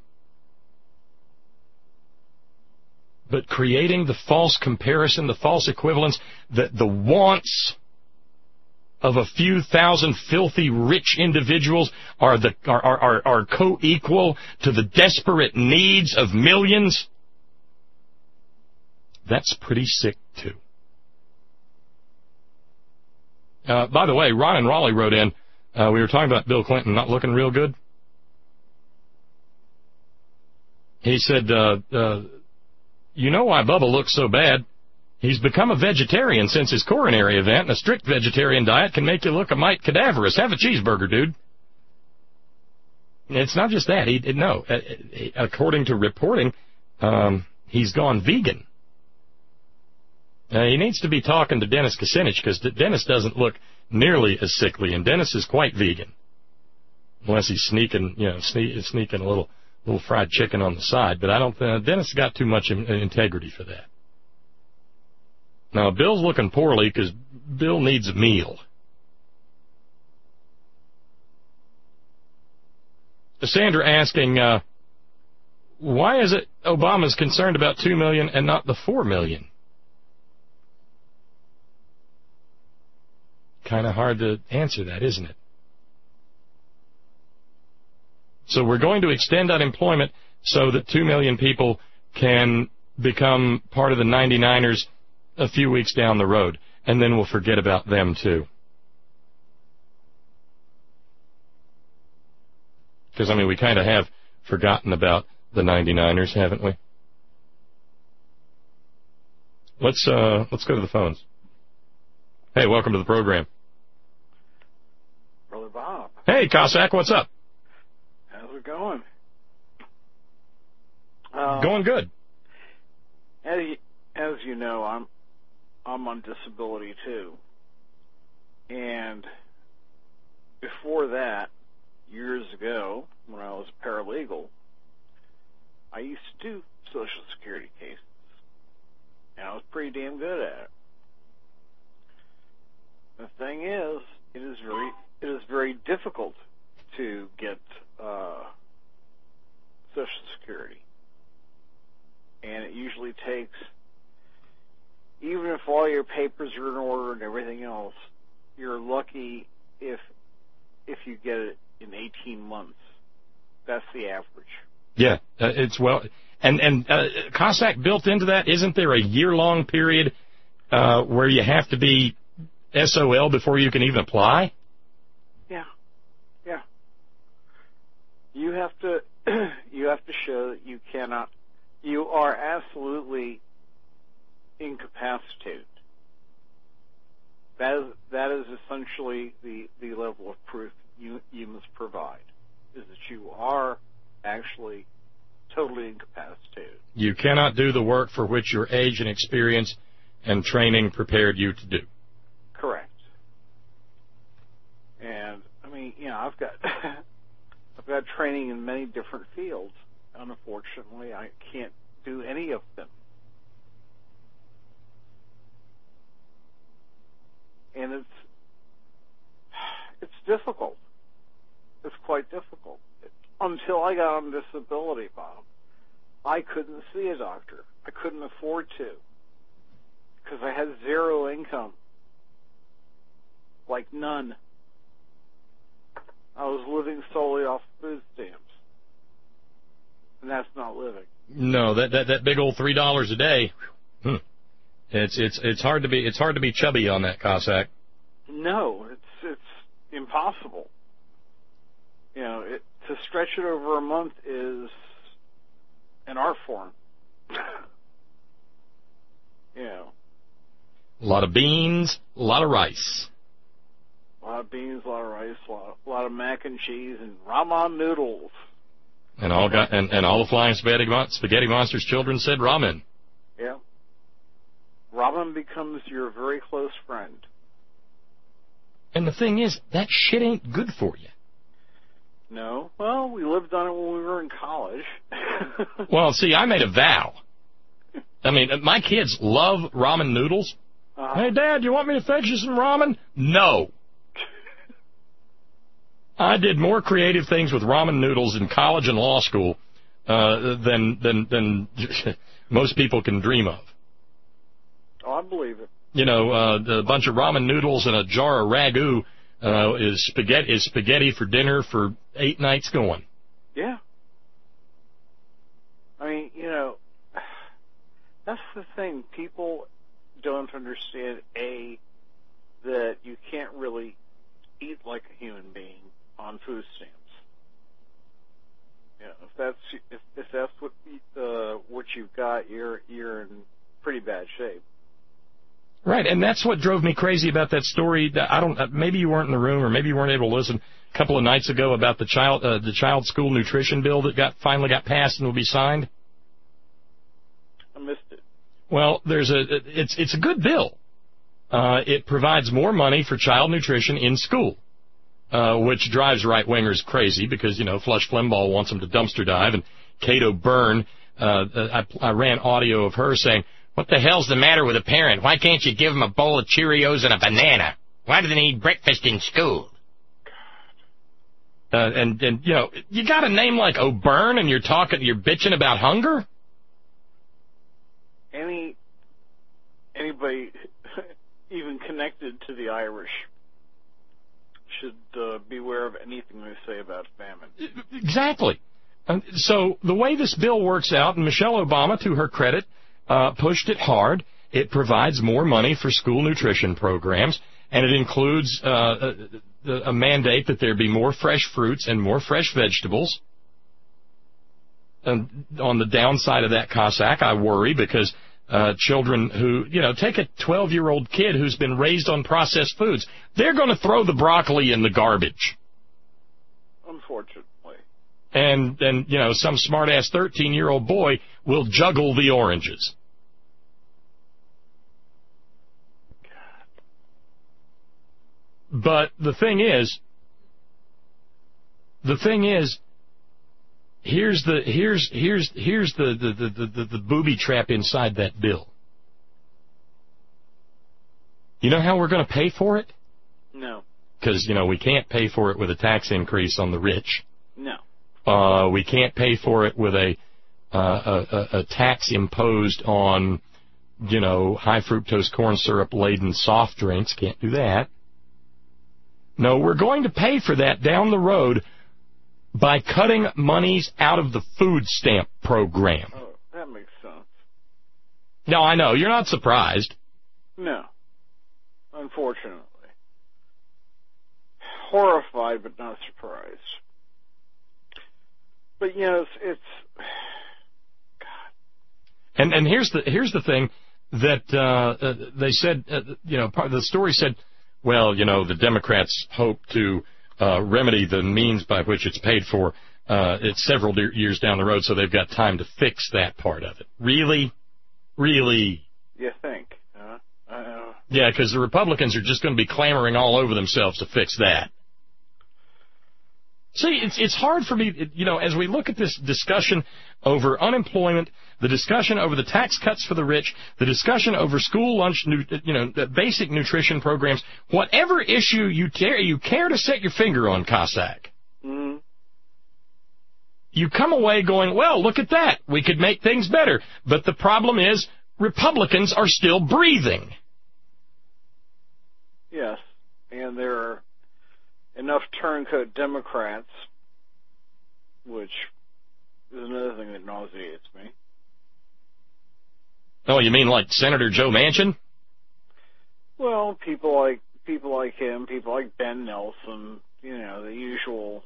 But creating the false comparison, the false equivalence, that the wants of a few thousand filthy rich individuals are the are are are, are co-equal to the desperate needs of millions, that's pretty sick too. Uh, by the way, Ron and Raleigh wrote in, uh, we were talking about Bill Clinton not looking real good. He said, uh, uh, you know why Bubba looks so bad? He's become a vegetarian since his coronary event, and a strict vegetarian diet can make you look a mite cadaverous. Have a cheeseburger, dude. It's not just that. He no. According to reporting, um, he's gone vegan. Uh, he needs to be talking to Dennis Kucinich, because Dennis doesn't look nearly as sickly, and Dennis is quite vegan, unless he's sneaking, you know, sne- sneaking a little, little fried chicken on the side. But I don't think uh, Dennis got too much in, integrity for that. Now Bill's looking poorly because Bill needs a meal. Sandra asking, uh, why is it Obama's concerned about two million and not the four million? Kind of hard to answer that, isn't it? So we're going to extend unemployment so that two million people can become part of the ninety-niners a few weeks down the road, and then we'll forget about them too. Because, I mean, we kind of have forgotten about the ninety-niners, haven't we? Let's uh, let's go to the phones. Hey, welcome to the program. Brother Bob. Hey, Cossack, what's up? How's it going? Uh, going good. As you, as you know, I'm I'm on disability too, and before that, years ago, when I was a paralegal, I used to do Social Security cases, and I was pretty damn good at it. The thing is, it is very, it is very difficult to get uh, Social Security, and it usually takes, even if all your papers are in order and everything else, you're lucky if if you get it in eighteen months. That's the average. Yeah, uh, it's well, and and uh, Cossack built into that. Isn't there a year-long period uh, where you have to be S O L before you can even apply? Yeah, yeah. You have to you have to show that you cannot, you are absolutely incapacitated. That is that is essentially the the level of proof you you must provide, is that you are actually totally incapacitated. You cannot do the work for which your age and experience and training prepared you to do. Correct. And I mean, you know, I've got I've got training in many different fields. Unfortunately, I can't do any of them. And it's it's difficult. It's quite difficult. Until I got on disability, Bob, I couldn't see a doctor. I couldn't afford to because I had zero income, like none. I was living solely off food stamps, and that's not living. No, that that, that big old three dollars a day. Hmm. It's it's it's hard to be it's hard to be chubby on that, Cossack. No, it's it's impossible. You know, it, to stretch it over a month is an art form. You know, a lot of beans, a lot of rice. A lot of beans, a lot of rice, a lot, a lot of mac and cheese, and ramen noodles. And all got and, and all the flying spaghetti spaghetti monsters' children said ramen. Yeah. Ramen becomes your very close friend. And the thing is, that shit ain't good for you. No. Well, we lived on it when we were in college. Well, see, I made a vow. I mean, my kids love ramen noodles. Uh-huh. Hey, Dad, you want me to fetch you some ramen? No. I did more creative things with ramen noodles in college and law school uh, than than than most people can dream of. Oh, I believe it. You know, uh, a bunch of ramen noodles and a jar of ragu uh, is spaghetti is spaghetti for dinner for eight nights going. Yeah. I mean, you know, that's the thing. People don't understand, A, that you can't really eat like a human being on food stamps. You know, if that's if, if that's what uh, what you've got, you're you're in pretty bad shape. Right, and that's what drove me crazy about that story. I don't. Maybe you weren't in the room, or maybe you weren't able to listen a couple of nights ago about the child uh, the child school nutrition bill that got finally got passed and will be signed. I missed it. Well, there's a it's it's a good bill. Uh, it provides more money for child nutrition in school, uh, which drives right wingers crazy because you know Flush Flimbaugh wants them to dumpster dive, and Cato Byrne. Uh, I, I ran audio of her saying, "What the hell's the matter with a parent? Why can't you give them a bowl of Cheerios and a banana? Why do they need breakfast in school?" Uh, and and you know you got a name like O'Byrne, and you're talking, you're bitching about hunger. Any anybody even connected to the Irish should uh, beware of anything they say about famine. Exactly. And so the way this bill works out, and Michelle Obama, to her credit, uh, pushed it hard. It provides more money for school nutrition programs, and it includes uh, a, a mandate that there be more fresh fruits and more fresh vegetables. And on the downside of that, Cossack, I worry because uh, children who, you know, take a twelve-year-old kid who's been raised on processed foods, they're going to throw the broccoli in the garbage. Unfortunately. And, and you know, some smart-ass thirteen-year-old boy will juggle the oranges. But the thing is, the thing is, here's the here's here's here's the the, the, the, the booby trap inside that bill. You know how we're going to pay for it? No. Because, you know, we can't pay for it with a tax increase on the rich. No. Uh, we can't pay for it with a, uh, a, a tax imposed on, you know, high fructose corn syrup laden soft drinks. Can't do that. No, we're going to pay for that down the road by cutting monies out of the food stamp program. Oh, that makes sense. No, I know. You're not surprised. No. Unfortunately. Horrified, but not surprised. But, you know, it's... it's God. And and here's the here's the thing that uh, uh, they said, uh, you know, part of the story said, well, you know, the Democrats hope to uh, remedy the means by which it's paid for. Uh, it's several de- years down the road, so they've got time to fix that part of it. Really? Really? You think? Huh? Uh, yeah, because the Republicans are just going to be clamoring all over themselves to fix that. See, it's it's hard for me, you know, as we look at this discussion over unemployment, the discussion over the tax cuts for the rich, the discussion over school lunch, you know, basic nutrition programs, whatever issue you care, you care to set your finger on, Cossack, mm-hmm. you come away going, well, look at that. We could make things better. But the problem is Republicans are still breathing. Yes, and there are enough turncoat Democrats, which is another thing that nauseates me. Oh, you mean like Senator Joe Manchin? Well, people like people like him, people like Ben Nelson, you know, the usual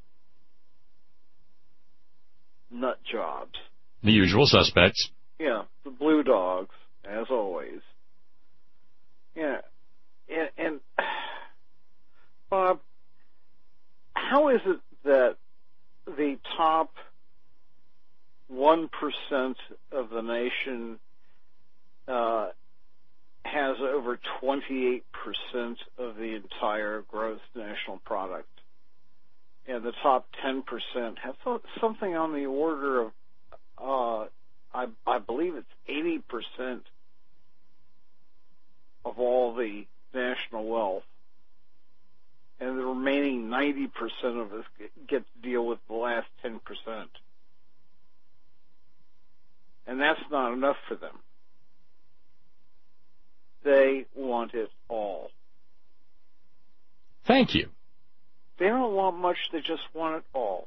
nut jobs. The usual suspects. Yeah, the blue dogs, as always. Yeah, and, and Bob, how is it that the top one percent of the nation uh, has over twenty-eight percent of the entire gross national product, and the top ten percent have something on the order of, uh, I, I believe it's eighty percent of all the national wealth? And the remaining ninety percent of us get to deal with the last ten percent. And that's not enough for them. They want it all. Thank you. They don't want much, they just want it all.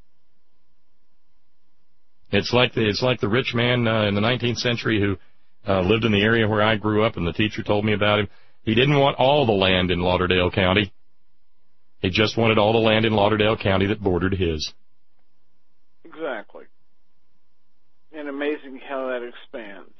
It's like the, it's like the rich man uh, in the nineteenth century who uh, lived in the area where I grew up, and the teacher told me about him. He didn't want all the land in Lauderdale County. He just wanted all the land in Lauderdale County that bordered his. Exactly. And amazing how that expands.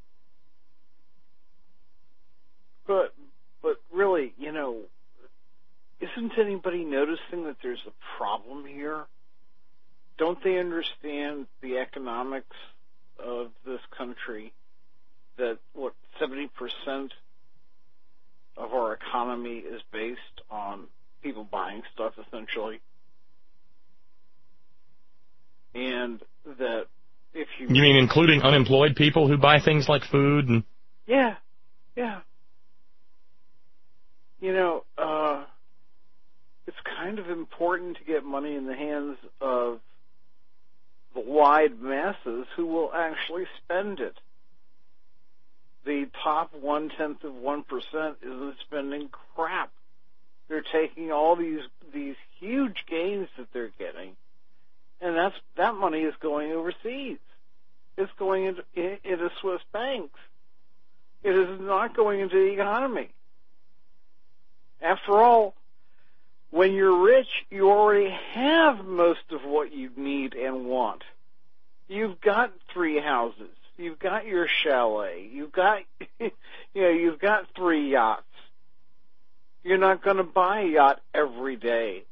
But, but really, you know, isn't anybody noticing that there's a problem here? Don't they understand the economics of this country? That, what, seventy percent of our economy is based on people buying stuff, essentially. And that if you... You mean including unemployed people who buy things like food and... Yeah, yeah. You know, uh, it's kind of important to get money in the hands of the wide masses who will actually spend it. The top one-tenth of one percent isn't spending crap. They're taking all these these huge gains that they're getting, and that's that money is going overseas. It's going into, into Swiss banks. It is not going into the economy. After all, when you're rich, you already have most of what you need and want. You've got three houses. You've got your chalet. You've got, you know, you've got three yachts. You're not going to buy a yacht every day.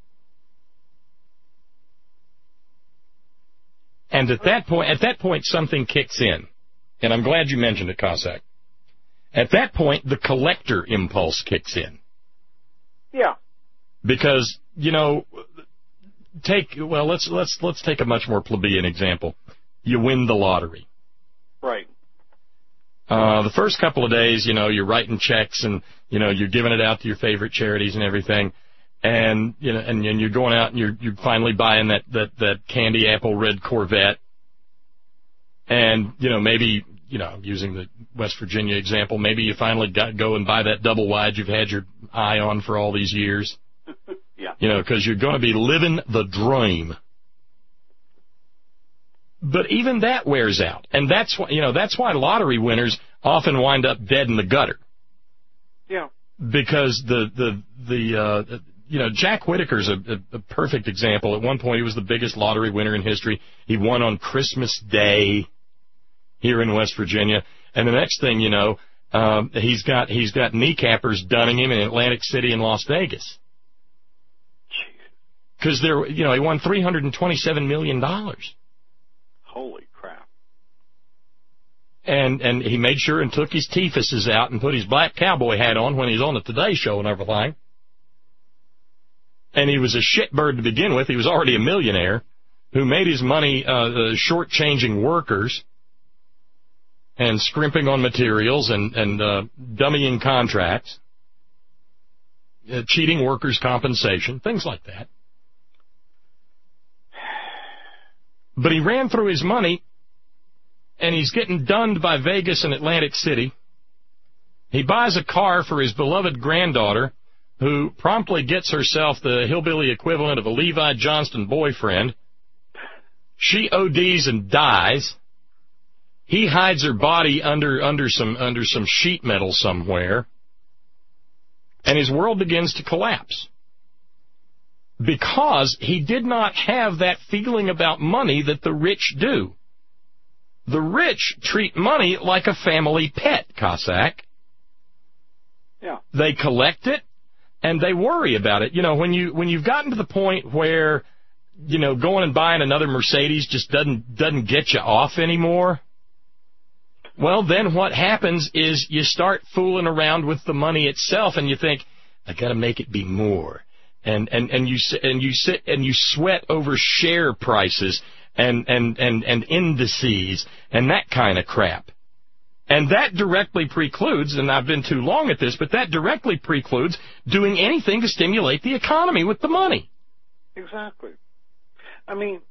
And at that point, at that point, something kicks in. And I'm glad you mentioned it, Cossack. At that point, the collector impulse kicks in. Yeah. Because, you know, take well, let's let's let's take a much more plebeian example. You win the lottery. Right. Uh, the first couple of days, you know, you're writing checks and, you know, you're giving it out to your favorite charities and everything. And, you know, and, and you're going out and you're, you're finally buying that, that, that candy apple red Corvette. And, you know, maybe, you know, using the West Virginia example, maybe you finally got go and buy that double wide you've had your eye on for all these years. Yeah. You know, because you're going to be living the dream. But even that wears out, and that's why you know that's why lottery winners often wind up dead in the gutter. Yeah. Because the the the uh, you know Jack Whittaker's a, a, a perfect example. At one point, he was the biggest lottery winner in history. He won on Christmas Day here in West Virginia, and the next thing you know, um, he's got he's got kneecappers dunning him in Atlantic City and Las Vegas. Because there, you know, he won three hundred and twenty-seven million dollars. Holy crap. And and he made sure and took his teefuses out and put his black cowboy hat on when he was on the Today Show and everything. And he was a shitbird to begin with. He was already a millionaire who made his money uh, uh, shortchanging workers and scrimping on materials and, and uh, dummying contracts, uh, cheating workers' compensation, things like that. But he ran through his money, and he's getting dunned by Vegas and Atlantic City. He buys a car for his beloved granddaughter, who promptly gets herself the hillbilly equivalent of a Levi Johnston boyfriend. She O Ds and dies. He hides her body under under some under some sheet metal somewhere, and his world begins to collapse. Because he did not have that feeling about money that the rich do. The rich treat money like a family pet, Cossack. Yeah. They collect it, and they worry about it. You know, when, you, when you've gotten to the point where, you know, going and buying another Mercedes just doesn't, doesn't get you off anymore, well, then what happens is you start fooling around with the money itself, and you think, I got to make it be more. And, and, and you and you sit and you sweat over share prices and, and, and, and indices and that kind of crap. And that directly precludes, and I've been too long at this, but that directly precludes doing anything to stimulate the economy with the money. Exactly. I mean,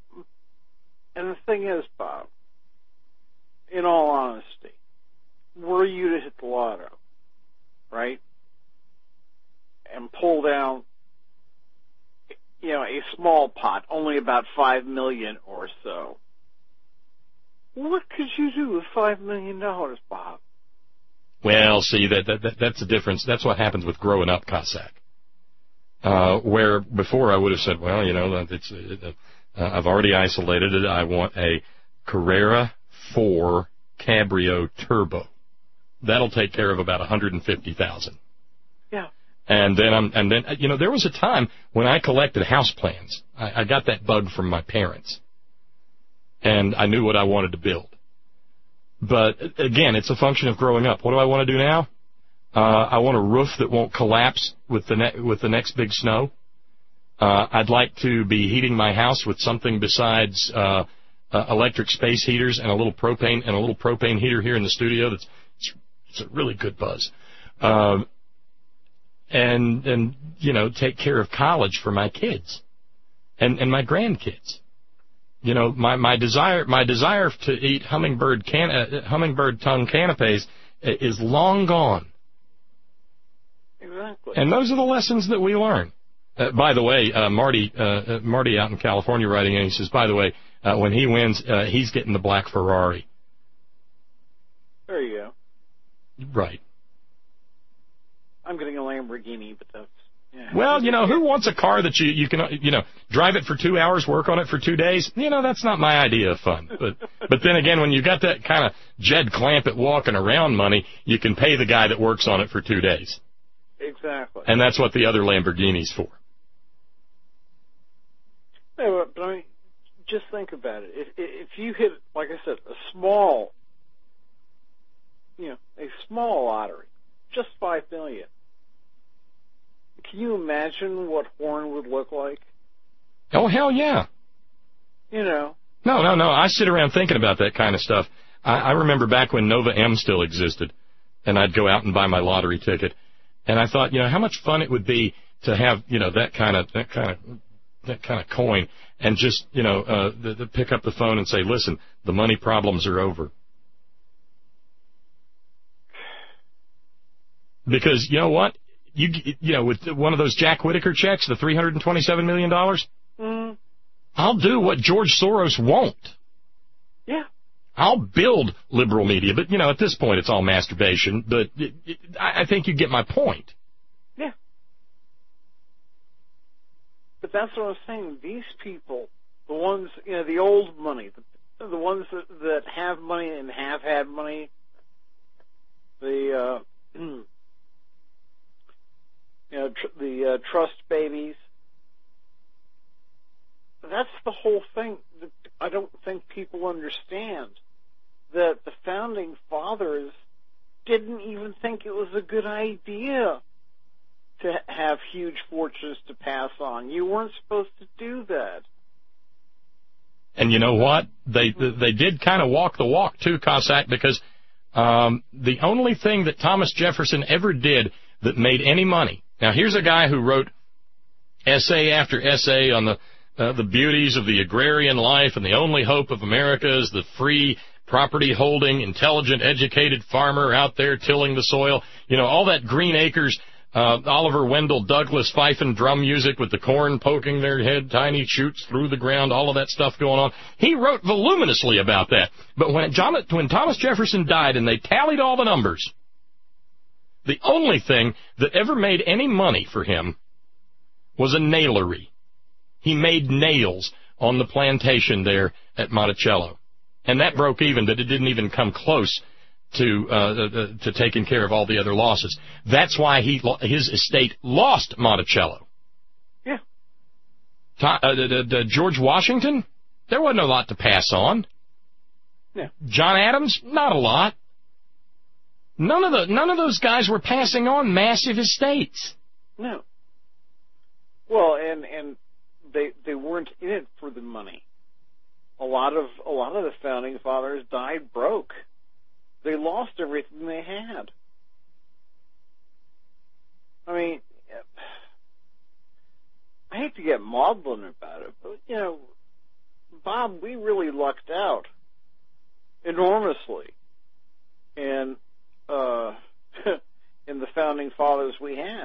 and the thing is, Bob, in all honesty, were you to hit the lotto, right, and pull down, you know, a small pot, only about five million or so, what could you do with five million dollars, Bob? Well, see, that, that, that that's the difference. That's what happens with growing up, Cossack. Uh, where before I would have said, well, you know, it's, uh, I've already isolated it. I want a Carrera four Cabrio Turbo. That'll take care of about one hundred fifty thousand. Yeah. And then I'm, and then you know, there was a time when I collected house plans. I, I got that bug from my parents, and I knew what I wanted to build. But again, it's a function of growing up. What do I want to do now? Uh, I want a roof that won't collapse with the ne- with the next big snow. Uh, I'd like to be heating my house with something besides uh, uh, electric space heaters and a little propane and a little propane heater here in the studio. That's it's, it's a really good buzz. Um, and and you know, take care of college for my kids and and my grandkids. You know, my my desire my desire to eat hummingbird can uh, hummingbird tongue canapes is long gone. Exactly. And those are the lessons that we learn. Uh, by the way, uh, Marty uh, Marty out in California writing in, he says, by the way, uh, when he wins, uh, he's getting the black Ferrari. There you go. Right. I'm getting a Lamborghini, but that's... Yeah. Well, you know, who wants a car that you, you can, you know, drive it for two hours, work on it for two days? You know, that's not my idea of fun. But but then again, when you got that kind of Jed Clampett walking around money, you can pay the guy that works on it for two days. Exactly. And that's what the other Lamborghini's for. No, but I mean, just think about it. If if you hit, like I said, a small, you know, a small lottery, just five million. Can you imagine what Horn would look like? Oh, hell yeah. You know. No, no, no. I sit around thinking about that kind of stuff. I, I remember back when Nova M still existed, and I'd go out and buy my lottery ticket. And I thought, you know, how much fun it would be to have, you know, that kind of that kind of that kind of coin, and just, you know, uh, the, the pick up the phone and say, listen, the money problems are over. Because you know what, you you know, with one of those Jack Whitaker checks, the three hundred twenty-seven million dollars, mm. I'll do what George Soros won't. Yeah. I'll build liberal media, but, you know, at this point it's all masturbation, but it, it, I think you get my point. Yeah. But that's what I was saying. These people, the ones, you know, the old money, the, the ones that, that have money and have had money, the, uh, you know, tr- the uh, trust babies, that's the whole thing that I don't think people understand. That the founding fathers didn't even think it was a good idea to have huge fortunes to pass on. You weren't supposed to do that. And you know what? They they did kind of walk the walk too, Cossack, because um, the only thing that Thomas Jefferson ever did that made any money. Now, here's a guy who wrote essay after essay on the uh, the beauties of the agrarian life, and the only hope of America is the free property-holding, intelligent, educated farmer out there tilling the soil. You know, all that Green Acres, uh, Oliver Wendell Douglas fife and drum music with the corn poking their head, tiny shoots through the ground, all of that stuff going on. He wrote voluminously about that. But when, John, when Thomas Jefferson died and they tallied all the numbers, the only thing that ever made any money for him was a nailery. He made nails on the plantation there at Monticello. And that broke even, but it didn't even come close to uh, uh, to taking care of all the other losses. That's why he his estate lost Monticello. Yeah. Ta- uh, uh, uh, George Washington, there wasn't a lot to pass on. Yeah. John Adams, not a lot. None of the none of those guys were passing on massive estates. No. Well, and and they they weren't in it for the money. A lot of a lot of the founding fathers died broke. They lost everything they had. I mean, I hate to get maudlin about it, but you know, Bob, we really lucked out enormously in uh, in the founding fathers we had.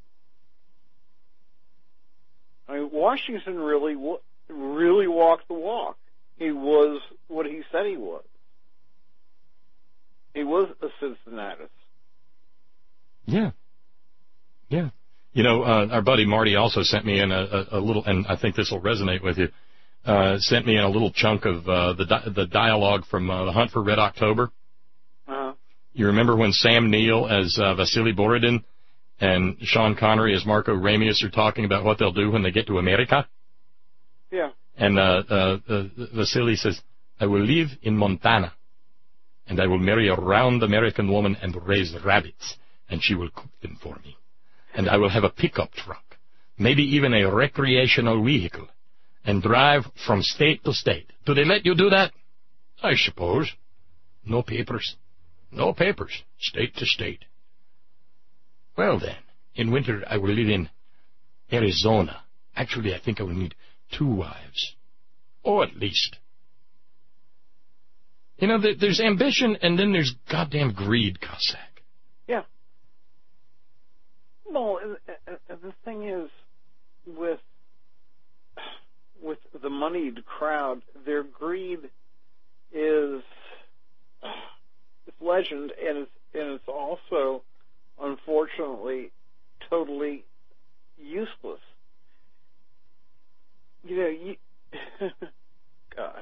I mean, Washington really really walked the walk. He was what he said he was. He was a Cincinnatus. Yeah. Yeah. You know, uh, our buddy Marty also sent me in a, a, a little, and I think this will resonate with you, uh, sent me in a little chunk of uh, the di- the dialogue from uh, The Hunt for Red October. Uh-huh. You remember when Sam Neill as uh, Vasily Borodin and Sean Connery as Marco Ramius are talking about what they'll do when they get to America? Yeah. And uh, uh, uh, Vasily says, I will live in Montana, and I will marry a round American woman and raise rabbits, and she will cook them for me. And I will have a pickup truck, maybe even a recreational vehicle, and drive from state to state. Do they let you do that? I suppose. No papers. No papers. State to state. Well, then, in winter I will live in Arizona. Actually, I think I will need two wives. Or at least. You know, there's ambition, and then there's goddamn greed, Cossack. Yeah. Well, the thing is, with with the moneyed crowd, their greed is it's legend, and it's and it's also, unfortunately, totally useless. You know, you, God.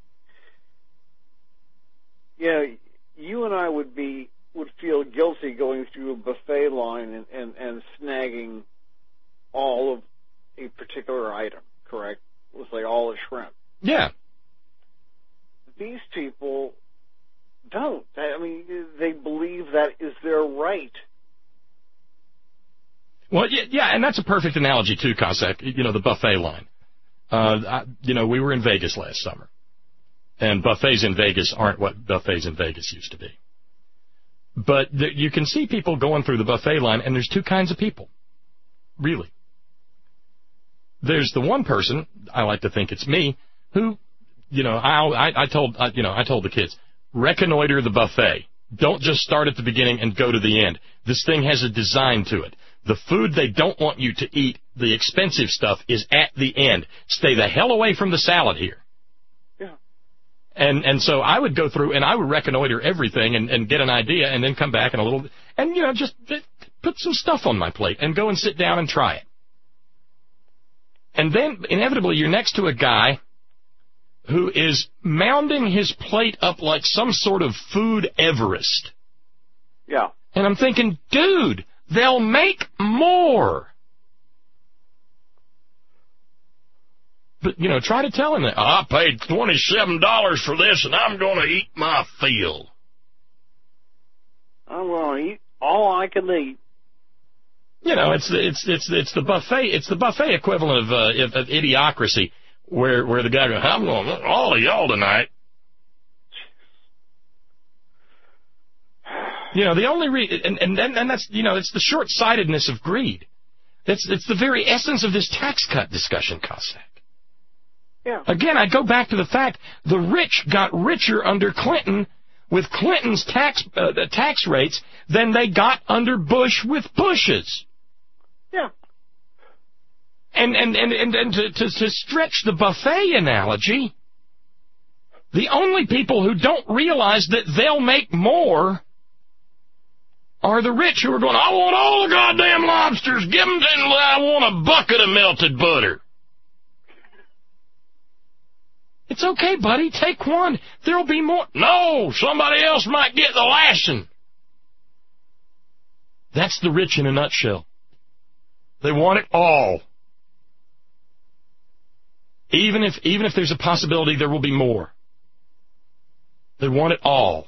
You know, you and I would be would feel guilty going through a buffet line and, and, and snagging all of a particular item, correct? Let's say all the shrimp. Yeah. These people don't. I mean, they believe that is their right. Well, yeah, yeah, and that's a perfect analogy, too, Cossack, you know, the buffet line. Uh, I, you know, we were in Vegas last summer, and buffets in Vegas aren't what buffets in Vegas used to be. But th- you can see people going through the buffet line, and there's two kinds of people, really. There's the one person, I like to think it's me, who, you know, I, I, I told, I, you know, I told the kids, reconnoiter the buffet. Don't just start at the beginning and go to the end. This thing has a design to it. The food they don't want you to eat, the expensive stuff, is at the end. Stay the hell away from the salad here. Yeah. And and so I would go through and I would reconnoiter everything and, and get an idea and then come back and a little, and, you know, just put some stuff on my plate and go and sit down and try it. And then, inevitably, you're next to a guy who is mounding his plate up like some sort of food Everest. Yeah. And I'm thinking, dude, they'll make more. But, you know, try to tell him that. I paid twenty-seven dollars for this, and I'm going to eat my fill. I'm going to eat all I can eat. You know, it's it's it's it's the buffet. It's the buffet equivalent of, uh, of, of idiocracy, where where the guy goes, "I'm going to all of y'all tonight." You know, the only re- and and and that's, you know, it's the short-sightedness of greed. It's it's the very essence of this tax cut discussion, Cossack. Yeah. Again, I go back to the fact the rich got richer under Clinton with Clinton's tax uh, tax rates than they got under Bush with Bush's. Yeah. And and and and, and to, to to stretch the buffet analogy, the only people who don't realize that they'll make more are the rich who are going, I want all the goddamn lobsters. Give them, I want a bucket of melted butter. It's okay, buddy. Take one. There'll be more. No, somebody else might get the lashing. That's the rich in a nutshell. They want it all. Even if even if there's a possibility there will be more. They want it all.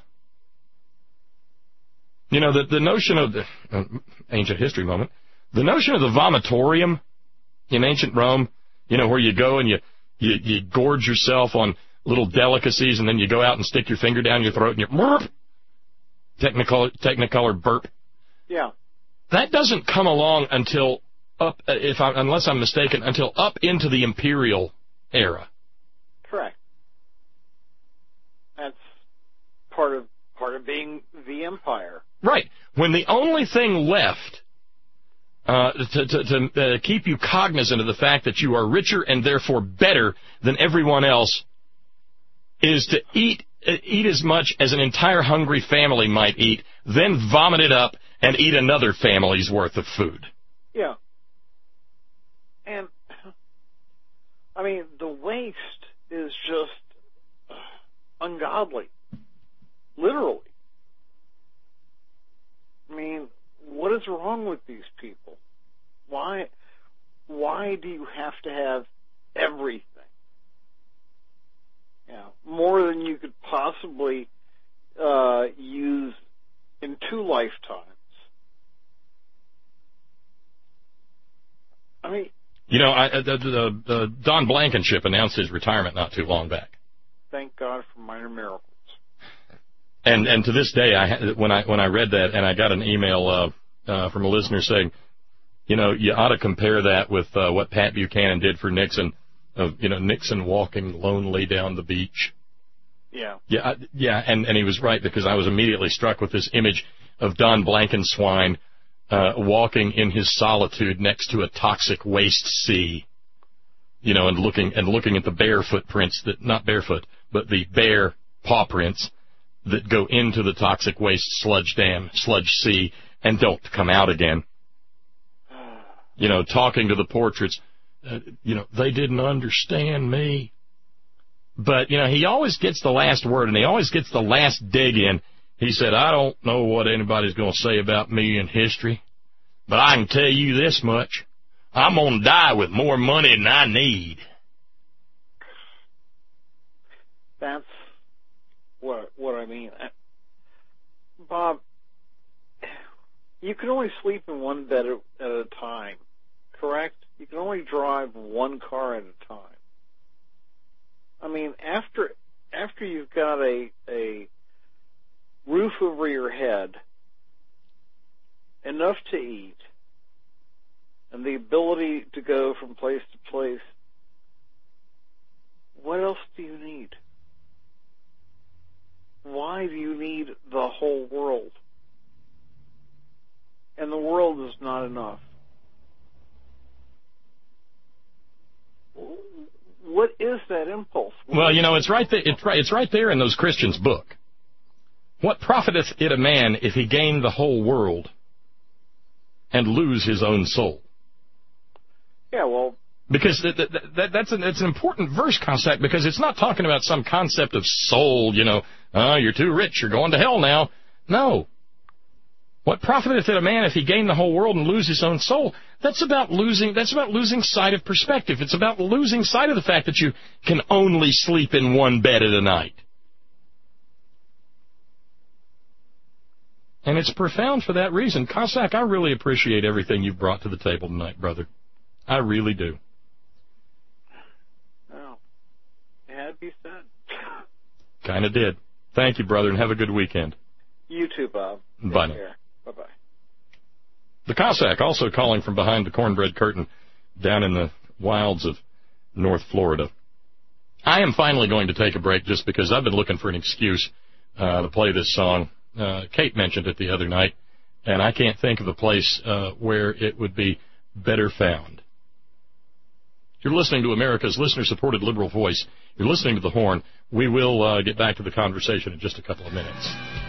You know, the, the notion of the uh, ancient history moment, the notion of the vomitorium in ancient Rome, you know, where you go and you, you, you gorge yourself on little delicacies and then you go out and stick your finger down your throat and you burp, technicolor, technicolor burp. Yeah. That doesn't come along until up, if I, unless I'm mistaken, until up into the imperial era. Correct. That's part of part of being the empire. Right. When the only thing left uh, to, to, to uh, keep you cognizant of the fact that you are richer and therefore better than everyone else is to eat uh, eat as much as an entire hungry family might eat, then vomit it up and eat another family's worth of food. Yeah. And, I mean, the waste is just uh, ungodly. Literally. I mean, what is wrong with these people? Why, why do you have to have everything? You know, more than you could possibly uh, use in two lifetimes. I mean, you know, I, uh, the, the, Don Blankenship announced his retirement not too long back. Thank God for minor miracles. And and to this day, I when I when I read that, and I got an email uh, uh, from a listener saying, you know, you ought to compare that with uh, what Pat Buchanan did for Nixon, of you know Nixon walking lonely down the beach. Yeah. Yeah, I, yeah, and and he was right, because I was immediately struck with this image of Don Blankenswine uh, walking in his solitude next to a toxic waste sea, you know, and looking and looking at the bear footprints that not barefoot, but the bear paw prints that go into the toxic waste sludge dam, sludge sea, and don't come out again. You know, talking to the portraits, uh, you know, they didn't understand me. But, you know, he always gets the last word, and he always gets the last dig in. He said, I don't know what anybody's going to say about me in history, but I can tell you this much. I'm going to die with more money than I need. That's what what I mean. Bob, you can only sleep in one bed at a time, correct? You can only drive one car at a time. I mean, after after you've got a a roof over your head, enough to eat, and the ability to go from place to place, what else do you need? Why do you need the whole world? And the world is not enough. What is that impulse? What well, you know, it's right there. It's right. It's right there in those Christians' book. What profiteth it a man if he gain the whole world and lose his own soul? Yeah, well, because that, that, that, that's an it's an important verse concept, because it's not talking about some concept of soul. You know, oh, you're too rich, you're going to hell now. No. What profiteth it a man if he gain the whole world and lose his own soul? That's about losing. That's about losing sight of perspective. It's about losing sight of the fact that you can only sleep in one bed at a night. And it's profound for that reason. Cossack, I really appreciate everything you've brought to the table tonight, brother. I really do. Well, it had to be said. Kind of did. Thank you, brother, and have a good weekend. You too, Bob. Bye now. Bye-bye. The Cossack, also calling from behind the cornbread curtain down in the wilds of North Florida. I am finally going to take a break just because I've been looking for an excuse uh, to play this song. Uh, Kate mentioned it the other night, and I can't think of a place uh, where it would be better found. You're listening to America's listener-supported liberal voice. You're listening to The Horn. We will uh, get back to the conversation in just a couple of minutes.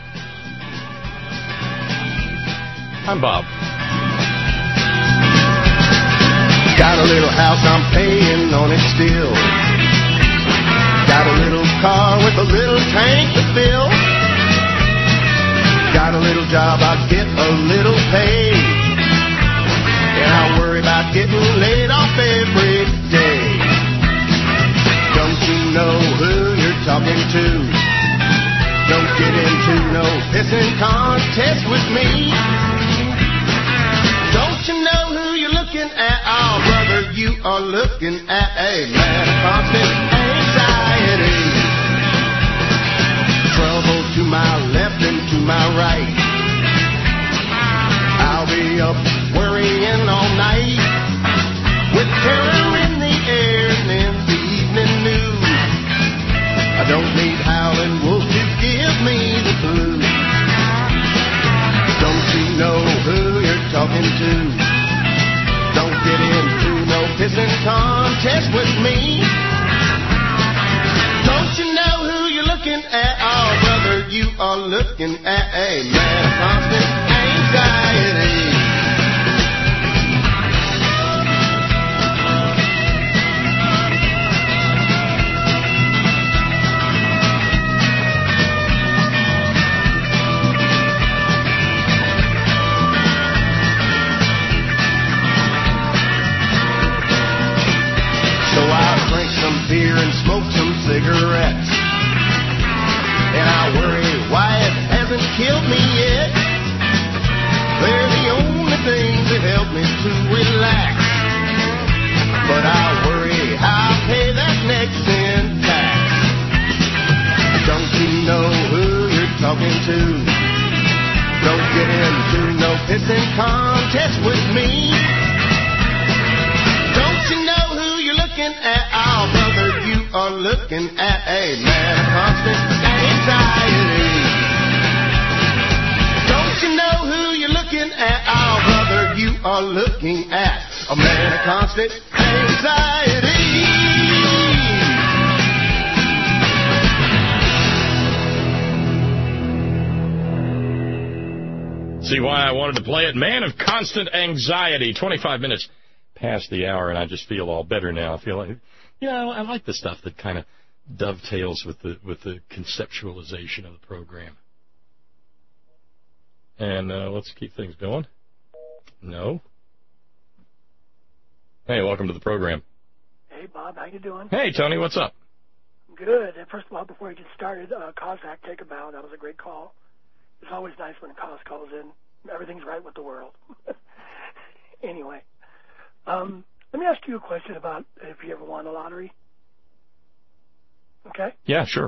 I'm Bob. Got a little house, I'm paying on it still. Got a little car with a little tank to fill. Got a little job, I get a little pay. And I worry about getting laid off every day. Don't you know who you're talking to? Don't get into no pissing contest with me. Don't you know who you're looking at? Oh, brother, you are looking at a man of constant anxiety. Trouble to my left and to my right. I'll be up worrying all night with terror in the air and in the evening news. I don't need howling wolves to give me the clue. Don't you know who you're talking to? Don't get into no pissing contest with me. Don't you know who you're looking at? Oh, brother, you are looking at a man of constant anxiety. Beer and smoke some cigarettes, and I worry why it hasn't killed me yet. They're the only things that help me to relax, but I worry how I pay that next in tax. Don't you know who you're talking to? Don't get into no pissing contest with me. Don't you know who you're looking at? Oh, brother, you are looking at a man of constant anxiety. Don't you know who you're looking at? Oh, brother, you are looking at a man of constant anxiety. See why I wanted to play it? Man of constant anxiety. twenty-five minutes past the hour, and I just feel all better now. I feel like, you know, I like the stuff that kind of dovetails with the with the conceptualization of the program. And uh, let's keep things going. No. Hey, welcome to the program. Hey, Bob, how you doing? Hey, Tony, what's up? Good. And first of all, before you get started, uh, Cossack, take a bow. That was a great call. It's always nice when a Cos calls in. Everything's right with the world. Anyway. Um, let me ask you a question about if you ever won the lottery. Okay. Yeah, sure.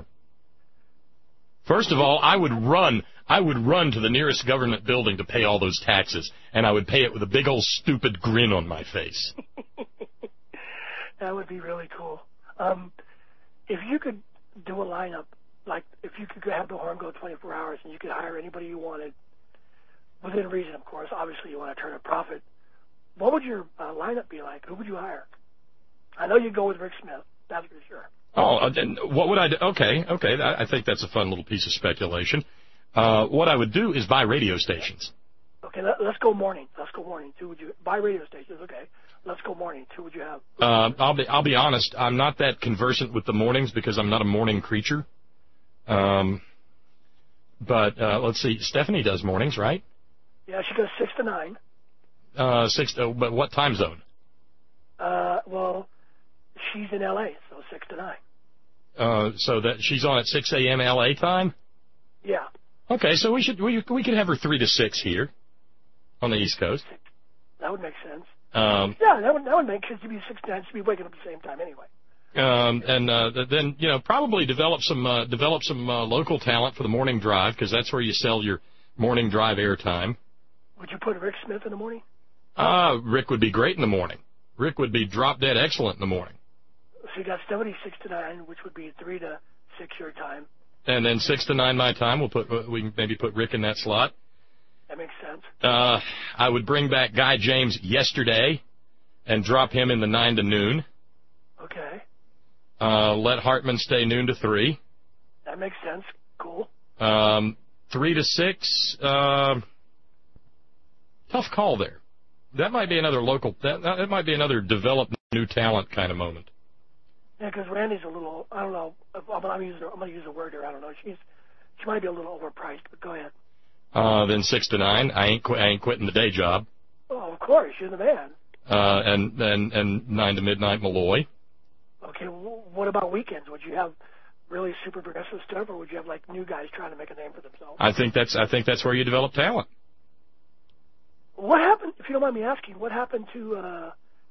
First of all, I would run. I would run to the nearest government building to pay all those taxes, and I would pay it with a big old stupid grin on my face. That would be really cool. Um, if you could do a lineup, like if you could have the horn go twenty-four hours and you could hire anybody you wanted, within reason, of course. Obviously, you want to turn a profit. What would your uh, lineup be like? Who would you hire? I know you'd go with Rick Smith. That's for sure. Oh, uh, then what would I do? Okay, okay. I, I think that's a fun little piece of speculation. Uh, what I would do is buy radio stations. Okay, let, let's go morning. Let's go morning. Who would you buy radio stations? Okay, let's go morning. Who would you have? Uh, I'll be I'll be honest. I'm not that conversant with the mornings because I'm not a morning creature. Um, but uh, let's see. Stephanie does mornings, right? Yeah, she goes six to nine. Uh, six. Uh, but what time zone? Uh, well, she's in L A, so six to nine. Uh, so that she's on at six a.m. L A time. Yeah. Okay, so we should we we could have her three to six here, on the East Coast. That would make sense. Um, yeah, that would that would make because she'd be six to nine. She'd be waking up at the same time anyway. Um, and uh, then you know probably develop some uh, develop some uh, local talent for the morning drive because that's where you sell your morning drive airtime. Would you put Rick Smith in the morning? Uh, Rick would be great in the morning. Rick would be drop dead excellent in the morning. So you got seventy-six to nine, which would be three to six your time. And then six to nine my time. We'll put we can maybe put Rick in that slot. That makes sense. Uh, I would bring back Guy James yesterday, and drop him in the nine to noon. Okay. Uh, let Hartman stay noon to three. That makes sense. Cool. Um, three to six. Uh, tough call there. That might be another local. That that might be another develop new talent kind of moment. Yeah, because Randy's a little. I don't know. I'm, I'm using. I'm going to use a word here. I don't know. She's. She might be a little overpriced, but go ahead. Uh, then six to nine. I ain't. Qu- I ain't quitting the day job. Oh, of course, you're the man. Uh, and and and nine to midnight Malloy. Okay. W- what about weekends? Would you have really super progressive stuff, or would you have like new guys trying to make a name for themselves? I think that's. I think that's where you develop talent. What happened? If you don't mind me asking, what happened to uh,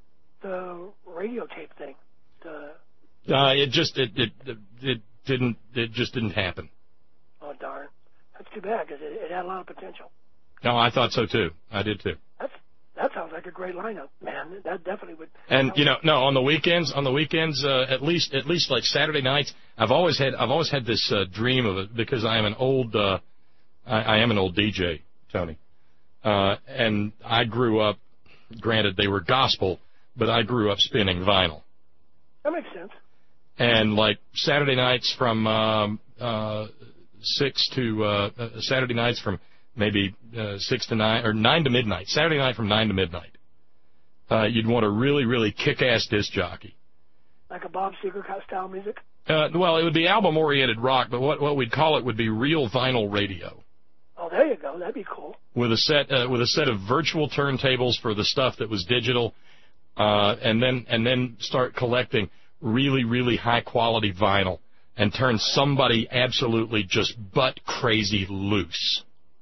the radio tape thing? The Uh, it just it, it it didn't it just didn't happen. Oh darn, that's too bad because it, it had a lot of potential. No, I thought so too. I did too. That's that sounds like a great lineup, man. That definitely would. And you know, no, on the weekends, on the weekends, uh, at least at least like Saturday nights, I've always had I've always had this uh, dream of it because I am an old uh, I, I am an old D J, Tony, uh, and I grew up. Granted, they were gospel, but I grew up spinning vinyl. That makes sense. And like Saturday nights from um, uh, six to uh, uh, Saturday nights from maybe uh, six to nine or nine to midnight. Saturday night from nine to midnight. Uh, you'd want a really, really kick-ass disc jockey. Like a Bob Seger style music. Uh, well, it would be album-oriented rock, but what what we'd call it would be real vinyl radio. Oh, there you go. That'd be cool. With a set uh, with a set of virtual turntables for the stuff that was digital, uh, and then and then start collecting really, really high-quality vinyl and turn somebody absolutely just butt-crazy loose.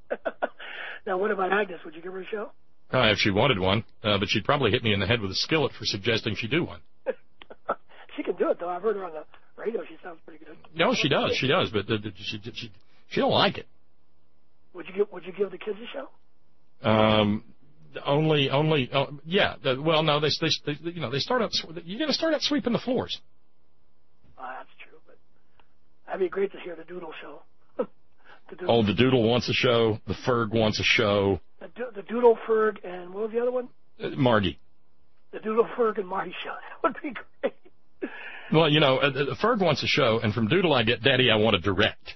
Now, what about Agnes? Would you give her a show? Uh, if she wanted one, uh, but she'd probably hit me in the head with a skillet for suggesting she do one. She can do it, though. I've heard her on the radio. She sounds pretty good. No, she does. She does, but uh, she, she, she don't like it. Would you give, would you give the kids a show? Um... Only, only, oh, yeah. The, well, no, they, they, they, you know, they start out. You got to start out sweeping the floors. Oh, that's true, but that'd be great to hear the Doodle show. the Doodle. Oh, the Doodle wants a show. The Ferg wants a show. The, the Doodle, Ferg, and what was the other one? Uh, Margie. The Doodle, Ferg, and Margie show. That would be great. Well, you know, uh, Ferg wants a show, and from Doodle I get Daddy, I want to direct.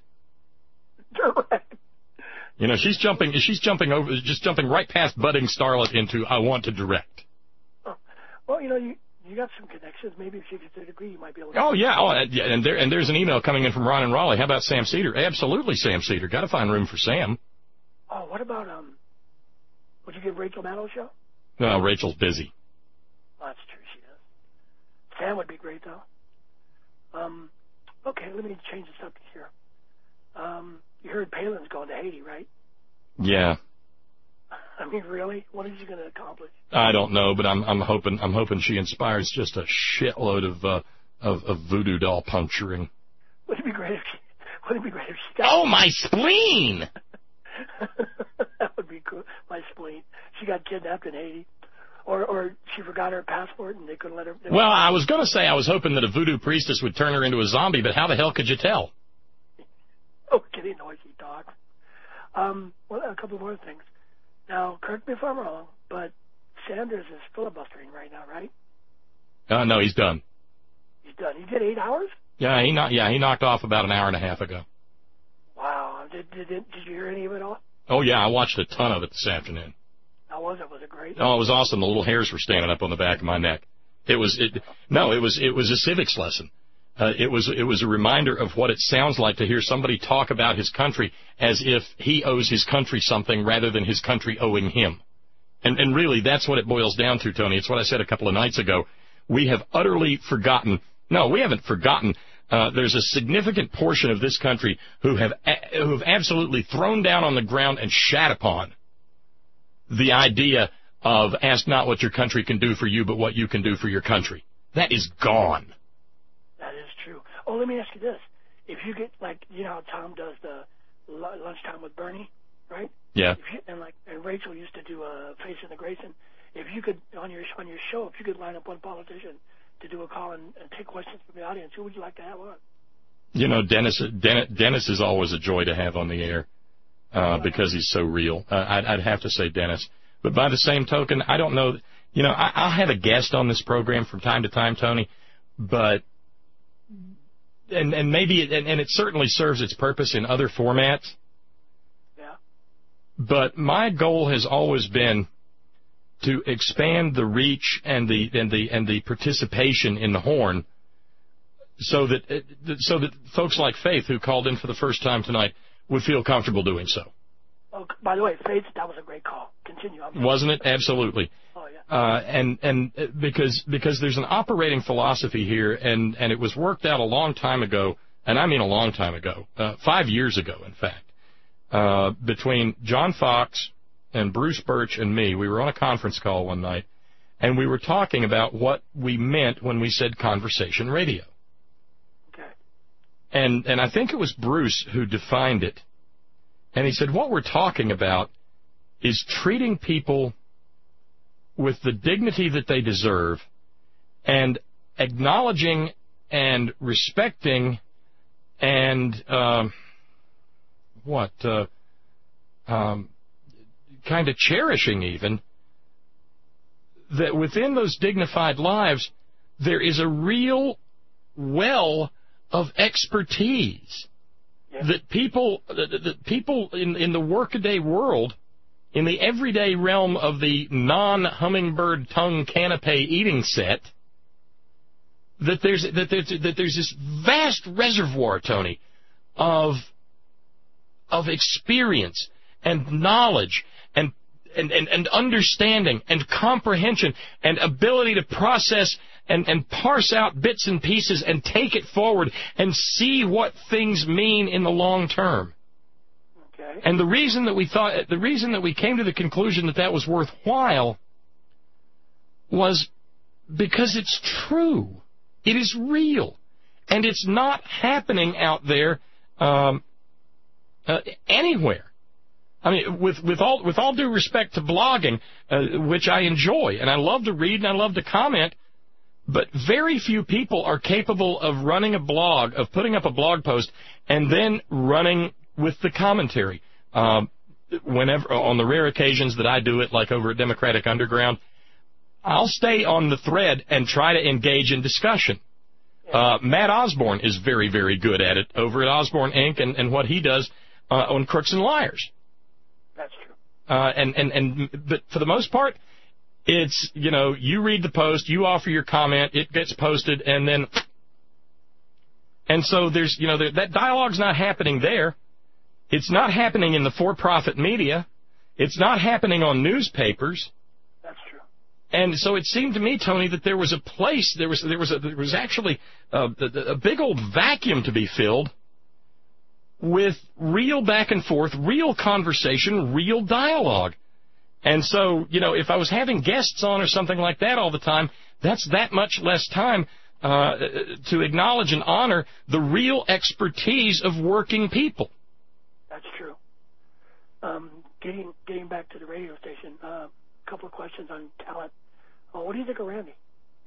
Direct. You know, she's jumping, she's jumping over, just jumping right past budding starlet into I want to direct. Oh. Well, you know, you you got some connections. Maybe if she gets a degree, you might be able to. Oh yeah, oh yeah, and there and there's an email coming in from Ron and Raleigh. How about Sam Cedar? Absolutely, Sam Cedar. Got to find room for Sam. Oh, what about um? Would you give Rachel Maddow a show? No, Rachel's busy. Oh, that's true. She does. Sam would be great though. Um, okay, let me change the subject here. Um. You heard Palin's going to Haiti, right? Yeah. I mean, really? What is she going to accomplish? I don't know, but I'm I'm hoping I'm hoping she inspires just a shitload of uh, of, of voodoo doll puncturing. Wouldn't it be great if she, wouldn't it be great if she got... Oh, my spleen! That would be cool. My spleen. She got kidnapped in Haiti. Or or she forgot her passport and they couldn't let her... Well, I was going to say I was hoping that a voodoo priestess would turn her into a zombie, but how the hell could you tell? Oh, kitty noisy dogs. Um, well, a couple more things. Now, correct me if I'm wrong, but Sanders is filibustering right now, right? Uh, no, he's done. He's done. He did eight hours? Yeah, he knocked, yeah, he knocked off about an hour and a half ago. Wow. Did, did, did you hear any of it all? Oh, yeah, I watched a ton of it this afternoon. How was it? Was it great? Oh, it was awesome. The little hairs were standing up on the back of my neck. It was, it, no, it was, it was a civics lesson. Uh, it was, it was a reminder of what it sounds like to hear somebody talk about his country as if he owes his country something rather than his country owing him. And, and really, that's what it boils down to, Tony. It's what I said a couple of nights ago. We have utterly forgotten. No, we haven't forgotten. Uh, there's a significant portion of this country who have, a, who have absolutely thrown down on the ground and shat upon the idea of ask not what your country can do for you, but what you can do for your country. That is gone. That is true. Oh, let me ask you this. If you get, like, you know how Tom does the lunchtime with Bernie, right? Yeah. If you, and, like, and Rachel used to do a Face in the Grayson. If you could, on your on your show, if you could line up one politician to do a call and, and take questions from the audience, who would you like to have on? You know, Dennis, Dennis, Dennis is always a joy to have on the air. Uh, because he's so real. Uh, I'd, I'd have to say Dennis. But by the same token, I don't know. You know, I, I'll have a guest on this program from time to time, Tony. But, and, and maybe, it, and, and it certainly serves its purpose in other formats. Yeah. But my goal has always been to expand the reach and the, and the, and the participation in the Horn so that, so that folks like Faith, who called in for the first time tonight, would feel comfortable doing so. Oh, by the way, Faith, that was a great call. Continue. I'm Wasn't it? Absolutely. Oh, yeah. Uh, and and because because there's an operating philosophy here, and, and it was worked out a long time ago, and I mean a long time ago, uh, five years ago, in fact, uh, between John Fox and Bruce Birch and me. We were on a conference call one night, and we were talking about what we meant when we said conversation radio. And and I think it was Bruce who defined it. And he said, what we're talking about is treating people with the dignity that they deserve and acknowledging and respecting and, um, what, uh, um, kind of cherishing even, that within those dignified lives, there is a real well of expertise yeah. that people that, that people in, in the workaday world, in the everyday realm of the non-hummingbird tongue canapé eating set, that there's that there's that there's this vast reservoir, Tony, of of experience and knowledge and and, and, and understanding and comprehension and ability to process And, and parse out bits and pieces and take it forward and see what things mean in the long term. Okay. And the reason that we thought, the reason that we came to the conclusion that that was worthwhile was because it's true. It is real. And it's not happening out there um, uh, anywhere. I mean, with, with all with all due respect to blogging, uh, which I enjoy, and I love to read and I love to comment, but very few people are capable of running a blog, of putting up a blog post, and then running with the commentary. Um, whenever, on the rare occasions that I do it, like over at Democratic Underground, I'll stay on the thread and try to engage in discussion. Uh, Matt Osborne is very, very good at it over at Osborne Incorporated and, and what he does uh, on Crooks and Liars. That's true. Uh, and, and, and, but for the most part, it's, you know, you read the post, you offer your comment, it gets posted, and then, and so there's, you know, there, that dialogue's not happening there. It's not happening in the for-profit media. It's not happening on newspapers. That's true. And so it seemed to me, Tony, that there was a place, there was, there was, a, there was actually a, a big old vacuum to be filled with real back and forth, real conversation, real dialogue. And so, you know, if I was having guests on or something like that all the time, that's that much less time uh, to acknowledge and honor the real expertise of working people. That's true. Um, getting getting back to the radio station, a uh, couple of questions on talent. Oh, what do you think of Randy?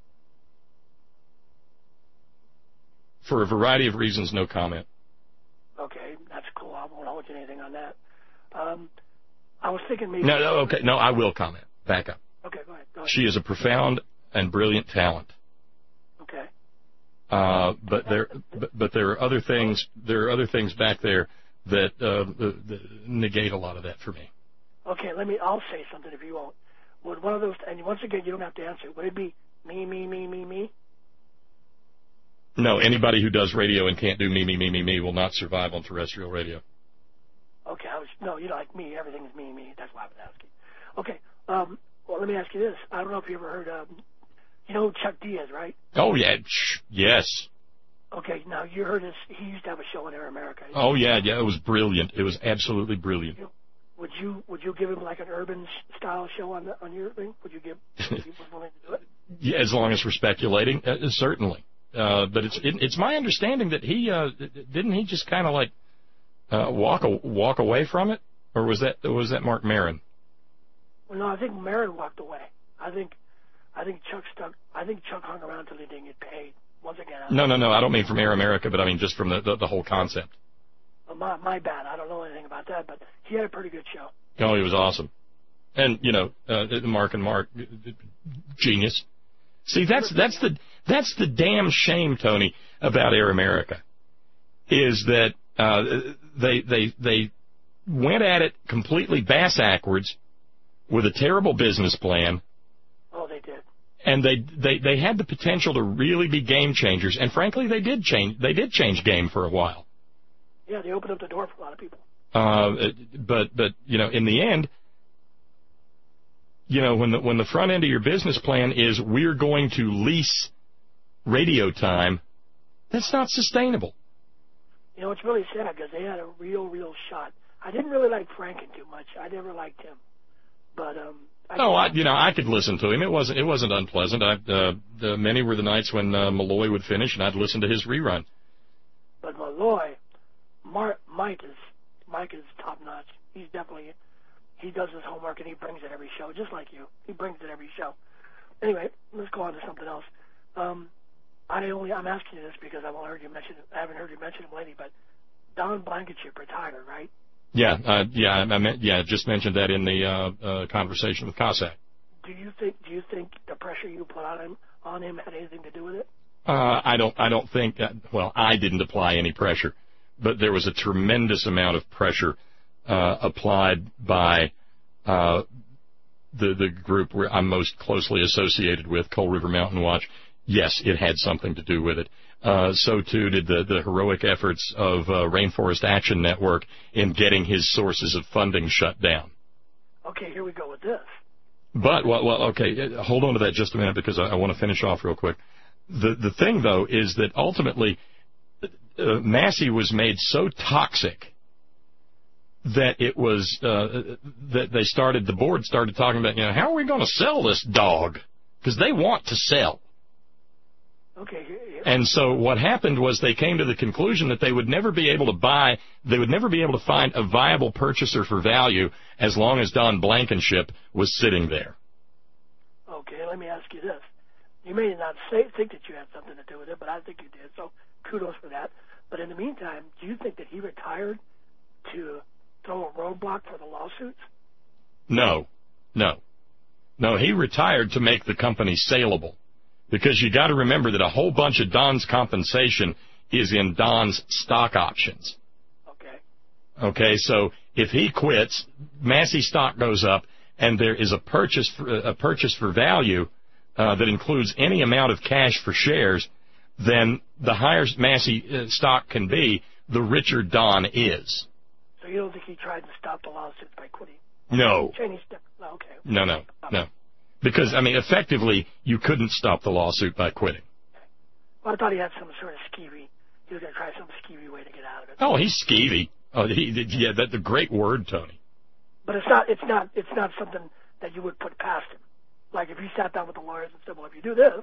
For a variety of reasons, no comment. Okay, that's cool. I won't hold you anything on that. Um, I was thinking maybe... No, no, okay, no, I will comment. Back up. Okay, go ahead. Go ahead. She is a profound and brilliant talent. Okay. Uh, but there, but, but there are other things. There are other things back there that, uh, that negate a lot of that for me. Okay, let me. I'll say something if you won't. Would one of those? And once again, you don't have to answer. Would it be me, me, me, me, me? No, anybody who does radio and can't do me, me, me, me, me will not survive on terrestrial radio. Okay, I was no, you know, like me. Everything is me, me. That's why I was asking. Okay. Um, well, let me ask you this. I don't know if you ever heard. Um, you know Chuck Diaz, right? Oh yeah, yes. Okay, now you heard this. He used to have a show on Air America. Oh yeah, yeah. It was brilliant. It was absolutely brilliant. You, would you would you give him like an urban style show on the, on your thing? Would you give? Would you be willing to do it? Yeah, as long as we're speculating, uh, certainly. Uh, but it's it, it's my understanding that he uh, didn't he just kind of like uh, walk a, walk away from it, or was that was that Mark Maron? Well, no, I think Maron walked away. I think I think Chuck stuck. I think Chuck hung around till he didn't get paid. Once again. I No, no, no. I don't mean from Air America, but I mean just from the the, the whole concept. Well, my my bad. I don't know anything about that, but he had a pretty good show. Oh, he was awesome, and you know, uh, Mark and Mark, genius. See, that's that's the that's the damn shame, Tony, about Air America, is that uh, they they they went at it completely bass-ackwards with a terrible business plan. Oh, they did. And they, they they had the potential to really be game changers, and frankly, they did change. They did change game for a while. Yeah, they opened up the door for a lot of people. Uh, but but you know, in the end, you know, when the when the front end of your business plan is we're going to lease radio time, that's not sustainable. You know, it's really sad because they had a real, real shot. I didn't really like Franken too much. I never liked him, but um. I oh, I, you know, I could listen to him. It wasn't it wasn't unpleasant. I, uh, the, many were the nights when uh, Malloy would finish, and I'd listen to his rerun. But Malloy, Mark, Mike is Mike is top notch. He's definitely he does his homework and he brings it every show, just like you. He brings it every show. Anyway, let's go on to something else. Um, I only I'm asking you this because I haven't heard you mention I haven't heard you mention him lately, but Don Blankenship retired, right? Yeah, uh, yeah, I meant, yeah, just mentioned that in the uh, uh, conversation with Cossack. Do you think? Do you think the pressure you put on him on him had anything to do with it? Uh, I don't. I don't think. That, well, I didn't apply any pressure, but there was a tremendous amount of pressure uh, applied by uh, the the group where I'm most closely associated with, Coal River Mountain Watch. Yes, it had something to do with it. Uh, so, too, did the, the heroic efforts of uh, Rainforest Action Network in getting his sources of funding shut down. Okay, here we go with this. But, well, well okay, hold on to that just a minute because I, I want to finish off real quick. The the thing, though, is that ultimately uh, Massey was made so toxic that it was, uh, that they started, the board started talking about, you know, how are we going to sell this dog? Because they want to sell. Okay. And so what happened was they came to the conclusion that they would never be able to buy, they would never be able to find a viable purchaser for value as long as Don Blankenship was sitting there. Okay, let me ask you this. You may not say, think that you had something to do with it, but I think you did, so kudos for that. But in the meantime, do you think that he retired to throw a roadblock for the lawsuits? No, no. No, he retired to make the company saleable. Because you got to remember that a whole bunch of Don's compensation is in Don's stock options. Okay. Okay, so if he quits, Massey stock goes up, and there is a purchase for, a purchase for value uh, that includes any amount of cash for shares, then the higher Massey uh, stock can be, the richer Don is. So you don't think he tried to stop the lawsuits by quitting? No. Chinese step. No, okay. No, no, no. Because, I mean, effectively, you couldn't stop the lawsuit by quitting. Well, I thought he had some sort of skeevy. He was going to try some skeevy way to get out of it. Oh, he's skeevy. Oh, he, yeah, that's a great word, Tony. But it's not. It's not. It's not something that you would put past him. Like if he sat down with the lawyers and said, "Well, if you do this,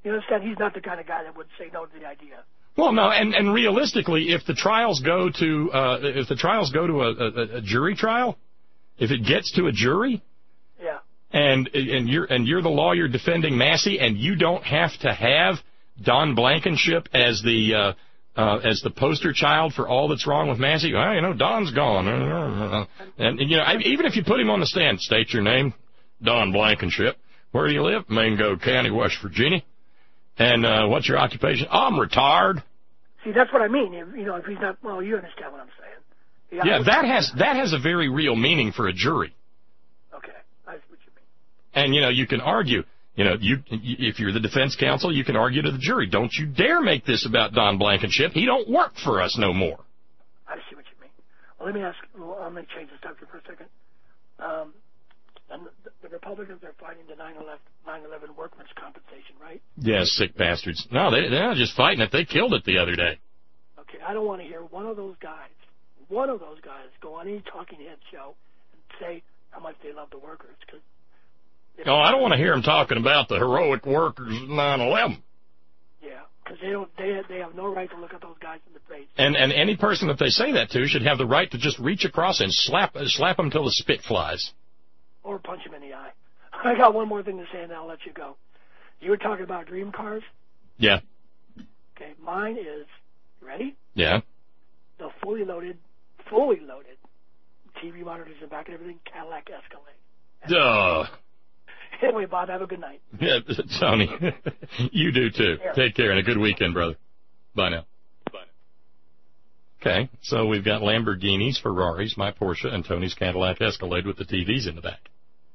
You understand? He's not the kind of guy that would say no to the idea. Well, no, and, and realistically, if the trials go to uh, if the trials go to a, a, a jury trial, if it gets to a jury, yeah, and and you're and you're the lawyer defending Massey, and you don't have to have Don Blankenship as the uh, uh, as the poster child for all that's wrong with Massey. Well, you know, Don's gone, and, and you know, I, even if you put him on the stand, state your name, Don Blankenship. Where do you live? Mango County, West Virginia. And uh, what's your occupation? Oh, I'm retired. See, that's what I mean. If, you know, if he's not, well, you understand what I'm saying. Yeah, yeah that has that has a very real meaning for a jury. Okay, I see what you mean. And you know, you can argue. You know, you if you're the defense counsel, you can argue to the jury, don't you dare make this about Don Blankenship. He don't work for us no more. I see what you mean. Well, let me ask. Well, I'm going to change the subject for a second. Um, and the, the Republicans are fighting the nine eleven workmen's compensation, right? Yes, sick bastards. No, they, they're not just fighting it. They killed it the other day. Okay, I don't want to hear one of those guys, one of those guys go on any talking head show and say how much they love the workers. Cause oh, I don't want to hear them talking about the heroic workers of nine eleven. Yeah, because they don't. They they have no right to look at those guys in the face. And and any person that they say that to should have the right to just reach across and slap slap them till the spit flies. Or punch him in the eye. I got one more thing to say, and then I'll let you go. You were talking about dream cars? Yeah. Okay, mine is, you ready? Yeah. The fully loaded, fully loaded T V monitors in the back and everything, Cadillac Escalade. Duh. Anyway, Bob, have a good night. Yeah, Tony, you do too. Yeah. Take care and a good weekend, brother. Bye now. Bye now. Okay, so we've got Lamborghinis, Ferraris, my Porsche, and Tony's Cadillac Escalade with the T Vs in the back.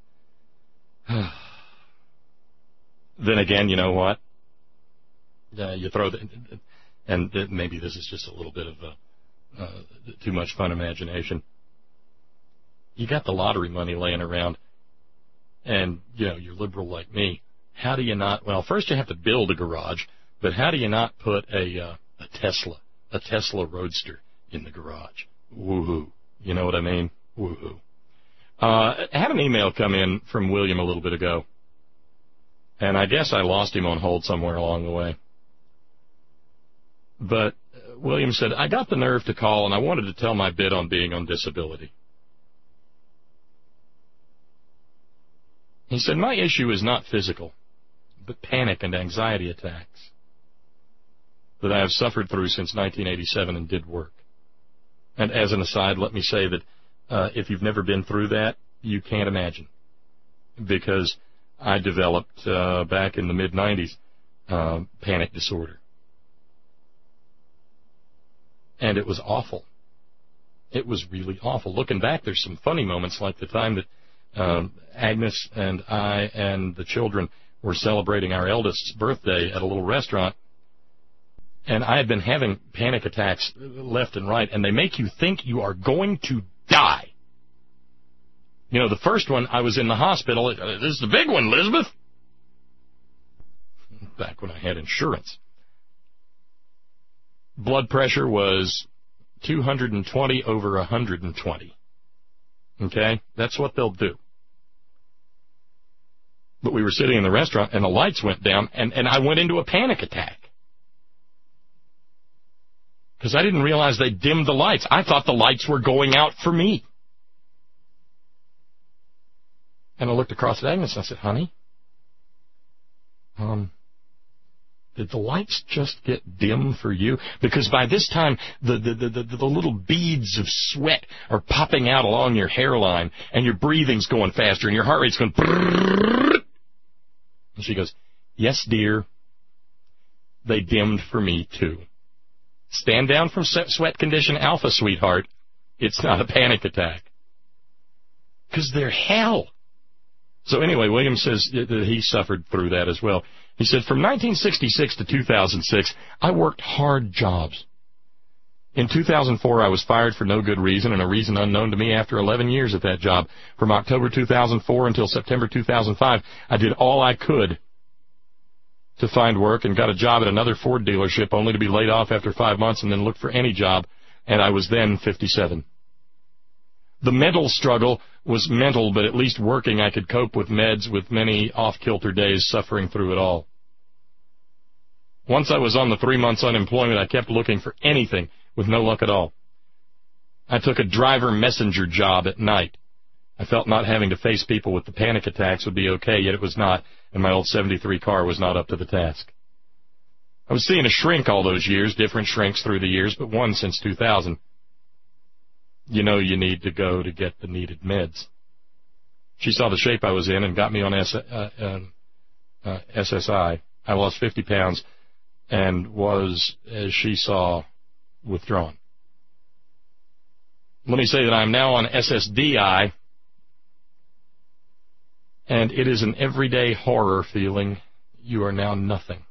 Then again, you know what? Uh, you throw the, and maybe this is just a little bit of uh, uh, too much fun imagination. You got the lottery money laying around, and you know you're liberal like me. How do you not? Well, first you have to build a garage, but how do you not put a uh, a Tesla, a Tesla Roadster in the garage? Woohoo! You know what I mean? Woohoo! Uh, I had an email come in from William a little bit ago, and I guess I lost him on hold somewhere along the way. But uh, William said, I got the nerve to call, and I wanted to tell my bit on being on disability. He said, my issue is not physical, but panic and anxiety attacks that I have suffered through since nineteen eighty-seven and did work. And as an aside, let me say that Uh, if you've never been through that, you can't imagine. Because I developed, uh, back in the mid nineties, uh, panic disorder. And it was awful. It was really awful. Looking back, there's some funny moments, like the time that um, Agnes and I and the children were celebrating our eldest's birthday at a little restaurant. And I had been having panic attacks left and right, and they make you think you are going to die. You know, the first one, I was in the hospital. This is the big one, Elizabeth. Back when I had insurance. Blood pressure was two hundred twenty over one hundred twenty. Okay? That's what they'll do. But we were sitting in the restaurant, and the lights went down, and, and I went into a panic attack. Because I didn't realize they dimmed the lights. I thought the lights were going out for me. And I looked across at Agnes and I said, honey, um, did the lights just get dim for you? Because by this time, the, the, the, the, the little beads of sweat are popping out along your hairline, and your breathing's going faster, and your heart rate's going... And she goes, yes, dear, they dimmed for me, too. Stand down from sweat condition alpha, sweetheart. It's not a panic attack. Because they're hell. So anyway, William says that he suffered through that as well. He said, from nineteen sixty-six to two thousand six, I worked hard jobs. In two thousand four, I was fired for no good reason, and a reason unknown to me after eleven years at that job. From October two thousand four until September two thousand five, I did all I could to find work and got a job at another Ford dealership, only to be laid off after five months and then look for any job, and I was then fifty-seven. The mental struggle was mental, but at least working I could cope with meds with many off-kilter days suffering through it all. Once I was on the three months unemployment, I kept looking for anything with no luck at all. I took a driver messenger job at night. I felt not having to face people with the panic attacks would be okay, yet it was not, and my old seventy-three car was not up to the task. I was seeing a shrink all those years, different shrinks through the years, but one since two thousand. You know you need to go to get the needed meds. She saw the shape I was in and got me on S- uh, uh, uh, S S I. I lost fifty pounds and was, as she saw, withdrawn. Let me say that I am now on S S D I, and it is an everyday horror feeling. You are now nothing.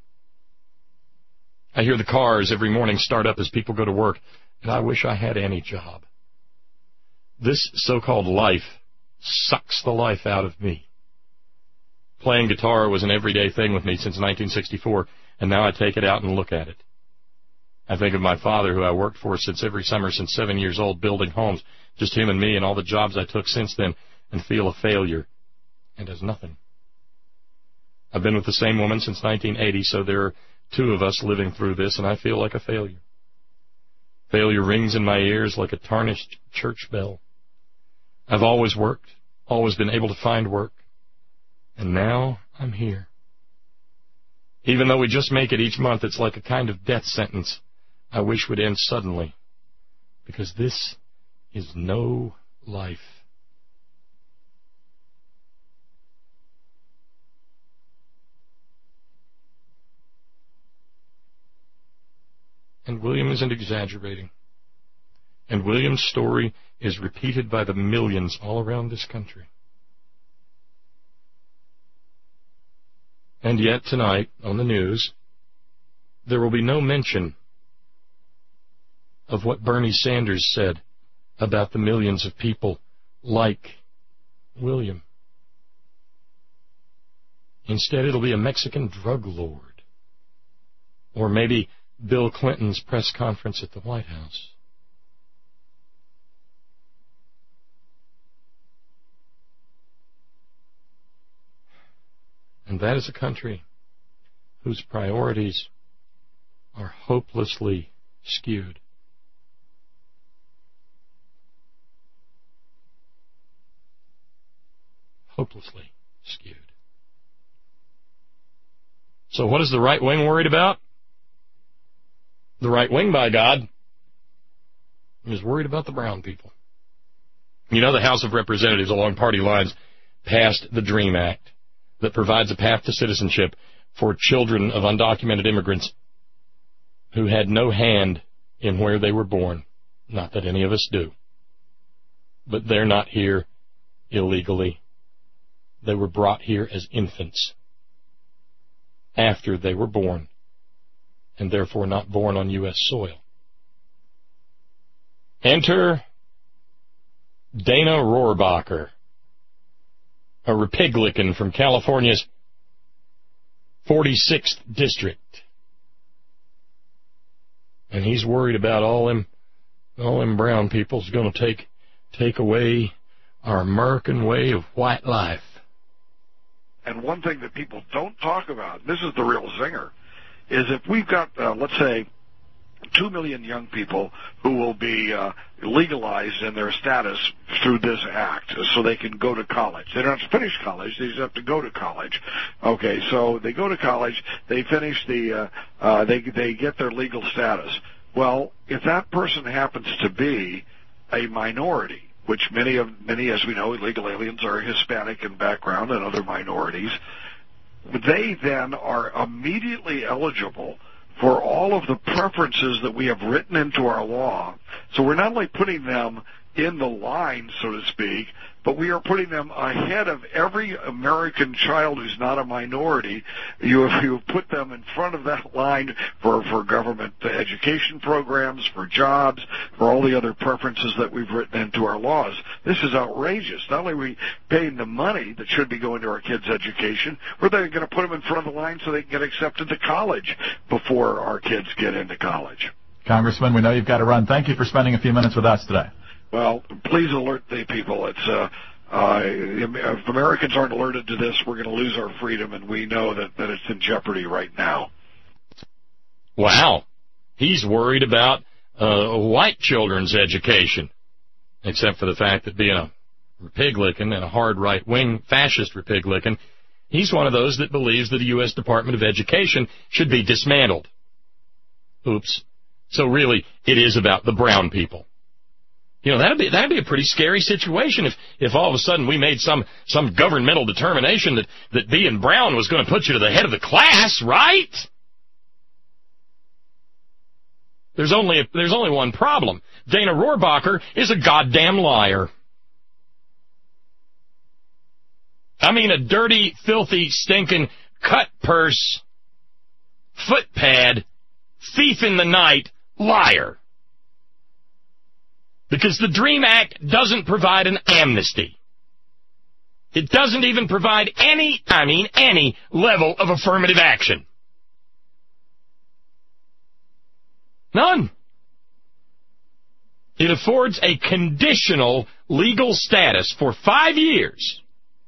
I hear the cars every morning start up as people go to work, and I wish I had any job. This so-called life sucks the life out of me. Playing guitar was an everyday thing with me since nineteen sixty-four, and now I take it out and look at it. I think of my father, who I worked for since every summer since seven years old, building homes, just him and me, and all the jobs I took since then, and feel a failure, and as nothing. I've been with the same woman since nineteen eighty, so there are two of us living through this, and I feel like a failure. Failure rings in my ears like a tarnished church bell. I've always worked, always been able to find work, and now I'm here. Even though we just make it each month, it's like a kind of death sentence I wish would end suddenly, because this is no life. And William isn't exaggerating. And William's story is repeated by the millions all around this country. And yet tonight, on the news, there will be no mention of what Bernie Sanders said about the millions of people like William. Instead, it'll be a Mexican drug lord. Or maybe Bill Clinton's press conference at the White House. And that is a country whose priorities are hopelessly skewed. Hopelessly skewed. So what is the right wing worried about? The right wing, by God, is worried about the brown people. You know, the House of Representatives along party lines passed the DREAM Act that provides a path to citizenship for children of undocumented immigrants who had no hand in where they were born. Not that any of us do. But they're not here illegally. They were brought here as infants after they were born, and therefore not born on U S soil. Enter Dana Rohrabacher, a Republican from California's forty-sixth District. And he's worried about all them, all them brown people's going to take, take away our American way of white life. And one thing that people don't talk about, this is the real zinger, is if we've got, uh, let's say, two million young people who will be uh, legalized in their status through this act so they can go to college. They don't have to finish college. They just have to go to college. Okay, so they go to college. They finish the, uh, uh, they, they get their legal status. Well, if that person happens to be a minority, which many of, many, as we know, illegal aliens are Hispanic in background and other minorities, they then are immediately eligible for all of the preferences that we have written into our law. So we're not only putting them in the line, so to speak, but we are putting them ahead of every American child who's not a minority. You have, you have put them in front of that line for, for government education programs, for jobs, for all the other preferences that we've written into our laws. This is outrageous. Not only are we paying the money that should be going to our kids' education, we're going to put them in front of the line so they can get accepted to college before our kids get into college. Congressman, we know you've got to run. Thank you for spending a few minutes with us today. Well, please alert the people. It's uh, uh, if Americans aren't alerted to this, we're going to lose our freedom, and we know that, that it's in jeopardy right now. Wow. He's worried about uh, white children's education, except for the fact that being a Republican and a hard right-wing fascist Republican, he's one of those that believes that the U S Department of Education should be dismantled. Oops. So really, it is about the brown people. You know, that'd be that'd be a pretty scary situation if, if all of a sudden we made some some governmental determination that, that being brown was going to put you to the head of the class, right? There's only a, there's only one problem. Dana Rohrabacher is a goddamn liar. I mean, a dirty, filthy, stinking, cut purse, footpad, thief in the night, liar. Because the DREAM Act doesn't provide an amnesty. It doesn't even provide any, I mean any, level of affirmative action. None. It affords a conditional legal status for five years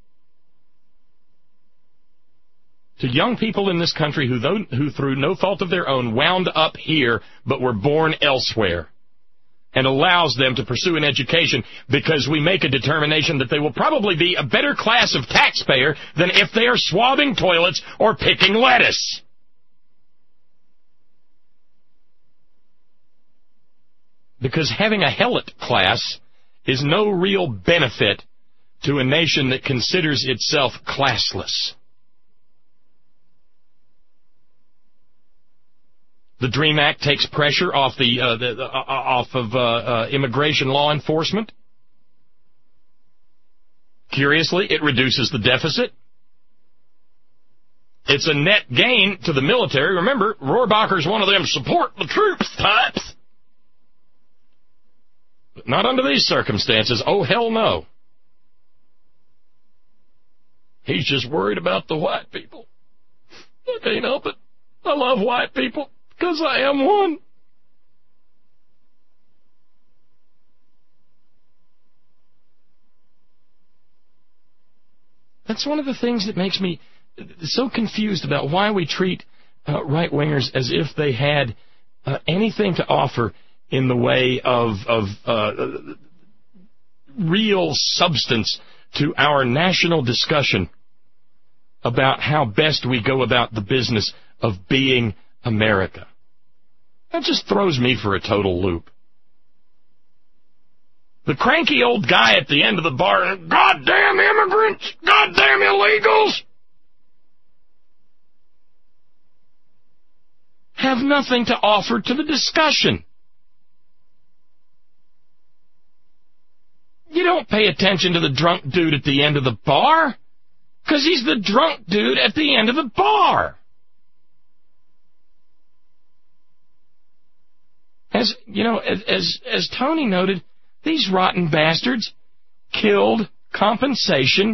to young people in this country who, though, who through no fault of their own, wound up here but were born elsewhere, and allows them to pursue an education because we make a determination that they will probably be a better class of taxpayer than if they are swabbing toilets or picking lettuce. Because having a helot class is no real benefit to a nation that considers itself classless. The DREAM Act takes pressure off the, uh, the uh, off of uh, uh, immigration law enforcement. Curiously, it reduces the deficit. It's a net gain to the military. Remember, Rohrabacher's one of them support the troops types. But not under these circumstances. Oh, hell no. He's just worried about the white people. I can't help it. I love white people. Because I am one. That's one of the things that makes me so confused about why we treat uh, right-wingers as if they had uh, anything to offer in the way of, of uh, real substance to our national discussion about how best we go about the business of being America. That just throws me for a total loop. The cranky old guy at the end of the bar, goddamn immigrants, goddamn illegals, have nothing to offer to the discussion. You don't pay attention to the drunk dude at the end of the bar, because he's the drunk dude at the end of the bar. As you know, as as Tony noted, these rotten bastards killed compensation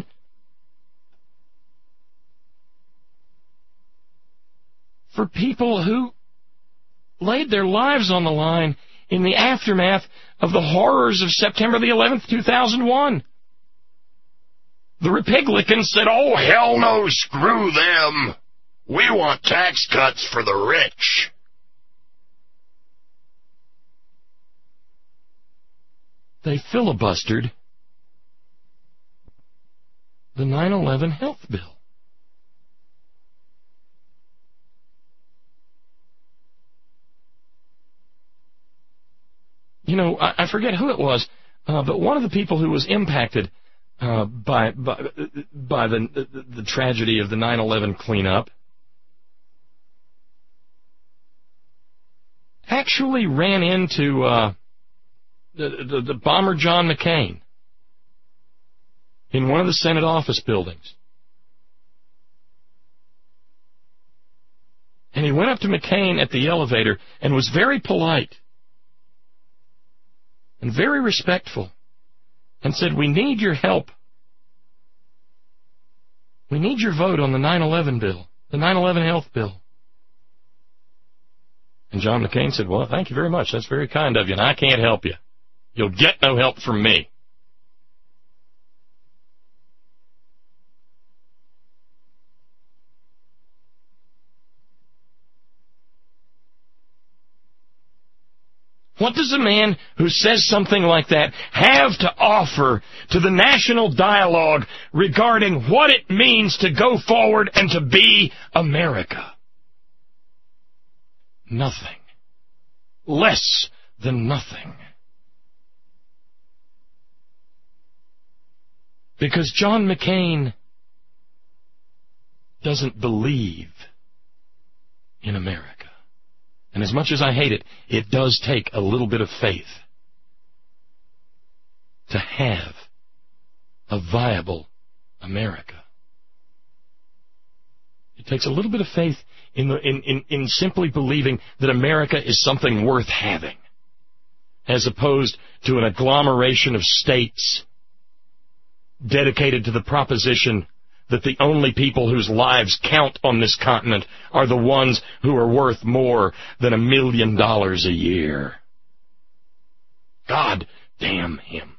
for people who laid their lives on the line in the aftermath of the horrors of September the eleventh, two thousand one. The Republicans said, "Oh, hell no, screw them. We want tax cuts for the rich." They filibustered the nine eleven health bill. You know, I, I forget who it was, uh, but one of the people who was impacted uh, by by, by the, the the tragedy of the nine eleven cleanup actually ran into uh, the, the the bomber John McCain in one of the Senate office buildings. And he went up to McCain at the elevator and was very polite and very respectful and said, "We need your help. We need your vote on the nine eleven bill, the nine eleven health bill." And John McCain said, "Well, thank you very much. That's very kind of you, and I can't help you. You'll get no help from me." What does a man who says something like that have to offer to the national dialogue regarding what it means to go forward and to be America? Nothing. Less than nothing. Because John McCain doesn't believe in America. And as much as I hate it, it does take a little bit of faith to have a viable America. It takes a little bit of faith in, the, in, in, in simply believing that America is something worth having, as opposed to an agglomeration of states dedicated to the proposition that the only people whose lives count on this continent are the ones who are worth more than a million dollars a year. God damn him.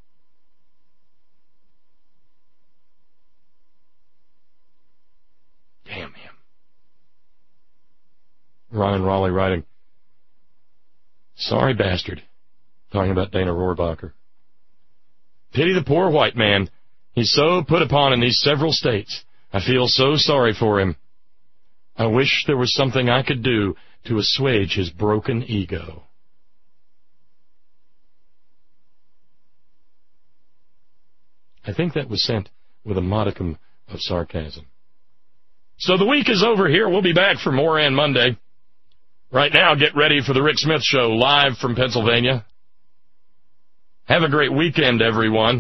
Damn him. Ryan Raleigh writing, sorry bastard, talking about Dana Rohrabacher. Pity the poor white man. He's so put upon in these several states. I feel so sorry for him. I wish there was something I could do to assuage his broken ego. I think that was sent with a modicum of sarcasm. So the week is over here. We'll be back for more on Monday. Right now, get ready for the Rick Smith Show live from Pennsylvania. Have a great weekend, everyone.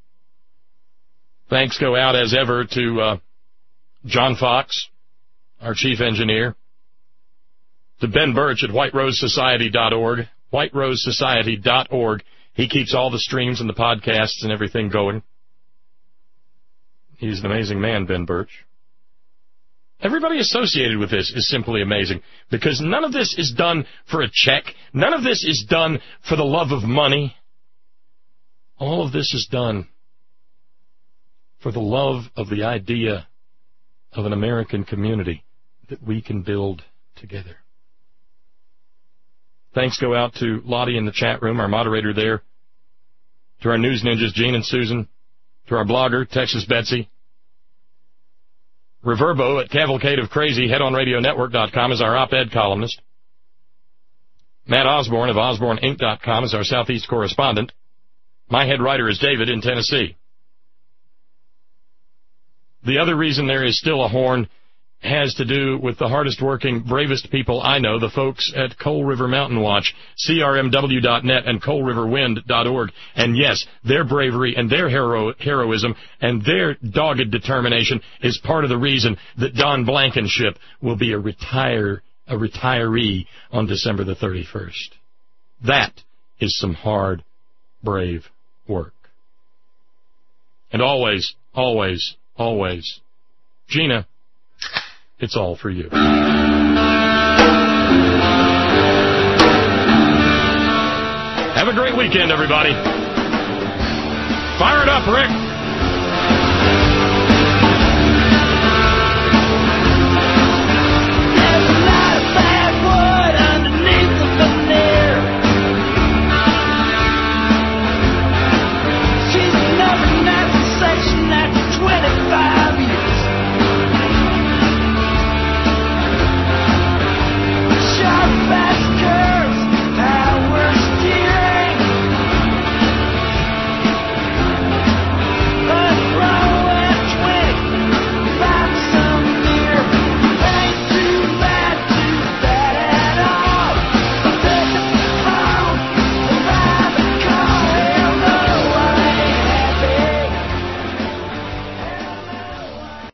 Thanks go out, as ever, to uh, John Fox, our chief engineer, to Ben Birch at white rose society dot org, white rose society dot org. He keeps all the streams and the podcasts and everything going. He's an amazing man, Ben Birch. Everybody associated with this is simply amazing, because none of this is done for a check. None of this is done for the love of money. All of this is done for the love of the idea of an American community that we can build together. Thanks go out to Lottie in the chat room, our moderator there, to our news ninjas, Gene and Susan, to our blogger, Texas Betsy. Reverbo at Cavalcade of Crazy, head on radio network dot com is our op-ed columnist. Matt Osborne of Osborne Inc dot com is our Southeast correspondent. My head writer is David in Tennessee. The other reason there is still a horn has to do with the hardest working, bravest people I know, the folks at Coal River Mountain Watch, C R M W dot net and coal river wind dot org. And yes, their bravery and their hero- heroism and their dogged determination is part of the reason that Don Blankenship will be a retire a retiree on December the thirty-first. That is some hard, brave work. And always, always, always, Gina, it's all for you. Have a great weekend, everybody. Fire it up, Rick.